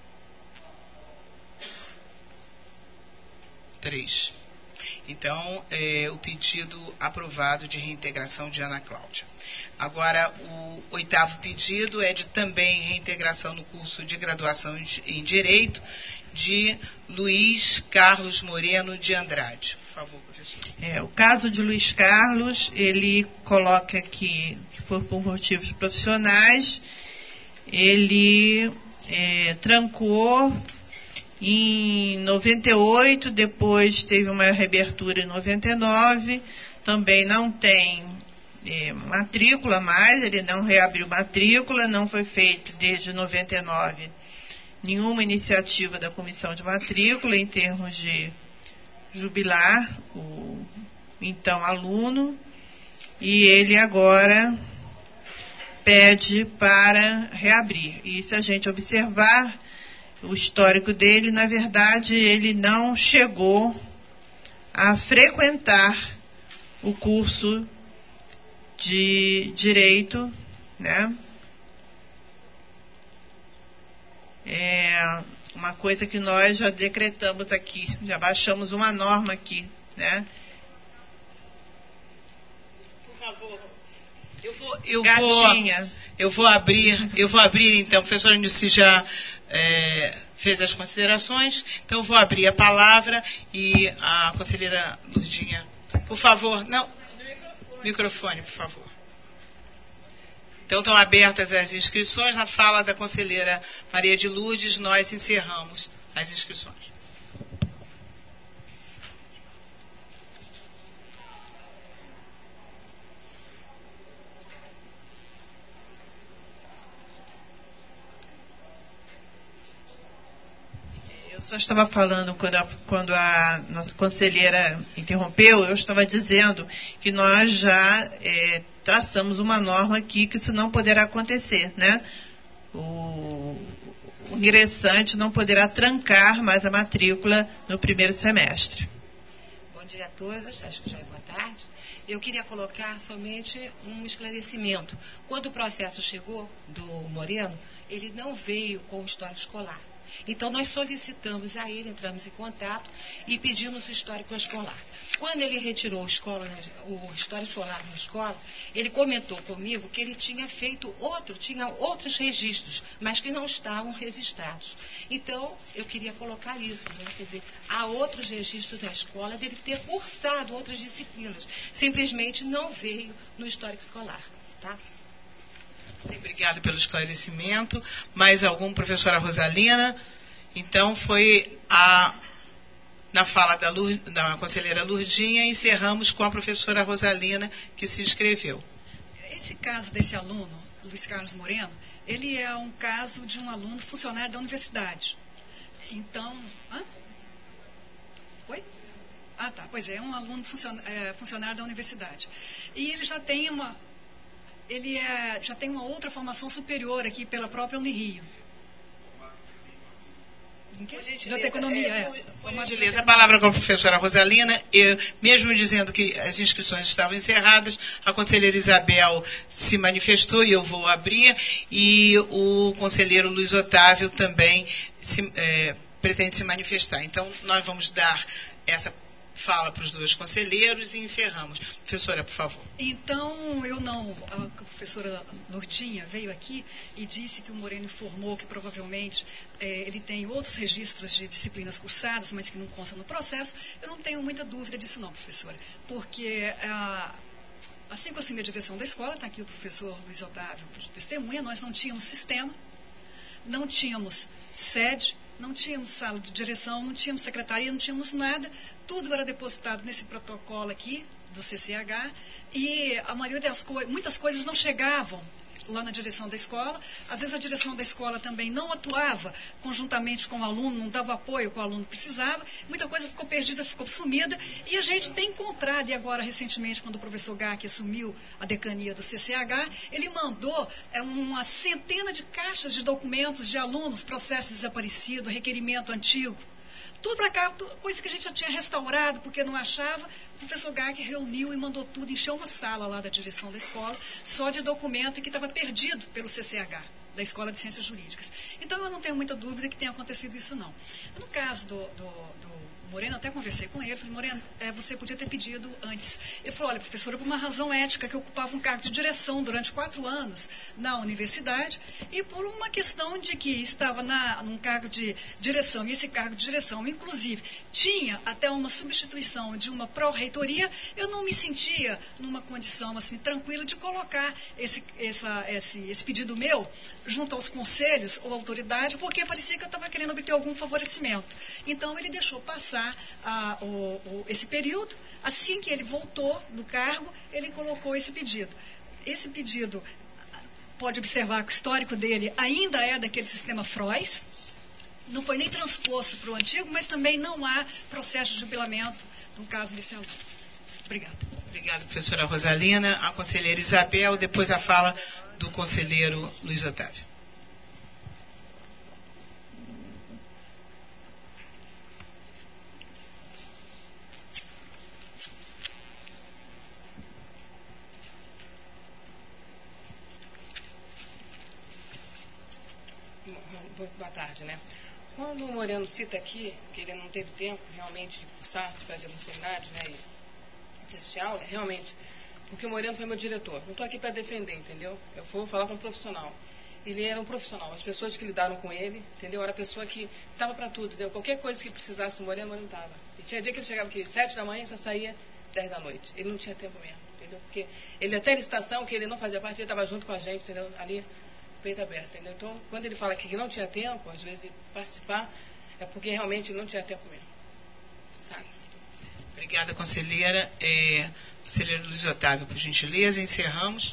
3. Então, o pedido aprovado de reintegração de Ana Cláudia. Agora, o 8º pedido é de também reintegração no curso de graduação em Direito de Luiz Carlos Moreno de Andrade. Por favor, professor. O caso de Luiz Carlos, ele coloca aqui que foi por motivos profissionais. Ele trancou em 98, depois teve uma reabertura em 99, também não tem matrícula mais, ele não reabriu matrícula, não foi feito desde 99 nenhuma iniciativa da comissão de matrícula em termos de jubilar o então aluno, e ele agora pede para reabrir. E se a gente observar o histórico dele, na verdade, ele não chegou a frequentar o curso de Direito, né? É uma coisa que nós já decretamos aqui, já baixamos uma norma aqui, né? Por favor, eu vou abrir então, a professora Nilce já fez as considerações, então eu vou abrir a palavra e a conselheira Lurdinha, por favor, não, microfone, por favor. Então, estão abertas as inscrições. Na fala da conselheira Maria de Lourdes, nós encerramos as inscrições. Eu só estava falando, quando a nossa conselheira interrompeu, eu estava dizendo que nós já traçamos uma norma aqui que isso não poderá acontecer, né? O ingressante não poderá trancar mais a matrícula no primeiro semestre. Bom dia a todas, acho que já é boa tarde. Eu queria colocar somente um esclarecimento. Quando o processo chegou do Moreno, ele não veio com o histórico escolar. Então, nós solicitamos a ele, entramos em contato e pedimos o histórico escolar. Quando ele retirou o histórico escolar na escola, ele comentou comigo que ele tinha feito tinha outros registros, mas que não estavam registrados. Então, eu queria colocar isso, né? Quer dizer, há outros registros na escola dele ter cursado outras disciplinas. Simplesmente não veio no histórico escolar, tá? Obrigada pelo esclarecimento. Mais algum, professora Rosalina? Então, foi na fala da conselheira Lurdinha, encerramos com a professora Rosalina, que se inscreveu. Esse caso desse aluno, Luiz Carlos Moreno, ele é um caso de um aluno funcionário da universidade. Então... Oi? Ah, tá. Pois é um aluno funcionário da universidade. E ele já tem já tem uma outra formação superior aqui pela própria Unirio. Da economia, Por gentileza, a palavra com a professora Rosalina. Mesmo dizendo que as inscrições estavam encerradas, a conselheira Isabel se manifestou e eu vou abrir, e o conselheiro Luiz Otávio também pretende se manifestar. Então, nós vamos dar essa fala para os dois conselheiros e encerramos. Professora, por favor. Então, a professora Lourdinha veio aqui e disse que o Moreno informou que provavelmente ele tem outros registros de disciplinas cursadas, mas que não constam no processo. Eu não tenho muita dúvida disso não, professora, porque assim que eu assumi a direção da escola, está aqui o professor Luiz Otávio de testemunha, nós não tínhamos sistema, não tínhamos sede, não tínhamos sala de direção, não tínhamos secretaria, não tínhamos nada. Tudo era depositado nesse protocolo aqui do CCH e a maioria das muitas coisas não chegavam lá na direção da escola. Às vezes a direção da escola também não atuava conjuntamente com o aluno, não dava apoio que o aluno precisava. Muita coisa ficou perdida, ficou sumida. E a gente tem encontrado, e agora recentemente, quando o professor Gac assumiu a decania do CCH, ele mandou uma centena de caixas de documentos de alunos, processo desaparecido, requerimento antigo. Tudo para cá, coisa que a gente já tinha restaurado porque não achava. O professor Gac reuniu e mandou tudo, encheu uma sala lá da direção da escola, só de documento que estava perdido pelo CCH, da Escola de Ciências Jurídicas. Então, eu não tenho muita dúvida que tenha acontecido isso, não. No caso do Moreno, até conversei com ele, falei, Moreno, você podia ter pedido antes. Ele falou, olha, professora, por uma razão ética, que eu ocupava um cargo de direção durante 4 anos na universidade, e por uma questão de que estava num cargo de direção, e esse cargo de direção, inclusive, tinha até uma substituição de uma pró-reitoria, eu não me sentia numa condição assim tranquila de colocar esse pedido meu junto aos conselhos ou autoridade, porque parecia que eu estava querendo obter algum favorecimento. Então, ele deixou passar esse período. Assim que ele voltou do cargo, ele colocou esse pedido. Esse pedido, pode observar que o histórico dele ainda é daquele sistema FROES, não foi nem transposto para o antigo, mas também não há processo de jubilamento no caso desse aluno. Obrigada. Obrigada, professora Rosalina. A conselheira Isabel, depois a fala do conselheiro Luiz Otávio. Boa tarde, né? Quando o Moreno cita aqui que ele não teve tempo realmente de cursar, de fazer alguns seminários, né, e assistir aula, realmente, porque o Moreno foi meu diretor. Não estou aqui para defender, entendeu? Eu vou falar com um profissional. Ele era um profissional. As pessoas que lidaram com ele, entendeu? Era a pessoa que estava para tudo, entendeu? Qualquer coisa que precisasse do Moreno, o Moreno estava. E tinha dia que ele chegava aqui 7 da manhã e só saía 10 da noite. Ele não tinha tempo mesmo, entendeu? entendeu? Porque ele até licitação, que ele não fazia parte, ele estava junto com a gente, entendeu? Ali, peito aberto, entendeu? Então, quando ele fala que não tinha tempo, às vezes, de participar, é porque realmente não tinha tempo mesmo. Sabe? Obrigada, conselheira. Conselheiro Luiz Otávio, por gentileza, encerramos.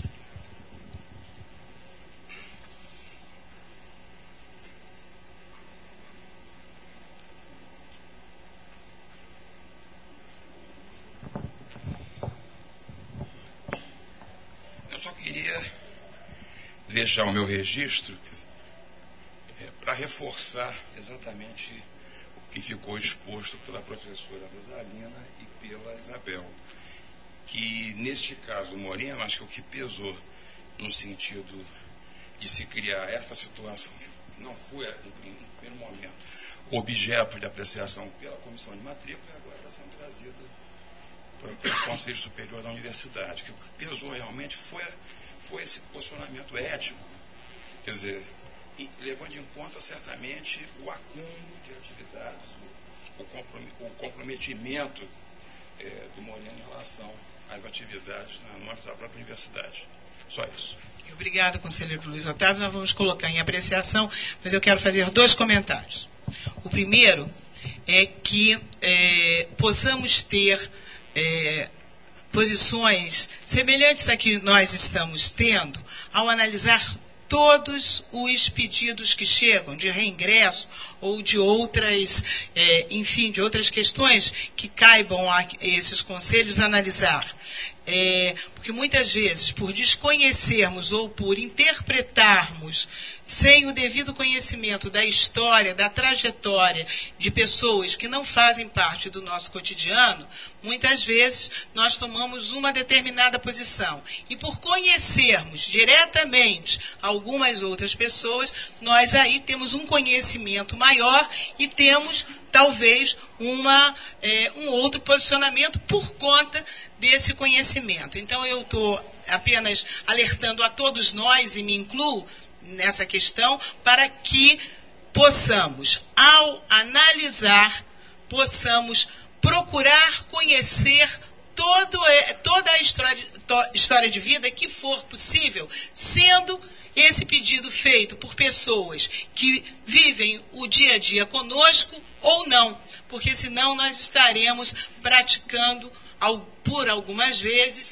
Eu só queria deixar o meu registro para reforçar exatamente o que ficou exposto pela professora Rosalina e pela Isabel. Que, neste caso, Moreno, acho que o que pesou no sentido de se criar essa situação, que não foi, em primeiro momento, objeto de apreciação pela comissão de matrícula, e agora está sendo trazida para o Conselho Superior da Universidade. Que o que pesou realmente foi esse posicionamento ético, quer dizer, levando em conta, certamente, o acúmulo de atividades, o comprometimento do Moreno em relação às atividades no âmbito da própria universidade. Só isso. Obrigado, conselheiro Luiz Otávio. Nós vamos colocar em apreciação, mas eu quero fazer 2 comentários. O primeiro é que possamos ter posições semelhantes a que nós estamos tendo ao analisar todos os pedidos que chegam de reingresso ou de outras, enfim, de outras questões que caibam a esses conselhos analisar. Porque muitas vezes, por desconhecermos ou por interpretarmos sem o devido conhecimento da história, da trajetória de pessoas que não fazem parte do nosso cotidiano, muitas vezes nós tomamos uma determinada posição. E por conhecermos diretamente algumas outras pessoas, nós aí temos um conhecimento maior e temos, talvez, um outro posicionamento por conta desse conhecimento. Então, eu estou apenas alertando a todos nós, e me incluo nessa questão, para que possamos, ao analisar, possamos procurar conhecer toda a história de vida que for possível, sendo esse pedido feito por pessoas que vivem o dia a dia conosco ou não, porque senão nós estaremos praticando por algumas vezes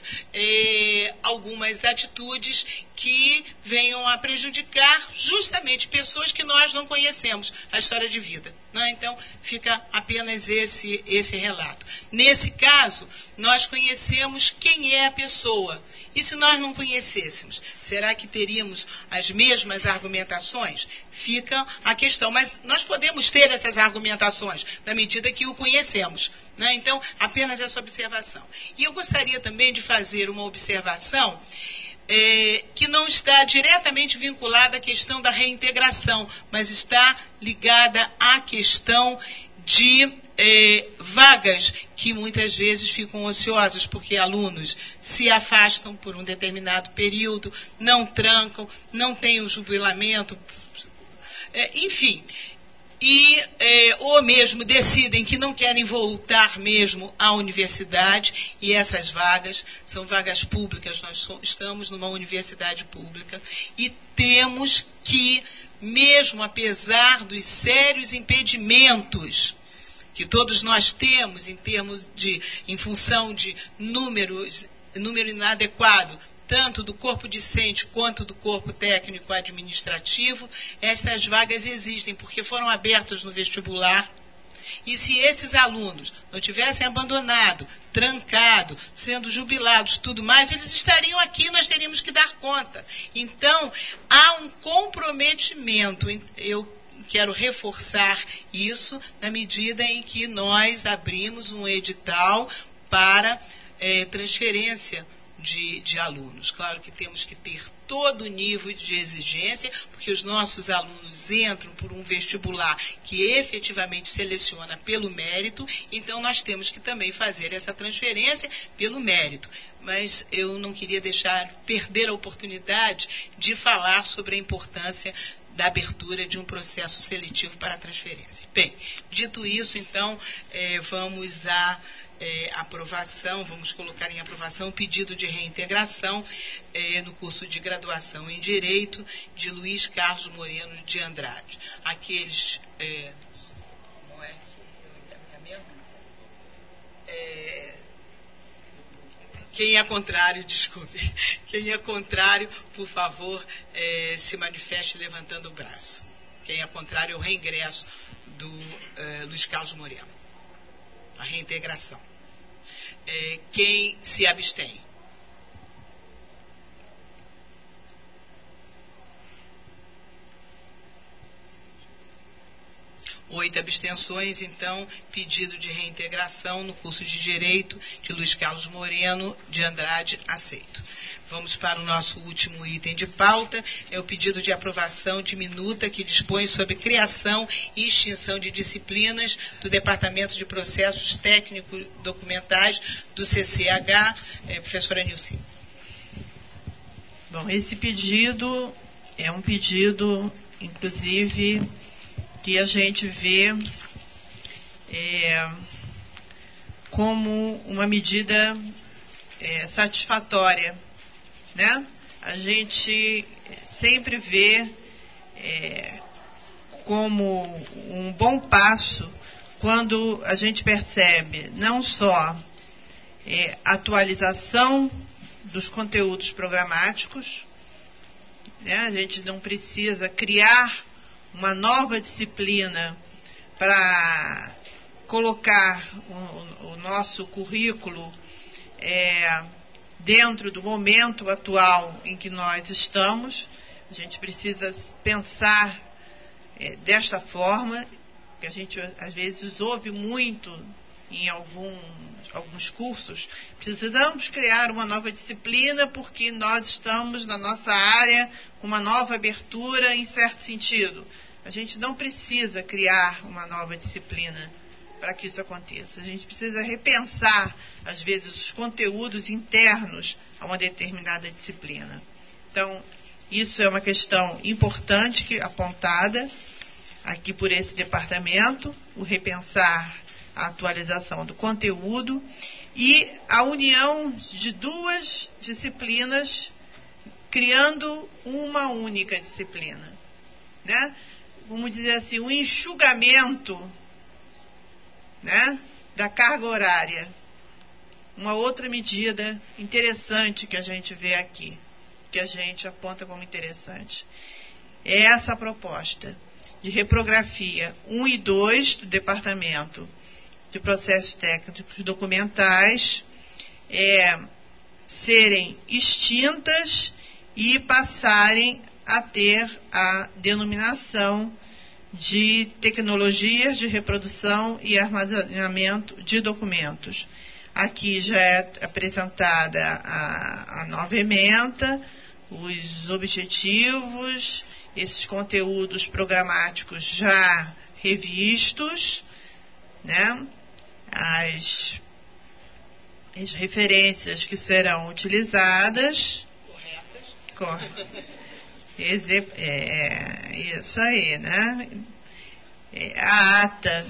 algumas atitudes que venham a prejudicar justamente pessoas que nós não conhecemos a história de vida. Não? Então, fica apenas esse relato. Nesse caso, nós conhecemos quem é a pessoa. E se nós não conhecêssemos, será que teríamos as mesmas argumentações? Fica a questão. Mas nós podemos ter essas argumentações na medida que o conhecemos. Né? Então, apenas essa observação. E eu gostaria também de fazer uma observação que não está diretamente vinculada à questão da reintegração, mas está ligada à questão de vagas que muitas vezes ficam ociosas, porque alunos se afastam por um determinado período, não trancam, não têm o jubilamento, enfim... ou mesmo decidem que não querem voltar mesmo à universidade, e essas vagas são vagas públicas. Nós estamos numa universidade pública e temos que, mesmo apesar dos sérios impedimentos que todos nós temos em função de número inadequado, tanto do corpo discente quanto do corpo técnico-administrativo, essas vagas existem, porque foram abertas no vestibular. E se esses alunos não tivessem abandonado, trancado, sendo jubilados, tudo mais, eles estariam aqui, nós teríamos que dar conta. Então, há um comprometimento. Eu quero reforçar isso na medida em que nós abrimos um edital para transferência de alunos. Claro que temos que ter todo o nível de exigência, porque os nossos alunos entram por um vestibular que efetivamente seleciona pelo mérito, então nós temos que também fazer essa transferência pelo mérito. Mas eu não queria perder a oportunidade de falar sobre a importância da abertura de um processo seletivo para a transferência. Bem, dito isso, então, vamos à aprovação, vamos colocar em aprovação o pedido de reintegração no curso de graduação em Direito de Luiz Carlos Moreno de Andrade. Aqueles... não é que eu mesmo? Quem é contrário, desculpe. Quem é contrário, por favor, se manifeste levantando o braço. Quem é contrário é o reingresso do Luiz Carlos Moreno. A reintegração. Quem se abstém? Oito abstenções, então, pedido de reintegração no curso de Direito de Luiz Carlos Moreno de Andrade aceito. Vamos para o nosso último item de pauta, é o pedido de aprovação de minuta que dispõe sobre criação e extinção de disciplinas do Departamento de Processos Técnicos Documentais do CCH. Professora Nilce. Bom, esse pedido é um pedido, inclusive, que a gente vê como uma medida satisfatória, né? A gente sempre vê como um bom passo quando a gente percebe não só atualização dos conteúdos programáticos, né? A gente não precisa criar uma nova disciplina para colocar o nosso currículo dentro do momento atual em que nós estamos. A gente precisa pensar desta forma, que a gente às vezes ouve muito em alguns cursos. Precisamos criar uma nova disciplina porque nós estamos na nossa área com uma nova abertura em certo sentido. A gente não precisa criar uma nova disciplina para que isso aconteça. A gente precisa repensar, às vezes, os conteúdos internos a uma determinada disciplina. Então, isso é uma questão importante apontada aqui por esse departamento, o repensar a atualização do conteúdo e a união de duas disciplinas, criando uma única disciplina, né? Vamos dizer assim, um enxugamento, né, da carga horária. Uma outra medida interessante que a gente vê aqui, que a gente aponta como interessante, é essa proposta de reprografia 1 e 2 do Departamento de Processos Técnicos Documentais serem extintas e passarem a ter a denominação de tecnologias de reprodução e armazenamento de documentos. Aqui já é apresentada a nova ementa, os objetivos, esses conteúdos programáticos já revistos, né? As referências que serão utilizadas. Isso aí, né? A ata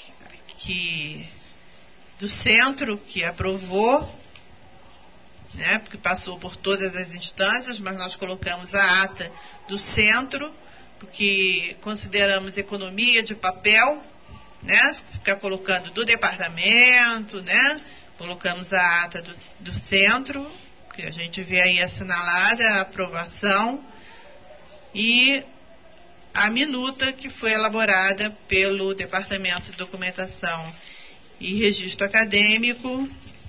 do centro que aprovou, né? Porque passou por todas as instâncias, mas nós colocamos a ata do centro, porque consideramos economia de papel, né? Ficar colocando do departamento, né? Colocamos a ata do centro, que a gente vê aí assinalada a aprovação, e a minuta que foi elaborada pelo Departamento de Documentação e Registro Acadêmico,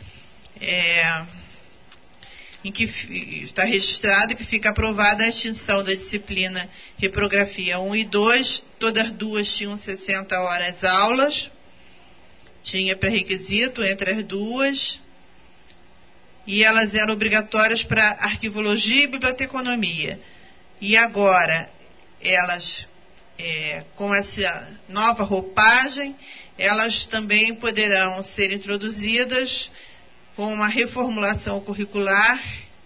em que está registrado que fica aprovada a extinção da disciplina Reprografia 1 e 2, todas duas tinham 60 horas aulas, tinha pré-requisito entre as duas, e elas eram obrigatórias para arquivologia e biblioteconomia. E agora, elas, com essa nova roupagem, elas também poderão ser introduzidas com uma reformulação curricular,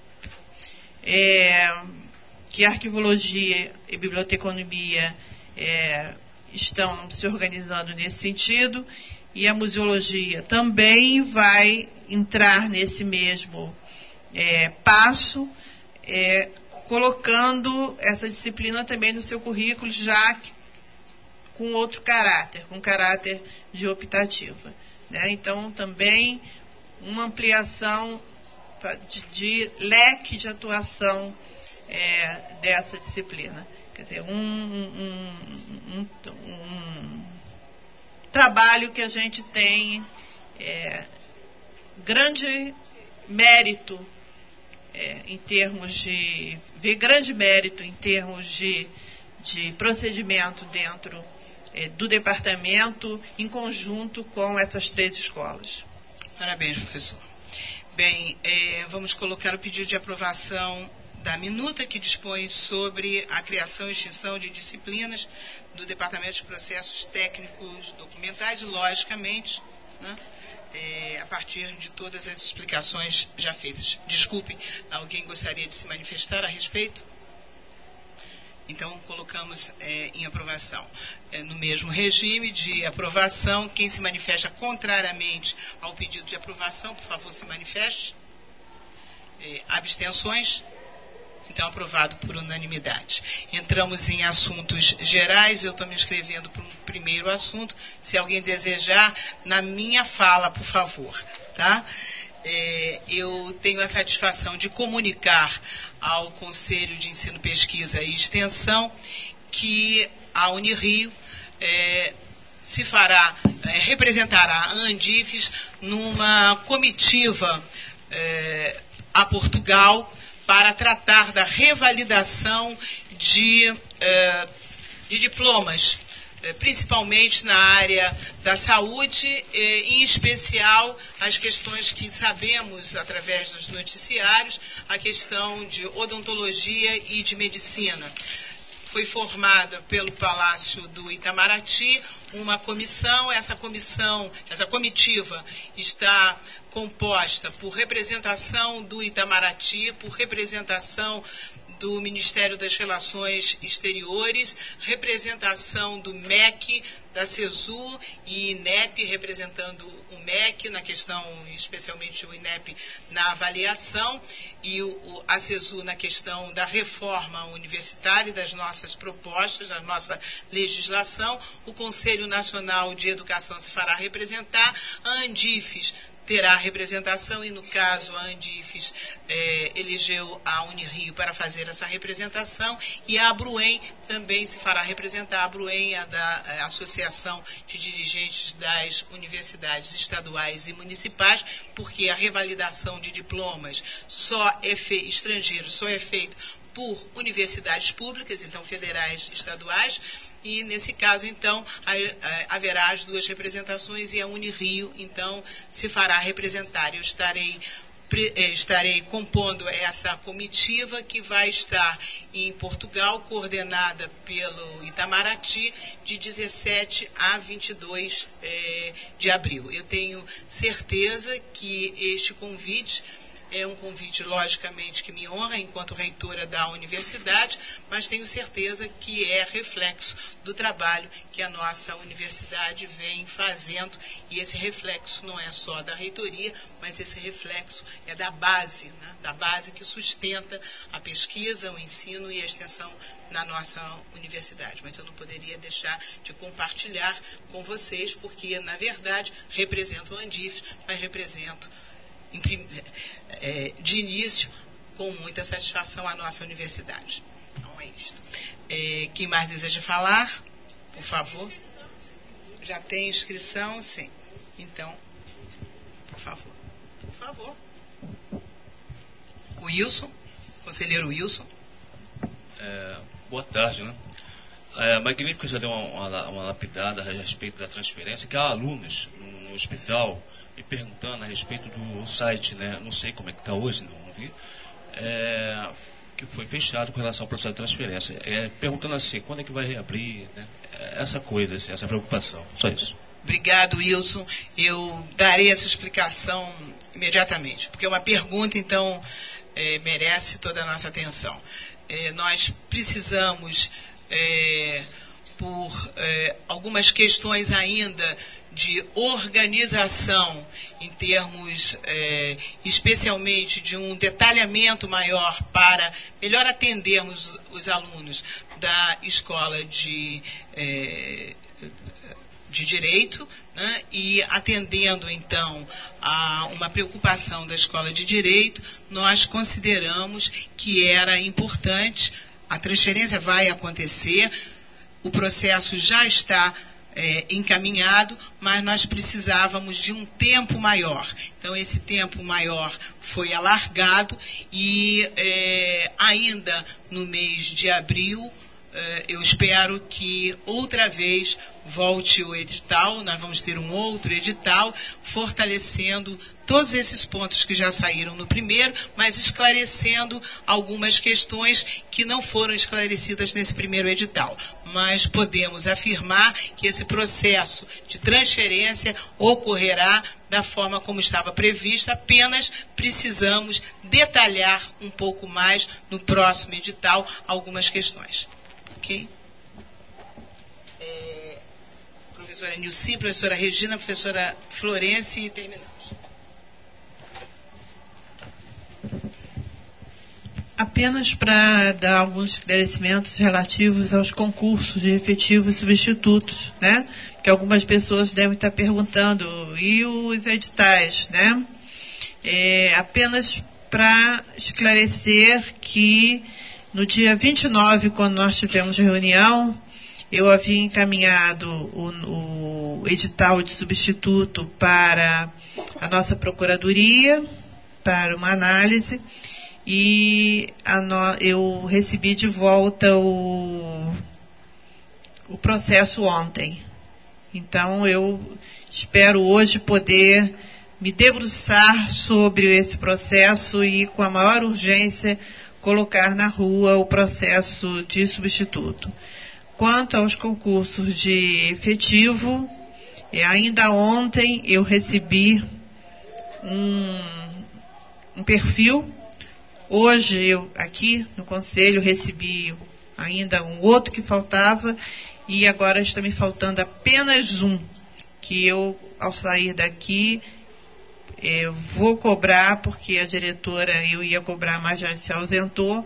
que a arquivologia e biblioteconomia estão se organizando nesse sentido, e a museologia também vai entrar nesse mesmo passo, colocando essa disciplina também no seu currículo, já com outro caráter, com caráter de optativa, né? Então, também uma ampliação de leque de atuação dessa disciplina. Quer dizer, um trabalho que a gente tem grande mérito em termos de... vê grande mérito em termos de procedimento dentro do departamento, em conjunto com essas 3 escolas. Parabéns, professor. Bem, vamos colocar o pedido de aprovação da minuta que dispõe sobre a criação e extinção de disciplinas do Departamento de Processos Técnicos Documentais, logicamente, né, a partir de todas as explicações já feitas. Desculpe, alguém gostaria de se manifestar a respeito? Então, colocamos em aprovação. No mesmo regime de aprovação, quem se manifesta contrariamente ao pedido de aprovação, por favor, se manifeste. Abstenções? Então, aprovado por unanimidade. Entramos em assuntos gerais. Eu estou me inscrevendo para um primeiro assunto. Se alguém desejar, na minha fala, por favor. Tá? Eu tenho a satisfação de comunicar ao Conselho de Ensino, Pesquisa e Extensão que a Unirio representará a Andifes numa comitiva a Portugal para tratar da revalidação de diplomas, principalmente na área da saúde, em especial as questões que sabemos através dos noticiários, a questão de odontologia e de medicina. Foi formada pelo Palácio do Itamaraty uma comissão. Essa comitiva está composta por representação do Itamaraty, por representação do Ministério das Relações Exteriores, representação do MEC, da CESU e INEP, representando o MEC na questão, especialmente o INEP na avaliação, e a CESU na questão da reforma universitária e das nossas propostas, da nossa legislação. O Conselho Nacional de Educação se fará representar, a Andifes terá representação e, no caso, a Andifes elegeu a Unirio para fazer essa representação, e a Abruen também se fará representar. A Abruen é da Associação de Dirigentes das Universidades Estaduais e Municipais, porque a revalidação de diplomas estrangeiros só é feita por universidades públicas, então federais, estaduais, e nesse caso, então, haverá as 2 representações e a Unirio, então, se fará representar. Eu estarei compondo essa comitiva que vai estar em Portugal, coordenada pelo Itamaraty, de 17 a 22 de abril. Eu tenho certeza que este convite é um convite, logicamente, que me honra enquanto reitora da universidade, mas tenho certeza que é reflexo do trabalho que a nossa universidade vem fazendo, e esse reflexo não é só da reitoria, mas esse reflexo é da base, né? Da base que sustenta a pesquisa, o ensino e a extensão na nossa universidade. Mas eu não poderia deixar de compartilhar com vocês, porque, na verdade, represento o Andifes, mas represento de início, com muita satisfação, a nossa universidade. Então é isto. Quem mais deseja falar? Por favor. Já tem inscrição? Sim. Então, por favor. Por favor. Wilson, conselheiro Wilson. Boa tarde, né? Magnífico já deu uma lapidada a respeito da transferência, que há alunos no hospital me perguntando a respeito do site, né? Não sei como é que está hoje, não vi, que foi fechado com relação ao processo de transferência. Perguntando assim, quando é que vai reabrir, né? Essa coisa, assim, essa preocupação. Só isso. Obrigado, Wilson. Eu darei essa explicação imediatamente, porque é uma pergunta, então, merece toda a nossa atenção. Nós precisamos por algumas questões ainda de organização, em termos especialmente de um detalhamento maior para melhor atendermos os alunos da escola de Direito, né, e atendendo então a uma preocupação da Escola de Direito, nós consideramos que era importante, a transferência vai acontecer, o processo já está encaminhado, mas nós precisávamos de um tempo maior. Então, esse tempo maior foi alargado e ainda no mês de abril, eu espero que outra vez volte o edital, nós vamos ter um outro edital, fortalecendo todos esses pontos que já saíram no primeiro, mas esclarecendo algumas questões que não foram esclarecidas nesse primeiro edital. Mas podemos afirmar que esse processo de transferência ocorrerá da forma como estava previsto, apenas precisamos detalhar um pouco mais no próximo edital algumas questões. Ok? Professora Nilce, professora Regina, professora Florence e terminamos. Apenas para dar alguns esclarecimentos relativos aos concursos de efetivos e substitutos, né? Que algumas pessoas devem estar perguntando, e os editais, né? Apenas para esclarecer que no dia 29, quando nós tivemos reunião, eu havia encaminhado o edital de substituto para a nossa procuradoria, para uma análise, e eu recebi de volta o processo ontem. Então, eu espero hoje poder me debruçar sobre esse processo e, com a maior urgência, colocar na rua o processo de substituto. Quanto aos concursos de efetivo, ainda ontem eu recebi um perfil. Hoje eu aqui no Conselho recebi ainda um outro que faltava e agora está me faltando apenas um, que eu, ao sair daqui, vou cobrar, porque a diretora eu ia cobrar, mas já se ausentou.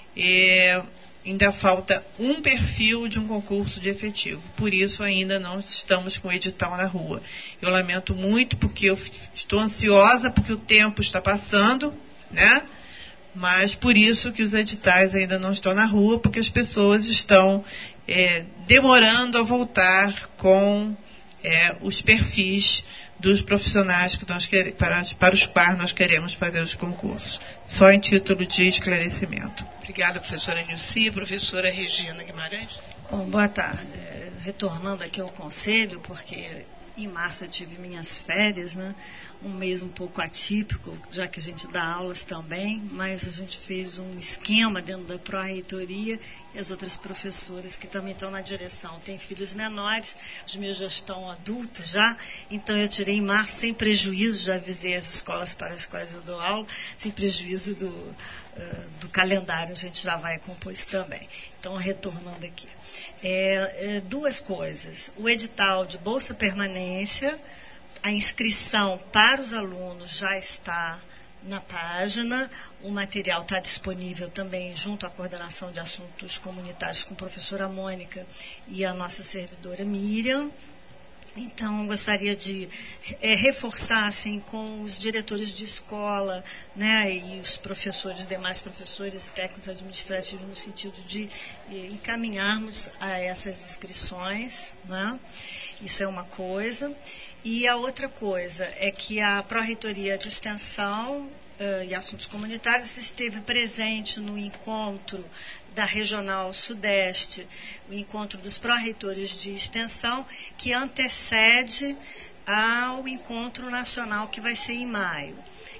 Ainda falta um perfil de um concurso de efetivo. Por isso ainda não estamos com o edital na rua. Eu lamento muito, porque eu estou ansiosa, porque o tempo está passando, né? Mas por isso que os editais ainda não estão na rua, porque as pessoas estão demorando a voltar com os perfis dos profissionais que nós para os quais nós queremos fazer os concursos. Só em título de esclarecimento. Obrigada, professora Nilce. Professora Regina Guimarães. Bom, boa tarde. Retornando aqui ao Conselho, porque em março eu tive minhas férias, né? Um mês um pouco atípico, já que a gente dá aulas também, mas a gente fez um esquema dentro da pró-reitoria e as outras professoras que também estão na direção têm filhos menores, os meus já estão adultos já, então eu tirei em março sem prejuízo, já avisei as escolas para as quais eu dou aula, sem prejuízo do calendário, a gente já vai compor isso também. Então, retornando aqui. Duas coisas. O edital de Bolsa Permanência, a inscrição para os alunos já está na página, o material está disponível também junto à coordenação de assuntos comunitários com a professora Mônica e a nossa servidora Miriam. Então, gostaria de reforçar assim, com os diretores de escola, né, e os professores, demais professores e técnicos administrativos, no sentido de encaminharmos a essas inscrições, né? Isso é uma coisa. E a outra coisa é que a Pró-Reitoria de Extensão e Assuntos Comunitários esteve presente no encontro da Regional Sudeste, o encontro dos pró-reitores de extensão, que antecede ao encontro nacional que vai ser em maio.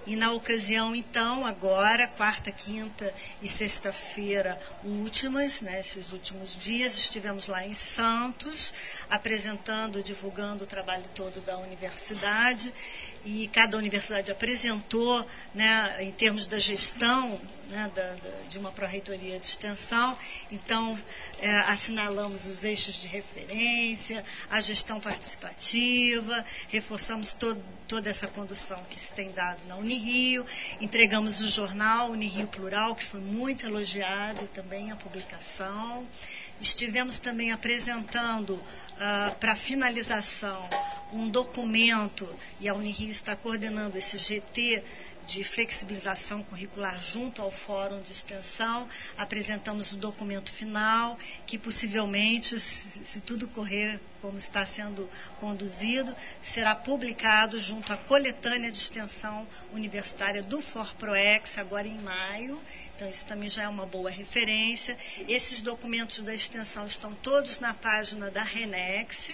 E na ocasião, então, agora, quarta, quinta e sexta-feira últimas, né, esses últimos dias, estivemos lá em Santos, apresentando, divulgando o trabalho todo da universidade, e cada universidade apresentou, né, em termos da gestão, né, de uma pró-reitoria de extensão. Então, assinalamos os eixos de referência, a gestão participativa, reforçamos toda essa condução que se tem dado na Unirio, entregamos o jornal Unirio Plural, que foi muito elogiado também a publicação. Estivemos também apresentando para finalização um documento, e a Unirio está coordenando esse GT de flexibilização curricular junto ao Fórum de Extensão. Apresentamos o documento final, que possivelmente, se tudo correr como está sendo conduzido, será publicado junto à coletânea de extensão universitária do ForProex, agora em maio. Então, isso também já é uma boa referência. Esses documentos da extensão estão todos na página da RENEX,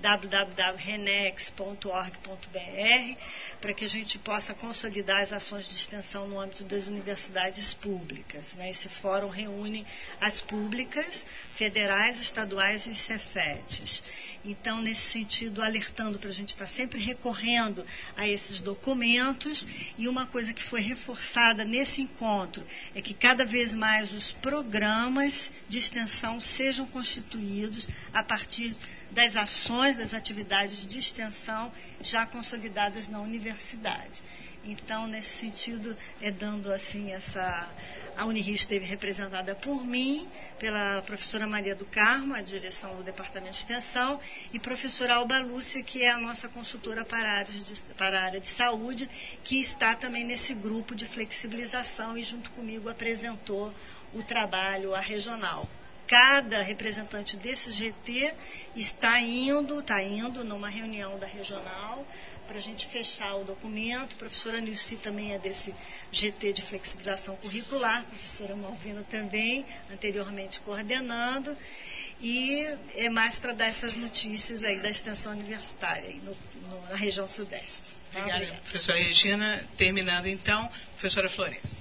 www.renex.org.br, para que a gente possa consolidar as ações de extensão no âmbito das universidades públicas, né? Esse fórum reúne as públicas, federais, estaduais e Cefetes. Então, nesse sentido, alertando para a gente estar sempre recorrendo a esses documentos. E uma coisa que foi reforçada nesse encontro é que cada vez mais os programas de extensão sejam constituídos a partir das ações, das atividades de extensão já consolidadas na universidade. Então, nesse sentido, dando assim a Unirio esteve representada por mim, pela professora Maria do Carmo, a direção do Departamento de Extensão, e professora Alba Lúcia, que é a nossa consultora para a área de saúde, que está também nesse grupo de flexibilização e junto comigo apresentou o trabalho à regional. Cada representante desse GT está indo numa reunião da regional para a gente fechar o documento. A professora Nilce também é desse GT de flexibilização curricular, a professora Malvina também, anteriormente coordenando, e é mais para dar essas notícias aí da extensão universitária aí na região sudeste. Obrigada, professora Regina. Terminando então, professora Florença.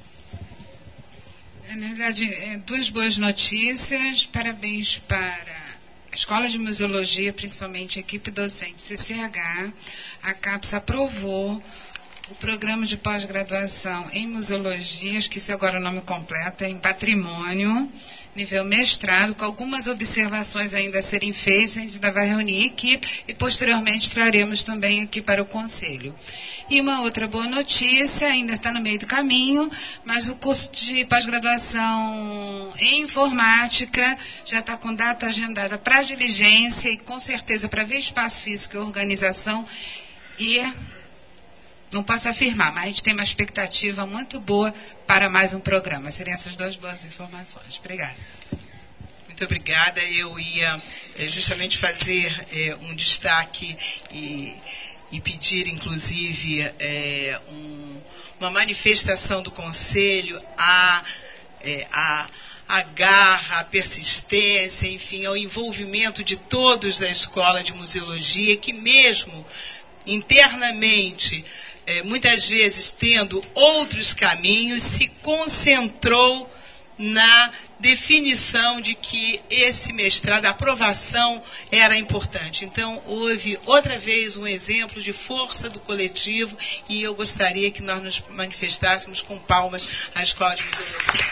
Na verdade, duas boas notícias. Parabéns para a Escola de Museologia, principalmente a equipe docente CCH. A CAPES aprovou o programa de pós-graduação em museologia, esqueci agora o nome completo, em patrimônio, nível mestrado, com algumas observações ainda a serem feitas. A gente ainda vai reunir a equipe e posteriormente traremos também aqui para o Conselho. E uma outra boa notícia, ainda está no meio do caminho, mas o curso de pós-graduação em informática já está com data agendada para diligência e com certeza para ver espaço físico e organização. E não posso afirmar, mas a gente tem uma expectativa muito boa para mais um programa. Seriam essas duas boas informações. Obrigada. Muito obrigada. Eu ia justamente fazer um destaque e pedir, inclusive, uma manifestação do Conselho a garra, a persistência, enfim, ao envolvimento de todos da Escola de Museologia, que mesmo internamente, muitas vezes tendo outros caminhos, se concentrou na definição de que esse mestrado, a aprovação, era importante. Então, houve outra vez um exemplo de força do coletivo e eu gostaria que nós nos manifestássemos com palmas à Escola de Museologia.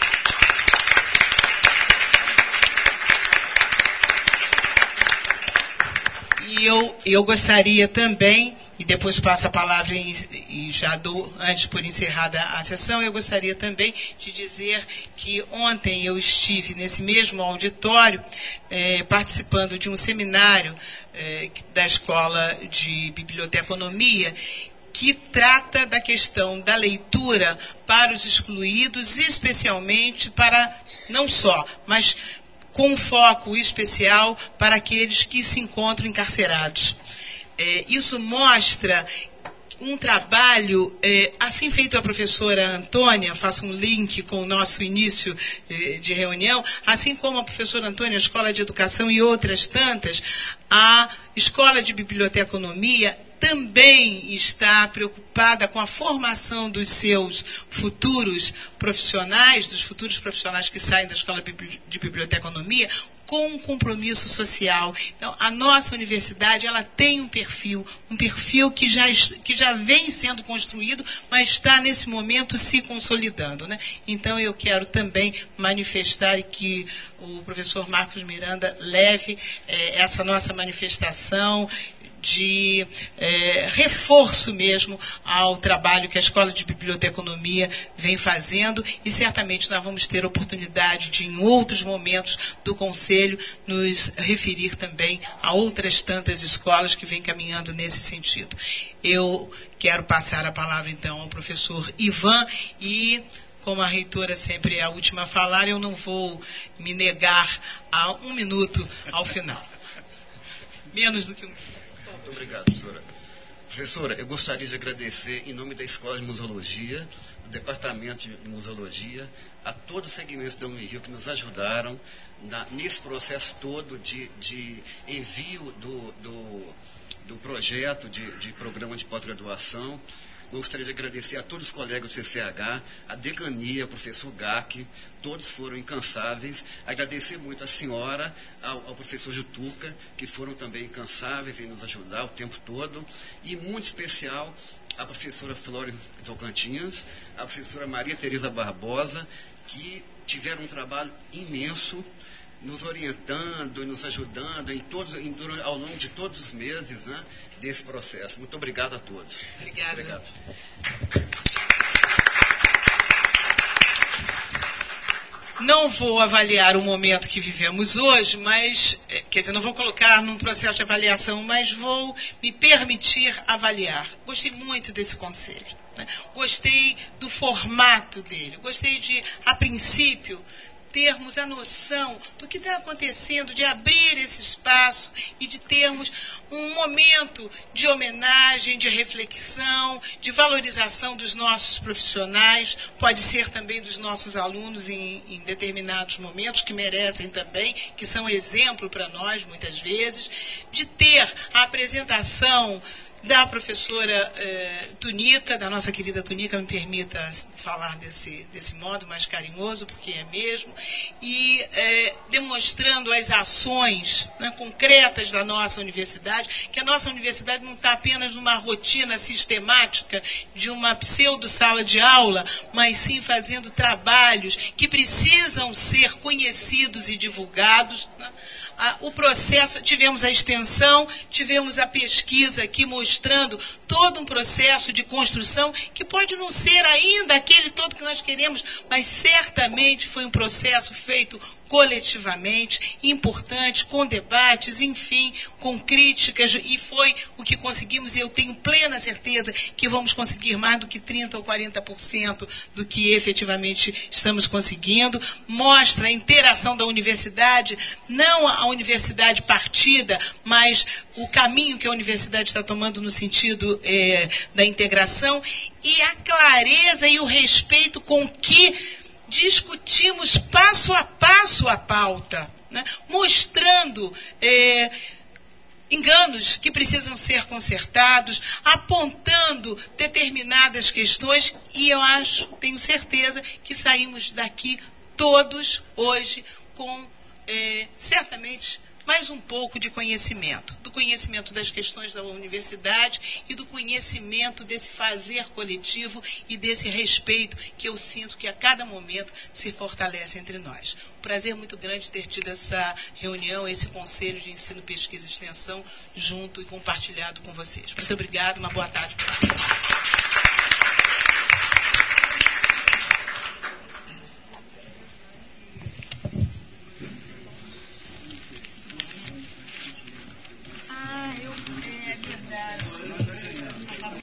E eu gostaria também, e depois passo a palavra e já dou antes por encerrada a sessão, eu gostaria também de dizer que ontem eu estive nesse mesmo auditório participando de um seminário da Escola de Biblioteconomia que trata da questão da leitura para os excluídos, especialmente para, não só, mas com um foco especial para aqueles que se encontram encarcerados. Isso mostra um trabalho, assim feito pela professora Antônia, faço um link com o nosso início de reunião, assim como a professora Antônia, a Escola de Educação e outras tantas, a Escola de Biblioteconomia também está preocupada com a formação dos seus futuros profissionais, dos futuros profissionais que saem da Escola de Biblioteconomia, com um compromisso social. Então, a nossa universidade, ela tem um perfil que já vem sendo construído, mas está nesse momento se consolidando, né? Então, eu quero também manifestar que o professor Marcos Miranda leve essa nossa manifestação de reforço mesmo ao trabalho que a Escola de Biblioteconomia vem fazendo, e certamente nós vamos ter oportunidade de, em outros momentos do Conselho, nos referir também a outras tantas escolas que vêm caminhando nesse sentido. Eu quero passar a palavra, então, ao professor Ivan, e, como a reitora sempre é a última a falar, eu não vou me negar a 1 minuto ao final. Menos do que 1 minuto. Muito obrigado, professora. Professora, eu gostaria de agradecer, em nome da Escola de Museologia, do Departamento de Museologia, a todos os segmentos da Unirio que nos ajudaram nesse processo todo de envio do projeto de programa de pós-graduação. Gostaria de agradecer a todos os colegas do CCH, a decania, o professor Gac, todos foram incansáveis. Agradecer muito a senhora, ao professor Jutuca, que foram também incansáveis em nos ajudar o tempo todo. E muito especial a professora Flores Tocantins, a professora Maria Tereza Barbosa, que tiveram um trabalho imenso, nos orientando e nos ajudando ao longo de todos os meses, né, desse processo. Muito obrigado a todos. Obrigada. Obrigado. Não vou avaliar o momento que vivemos hoje, mas, quer dizer, não vou colocar num processo de avaliação, mas vou me permitir avaliar. Gostei muito desse conselho, né? Gostei do formato dele, gostei de, a princípio, termos a noção do que está acontecendo, de abrir esse espaço e de termos um momento de homenagem, de reflexão, de valorização dos nossos profissionais, pode ser também dos nossos alunos em determinados momentos, que merecem também, que são exemplo para nós, muitas vezes, de ter a apresentação da professora Tunica, da nossa querida Tunica, me permita falar desse modo mais carinhoso, porque é mesmo, e demonstrando as ações, né, concretas da nossa universidade, que a nossa universidade não está apenas numa rotina sistemática de uma pseudo-sala de aula, mas sim fazendo trabalhos que precisam ser conhecidos e divulgados, né? O processo, tivemos a extensão, tivemos a pesquisa aqui mostrando todo um processo de construção que pode não ser ainda aquele todo que nós queremos, mas certamente foi um processo feito coletivamente, importante, com debates, enfim, com críticas, e foi o que conseguimos, e eu tenho plena certeza que vamos conseguir mais do que 30% ou 40% do que efetivamente estamos conseguindo. Mostra a interação da universidade, não a universidade partida, mas o caminho que a universidade está tomando no sentido da integração, e a clareza e o respeito com que discutimos passo a passo a pauta, né? Mostrando enganos que precisam ser consertados, apontando determinadas questões, e eu tenho certeza que saímos daqui todos hoje com certamente mais um pouco de conhecimento, do conhecimento das questões da universidade e do conhecimento desse fazer coletivo e desse respeito que eu sinto que a cada momento se fortalece entre nós. Um prazer muito grande ter tido essa reunião, esse Conselho de Ensino, Pesquisa e Extensão junto e compartilhado com vocês. Muito obrigado, uma boa tarde para vocês.